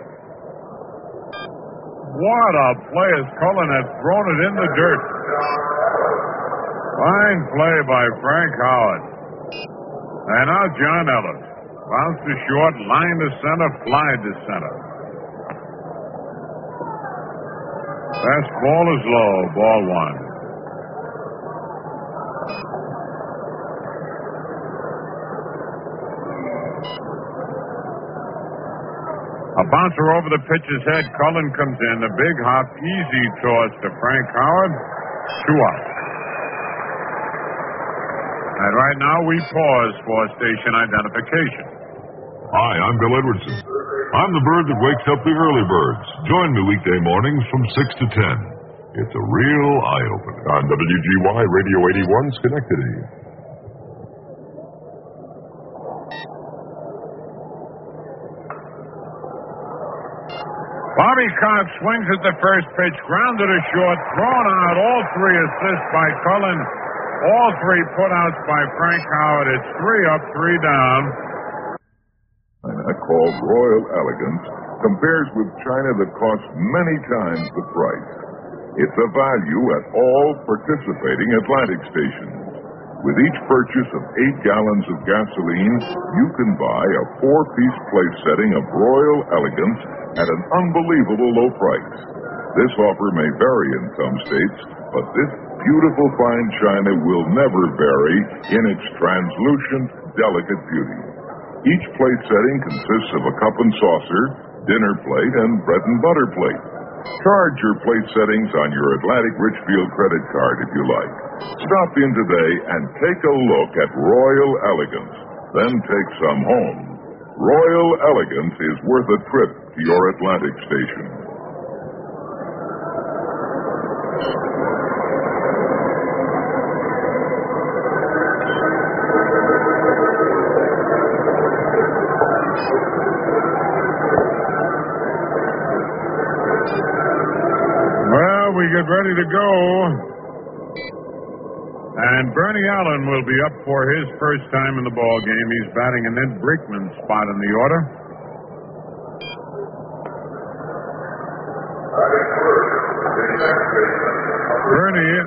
What a play as Cullen had thrown it in the dirt. Fine play by Frank Howard. And now John Ellis. Bounce to short, line to center, fly to center. Fastball is low, ball 1. A bouncer over the pitcher's head. Cullen comes in. A big hop, easy toss to Frank Howard. 2 out. And right now we pause for station identification. Hi, I'm Bill Edwardson. I'm the bird that wakes up the early birds. Join me weekday mornings from 6 to 10. It's a real eye-opener. On WGY Radio 81 Schenectady. Bobby Cox swings at the first pitch, grounded to short, thrown out. All three assists by Cullen. All three putouts by Frank Howard. It's 3 up, 3 down. China, called Royal Elegance, compares with China that costs many times the price. It's a value at all participating Atlantic stations. With each purchase of 8 gallons of gasoline, you can buy a 4-piece place setting of Royal Elegance at an unbelievable low price. This offer may vary in some states, but this beautiful fine china will never vary in its translucent, delicate beauty. Each plate setting consists of a cup and saucer, dinner plate, and bread and butter plate. Charge your plate settings on your Atlantic Richfield credit card if you like. Stop in today and take a look at Royal Elegance. Then take some home. Royal Elegance is worth a trip to your Atlantic station. Well, we get ready to go. And Bernie Allen will be up for his first time in the ball game. He's batting in Ned Brinkman's spot in the order. Bernie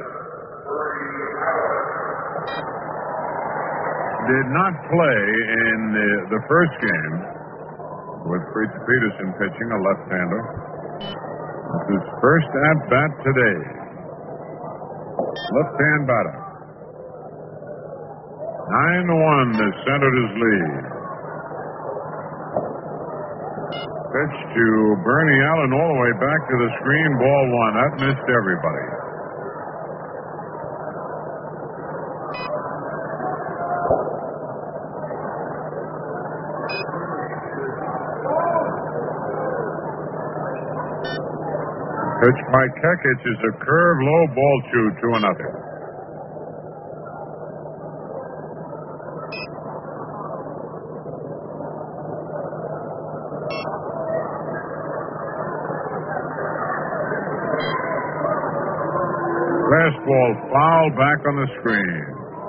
did not play in the first game with Fritz Peterson pitching, a left-hander. It's his first at-bat today. Left-hand batter. 9-1, the Senators lead. Pitch to Bernie Allen all the way back to the screen, ball 1. That missed everybody. Pitch by Kekich is a curve, low ball 2-0. Fastball foul back on the screen.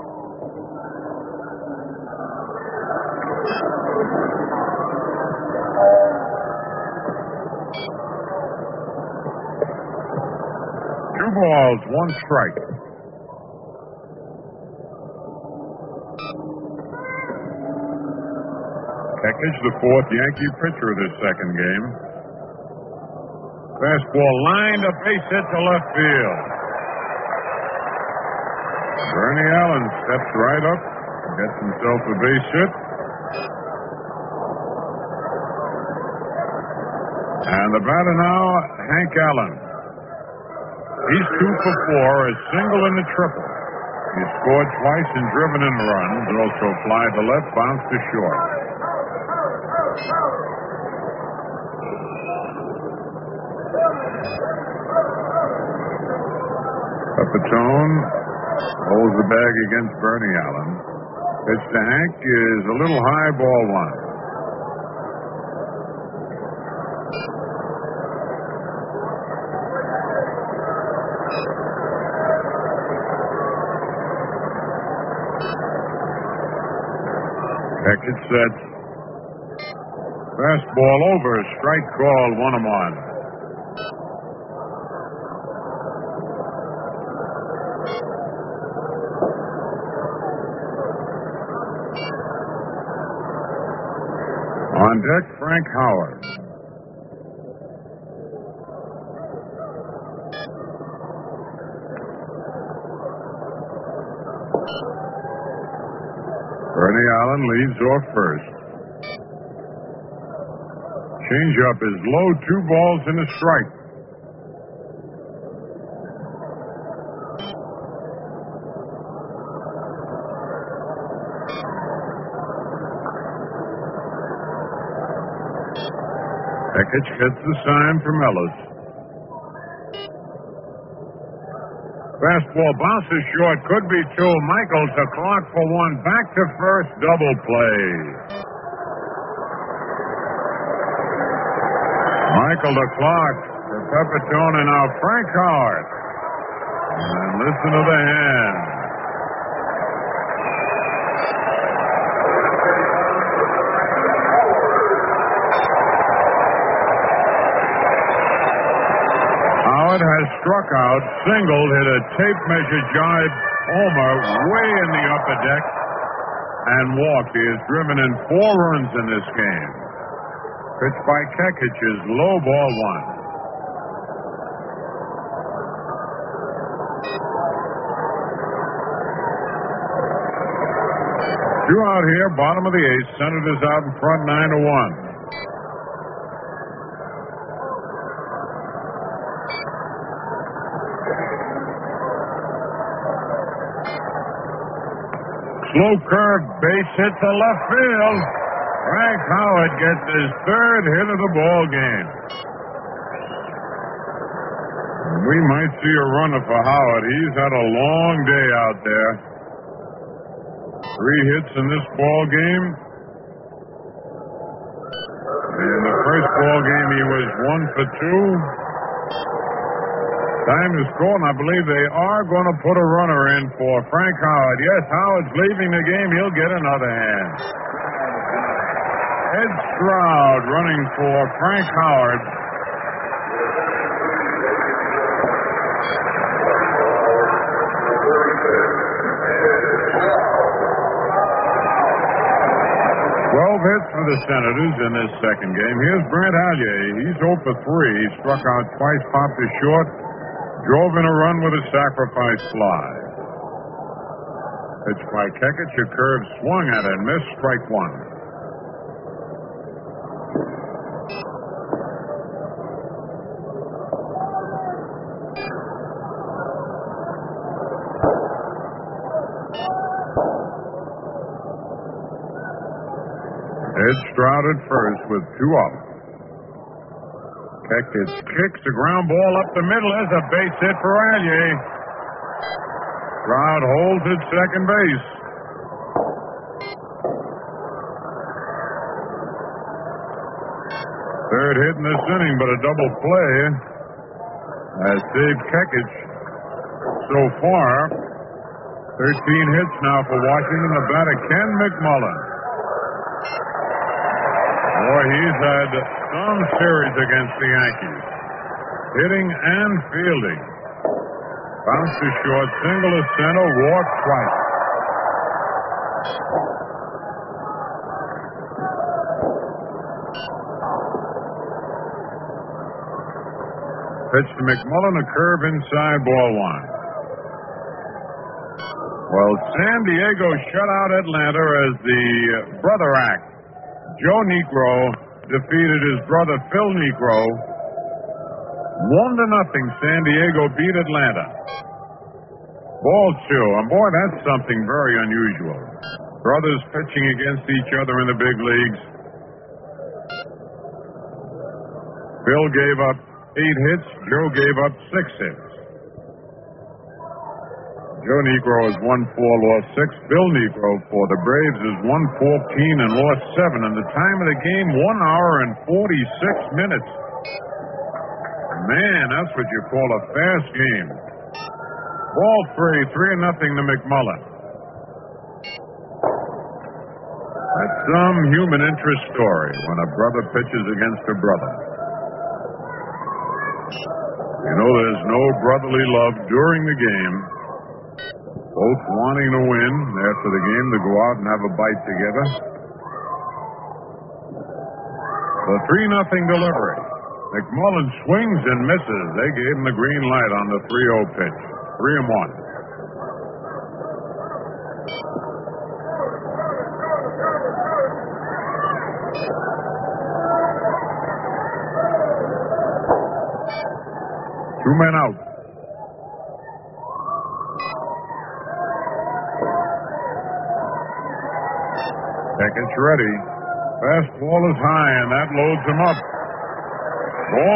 Two balls, 1 strike. Kekich, the 4th Yankee pitcher of this second game. Fastball lined, a base hit to left field. Bernie Allen steps right up, gets himself a base hit. And the batter now, Hank Allen. He's 2 for 4, a single and a triple. He scored twice and driven in runs, also fly to left, bounced to short. Pepitone holds the bag against Bernie Allen. Pitch to Hank is a little high, ball 1. Kekich sets. Fastball over, strike call, 1-1. On deck, Frank Howard. Bernie Allen leads off first. Changeup is low, 2 balls and a strike. Ekich gets the sign from Ellis. Fastball bounces short, could be two. Michael to Clark for one. Back to first, double play. Michael to Clark for Pepitone, and now Frank Howard. And listen to the hand. Howard has struck out, singled, hit a tape measure jibe homer way in the upper deck, and walked. He has driven in 4 runs in this game. Pitch by Kekich is low, ball 1. Two out here, bottom of the 8th. Senators out in front, 9-1. Slow curve, base hit to left field. Frank Howard gets his 3rd hit of the ball game. We might see a runner for Howard. He's had a long day out there. 3 hits in this ball game. In the first ball game, he was 1 for 2. Time to score, and I believe they are going to put a runner in for Frank Howard. Yes, Howard's leaving the game. He'll get another hand. Ed Stroud running for Frank Howard. Hits for the Senators in this second game. Here's Brent Allier. He's 0 for 3. He struck out twice, popped a short, drove in a run with a sacrifice fly. Pitch by Kekich, a curve swung at and missed, strike 1. Ed Stroud at first with 2 up. Kekich kicks the ground ball up the middle. There's a base hit for Allier. Stroud holds at second base. Third hit in this inning, but a double play has saved Kekich so far. 13 hits now for Washington. The batter, Ken McMullen. Boy, he's had some series against the Yankees. Hitting and fielding. Bounce to short, single to center, walk twice. Pitch to McMullen, a curve inside, ball 1. Well, San Diego shut out Atlanta as the brother act. Joe Niekro defeated his brother Phil Niekro. 1-0, San Diego beat Atlanta. Ball 2, and boy, that's something very unusual. Brothers pitching against each other in the big leagues. Phil gave up 8 hits. Joe gave up 6 hits. Joe Niekro has won 4, lost 6. Bill Niekro for the Braves has won 14 and lost 7. And the time of the game, 1 hour and 46 minutes. Man, that's what you call a fast game. Ball 3, 3-0 to McMullen. That's some human interest story when a brother pitches against a brother. You know, there's no brotherly love during the game. Both wanting to win after the game to go out and have a bite together. The 3-0 delivery. McMullen swings and misses. They gave him the green light on the 3-0 pitch. 3-1. Two men out. Kekich ready. Fastball is high, and that loads him up. Ball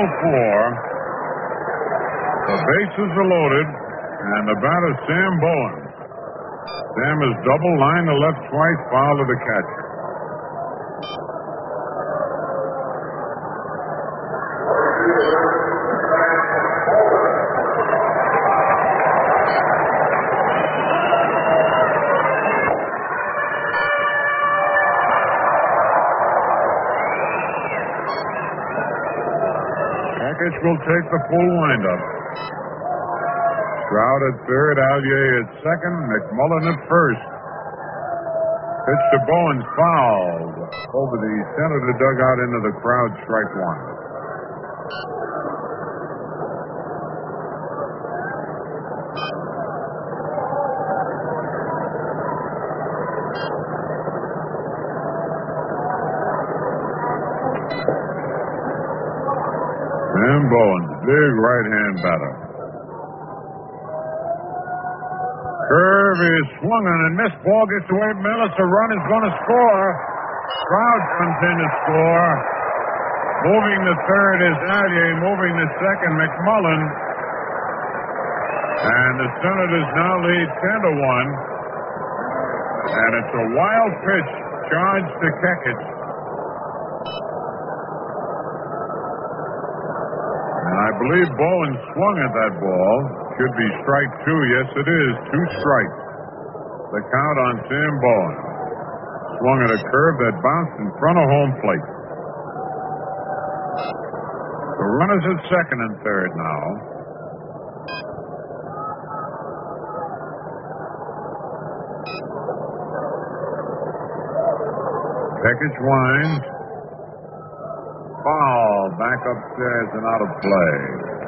4. The bases are loaded, and the batter, Sam Bowen. Sam is double, line to left twice, foul to the catcher. Kekich will take the full windup. Stroud at third, Allier at second, McMullen at first. Pitch to Bowen's fouled over the center of the dugout into the crowd, strike one. Sam Bowen, big right-hand batter. Curve is swung on and missed. Ball gets away. Millis, a run is going to score. Stroud comes in to score. Moving to third is Allier. Moving to second, McMullen. And the Senators now lead 10-1. And it's a wild pitch charged to Kekich. And I believe Bowen swung at that ball. Should be strike two. Yes, it is. 2 strikes. The count on Sam Bowen. Swung at a curve that bounced in front of home plate. The runners at second and third now. Kekich winds. Foul. Back upstairs and out of play.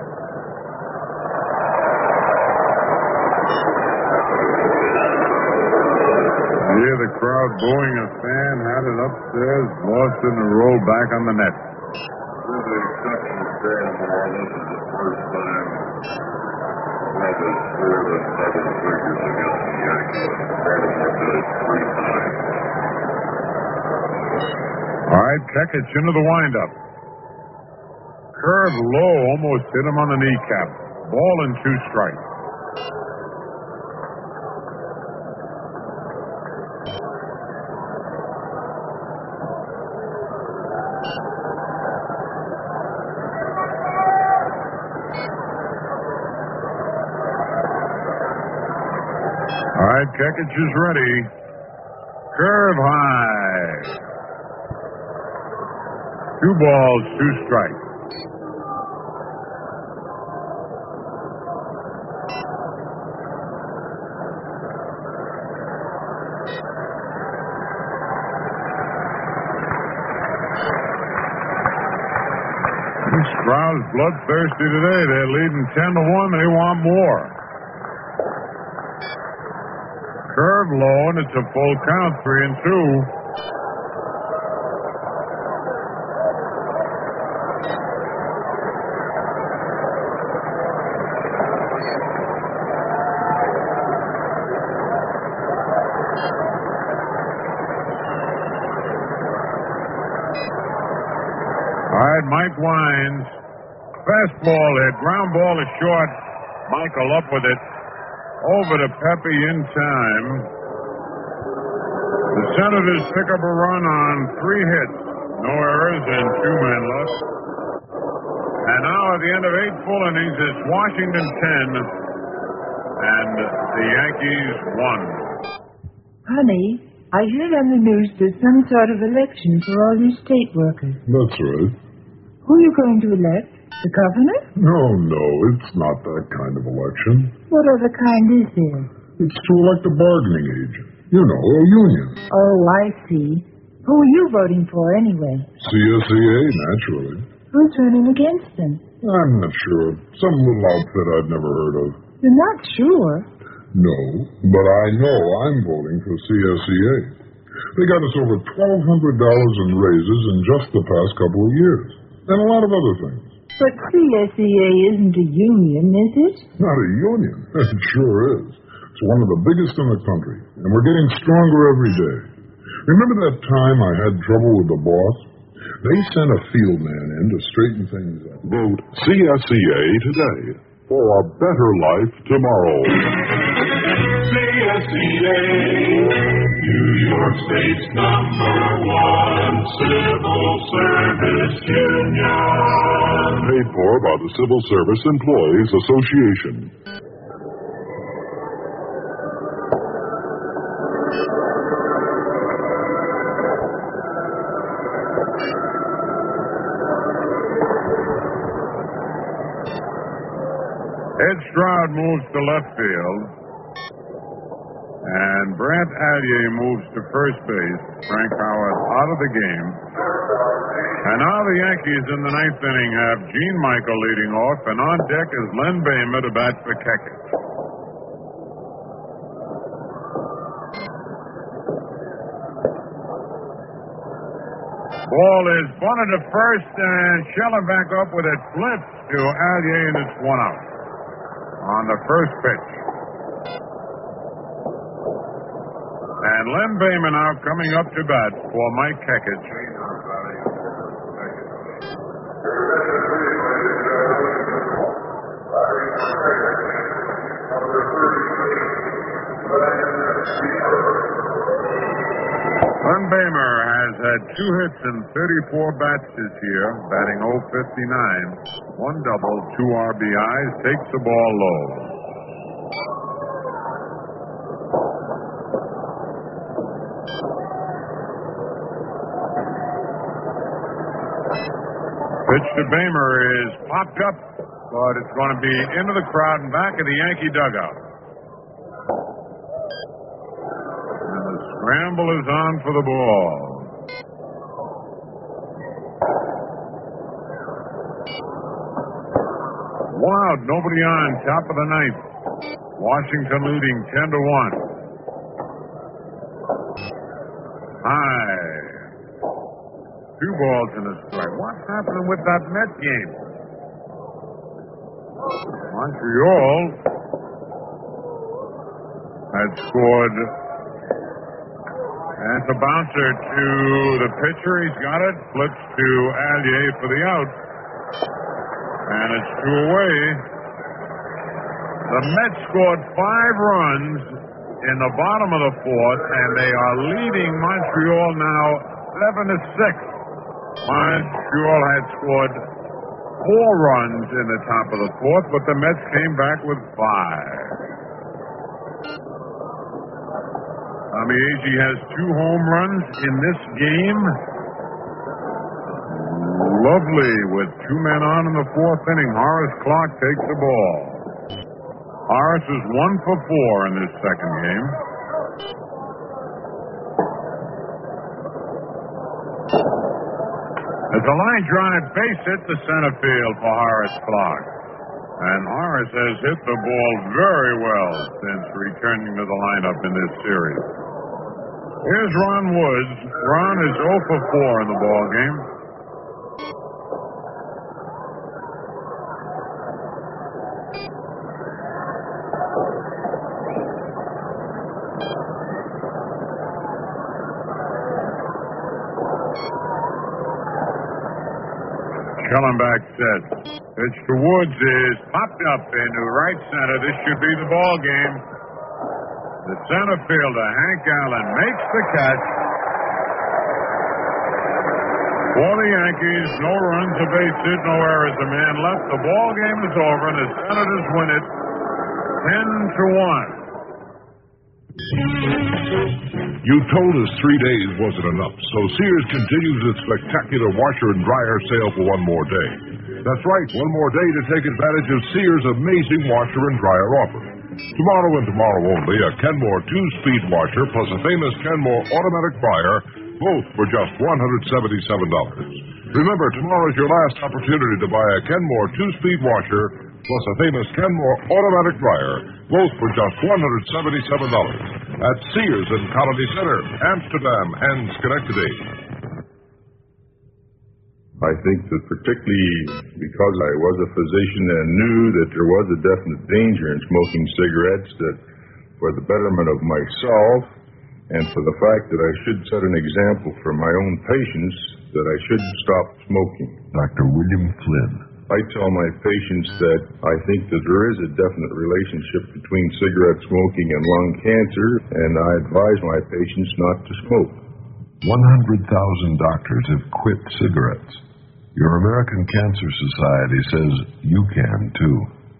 Here the crowd booing. A fan had it upstairs, lost in the roll back on the net. This is exceptional day in the world. This is the first time Red has scored a double figures against the Yankees. Baltimore did it 3 times. All right, Kekich into the windup. Curve low, almost hit him on the kneecap. Ball and 2 strikes. All right, Kekich is ready. Curve high. 2 balls, 2 strikes. Stroud's bloodthirsty today. They're leading 10-1. They want more. Curve low, and it's a full count, 3-2. All right, Mike winds. Fastball hit. Ground ball is short. Michael up with it. Over to Pepe in time. The Senators pick up a run on 3 hits. No errors and 2 men left. And now at the end of 8 full innings, it's Washington 10 and the Yankees 1. Honey, I heard on the news there's some sort of election for all you state workers. That's right. Who are you going to elect? The governor? No, it's not that kind of election. What other kind is there? It's to elect a bargaining agent. You know, a union. Oh, I see. Who are you voting for, anyway? CSEA, naturally. Who's running against them? I'm not sure. Some little outfit I've never heard of. You're not sure? No, but I know I'm voting for CSEA. They got us over $1,200 in raises in just the past couple of years. And a lot of other things. But CSEA isn't a union, is it? Not a union. It sure is. It's one of the biggest in the country. And we're getting stronger every day. Remember that time I had trouble with the boss? They sent a field man in to straighten things out. Vote CSCA today for a better life tomorrow. CSCA, New York State's #1 civil service union. Paid for by the Civil Service Employees Association. Ed Stroud moves to left field, and Brant Allier moves to first base. Frank Howard out of the game. And now the Yankees in the ninth inning have Gene Michael leading off, and on deck is Len Behmer to bat for Kekich. Ball is bunted to first, and Schellenbach up with it flips to Allier, and it's 1 out on the first pitch. And Len Behmer now coming up to bat for Mike Kekich. Len Behmer has had 2 hits and 34 bats this year, batting .059, 1 double, 2 RBIs, takes the ball low. Pitch to Behmer is popped up, but it's going to be into the crowd and back of the Yankee dugout. And the scramble is on for the ball. One out, nobody on, top of the ninth. Washington leading 10-1. High. 2 balls and a strike. What's happening with that Mets game? Montreal had scored. And it's a bouncer to the pitcher. He's got it. Flips to Allier for the out. And it's 2 away. The Mets scored 5 runs in the bottom of the 4th, and they are leading Montreal now 7-6. Montreal had scored 4 runs in the top of the 4th, but the Mets came back with 5. Tommy Agee has 2 home runs in this game. Lovely with 2 men on in the 4th inning. Horace Clarke takes the ball. Horace is 1 for 4 in this second game. There's a line drive base hit to center field for Horace Clarke. And Horace has hit the ball very well since returning to the lineup in this series. Here's Ron Woods. Ron is 0 for 4 in the ball game. Schellenbach sets. Pitch to Woods is popped up into right center. This should be the ball game. The center fielder, Hank Allen, makes the catch. For the Yankees, no runs, a base hit, no errors, a man left. The ball game is over, and the Senators win it 10-1. You told us 3 days wasn't enough, so Sears continues its spectacular washer and dryer sale for 1 more day. That's right, 1 more day to take advantage of Sears' amazing washer and dryer offer. Tomorrow and tomorrow only, a Kenmore 2-speed washer plus a famous Kenmore automatic dryer, both for just $177. Remember, tomorrow is your last opportunity to buy a Kenmore 2-speed washer plus a famous Kenmore automatic dryer, both for just $177 at Sears and Colony Center, Amsterdam and Schenectady. I think that particularly because I was a physician and knew that there was a definite danger in smoking cigarettes, that for the betterment of myself and for the fact that I should set an example for my own patients that I should stop smoking. Dr. William Flynn. I tell my patients that I think that there is a definite relationship between cigarette smoking and lung cancer, and I advise my patients not to smoke. 100,000 doctors have quit cigarettes. Your American Cancer Society says you can, too.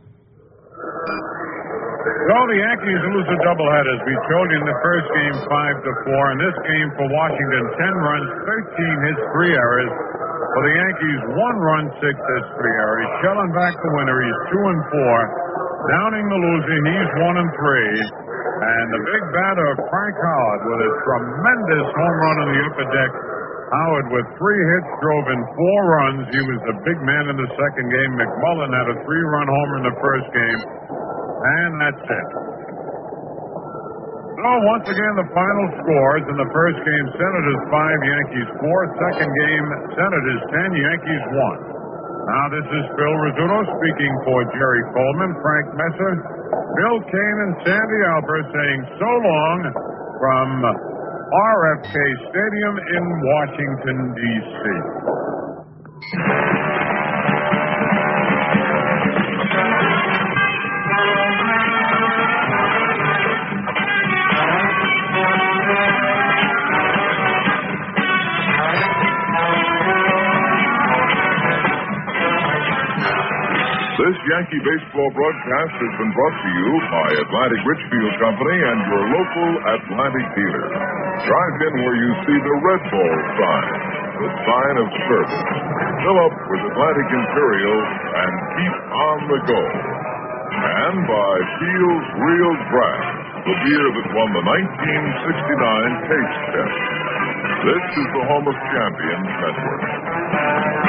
So the Yankees lose a doubleheader, as we told you in the first game, 5-4. In this game for Washington, 10 runs, 13 hits, 3 errors. For the Yankees, 1 run, 6 hits, 3 errors. Schellenbach the winner, he's 2-4. Downing the loser, he's 1-3. And the big batter, Frank Howard, with a tremendous home run on the upper deck. Howard, with 3 hits, drove in 4 runs. He was the big man in the second game. McMullen had a 3-run homer in the first game. And that's it. So, once again, the final scores. In the first game, Senators 5, Yankees 4. Second game, Senators 10, Yankees 1. Now, this is Phil Rizzuto speaking for Jerry Coleman, Frank Messer, Bill Kane, and Sandy Alper saying so long from RFK Stadium in Washington, D.C. This Yankee baseball broadcast has been brought to you by Atlantic Richfield Company and your local Atlantic dealer. Drive in where you see the Red Ball sign, the sign of service. Fill up with Atlantic Imperial and keep on the go. And by Fields Real Draft, the beer that won the 1969 Taste Test. This is the Home of Champions Network.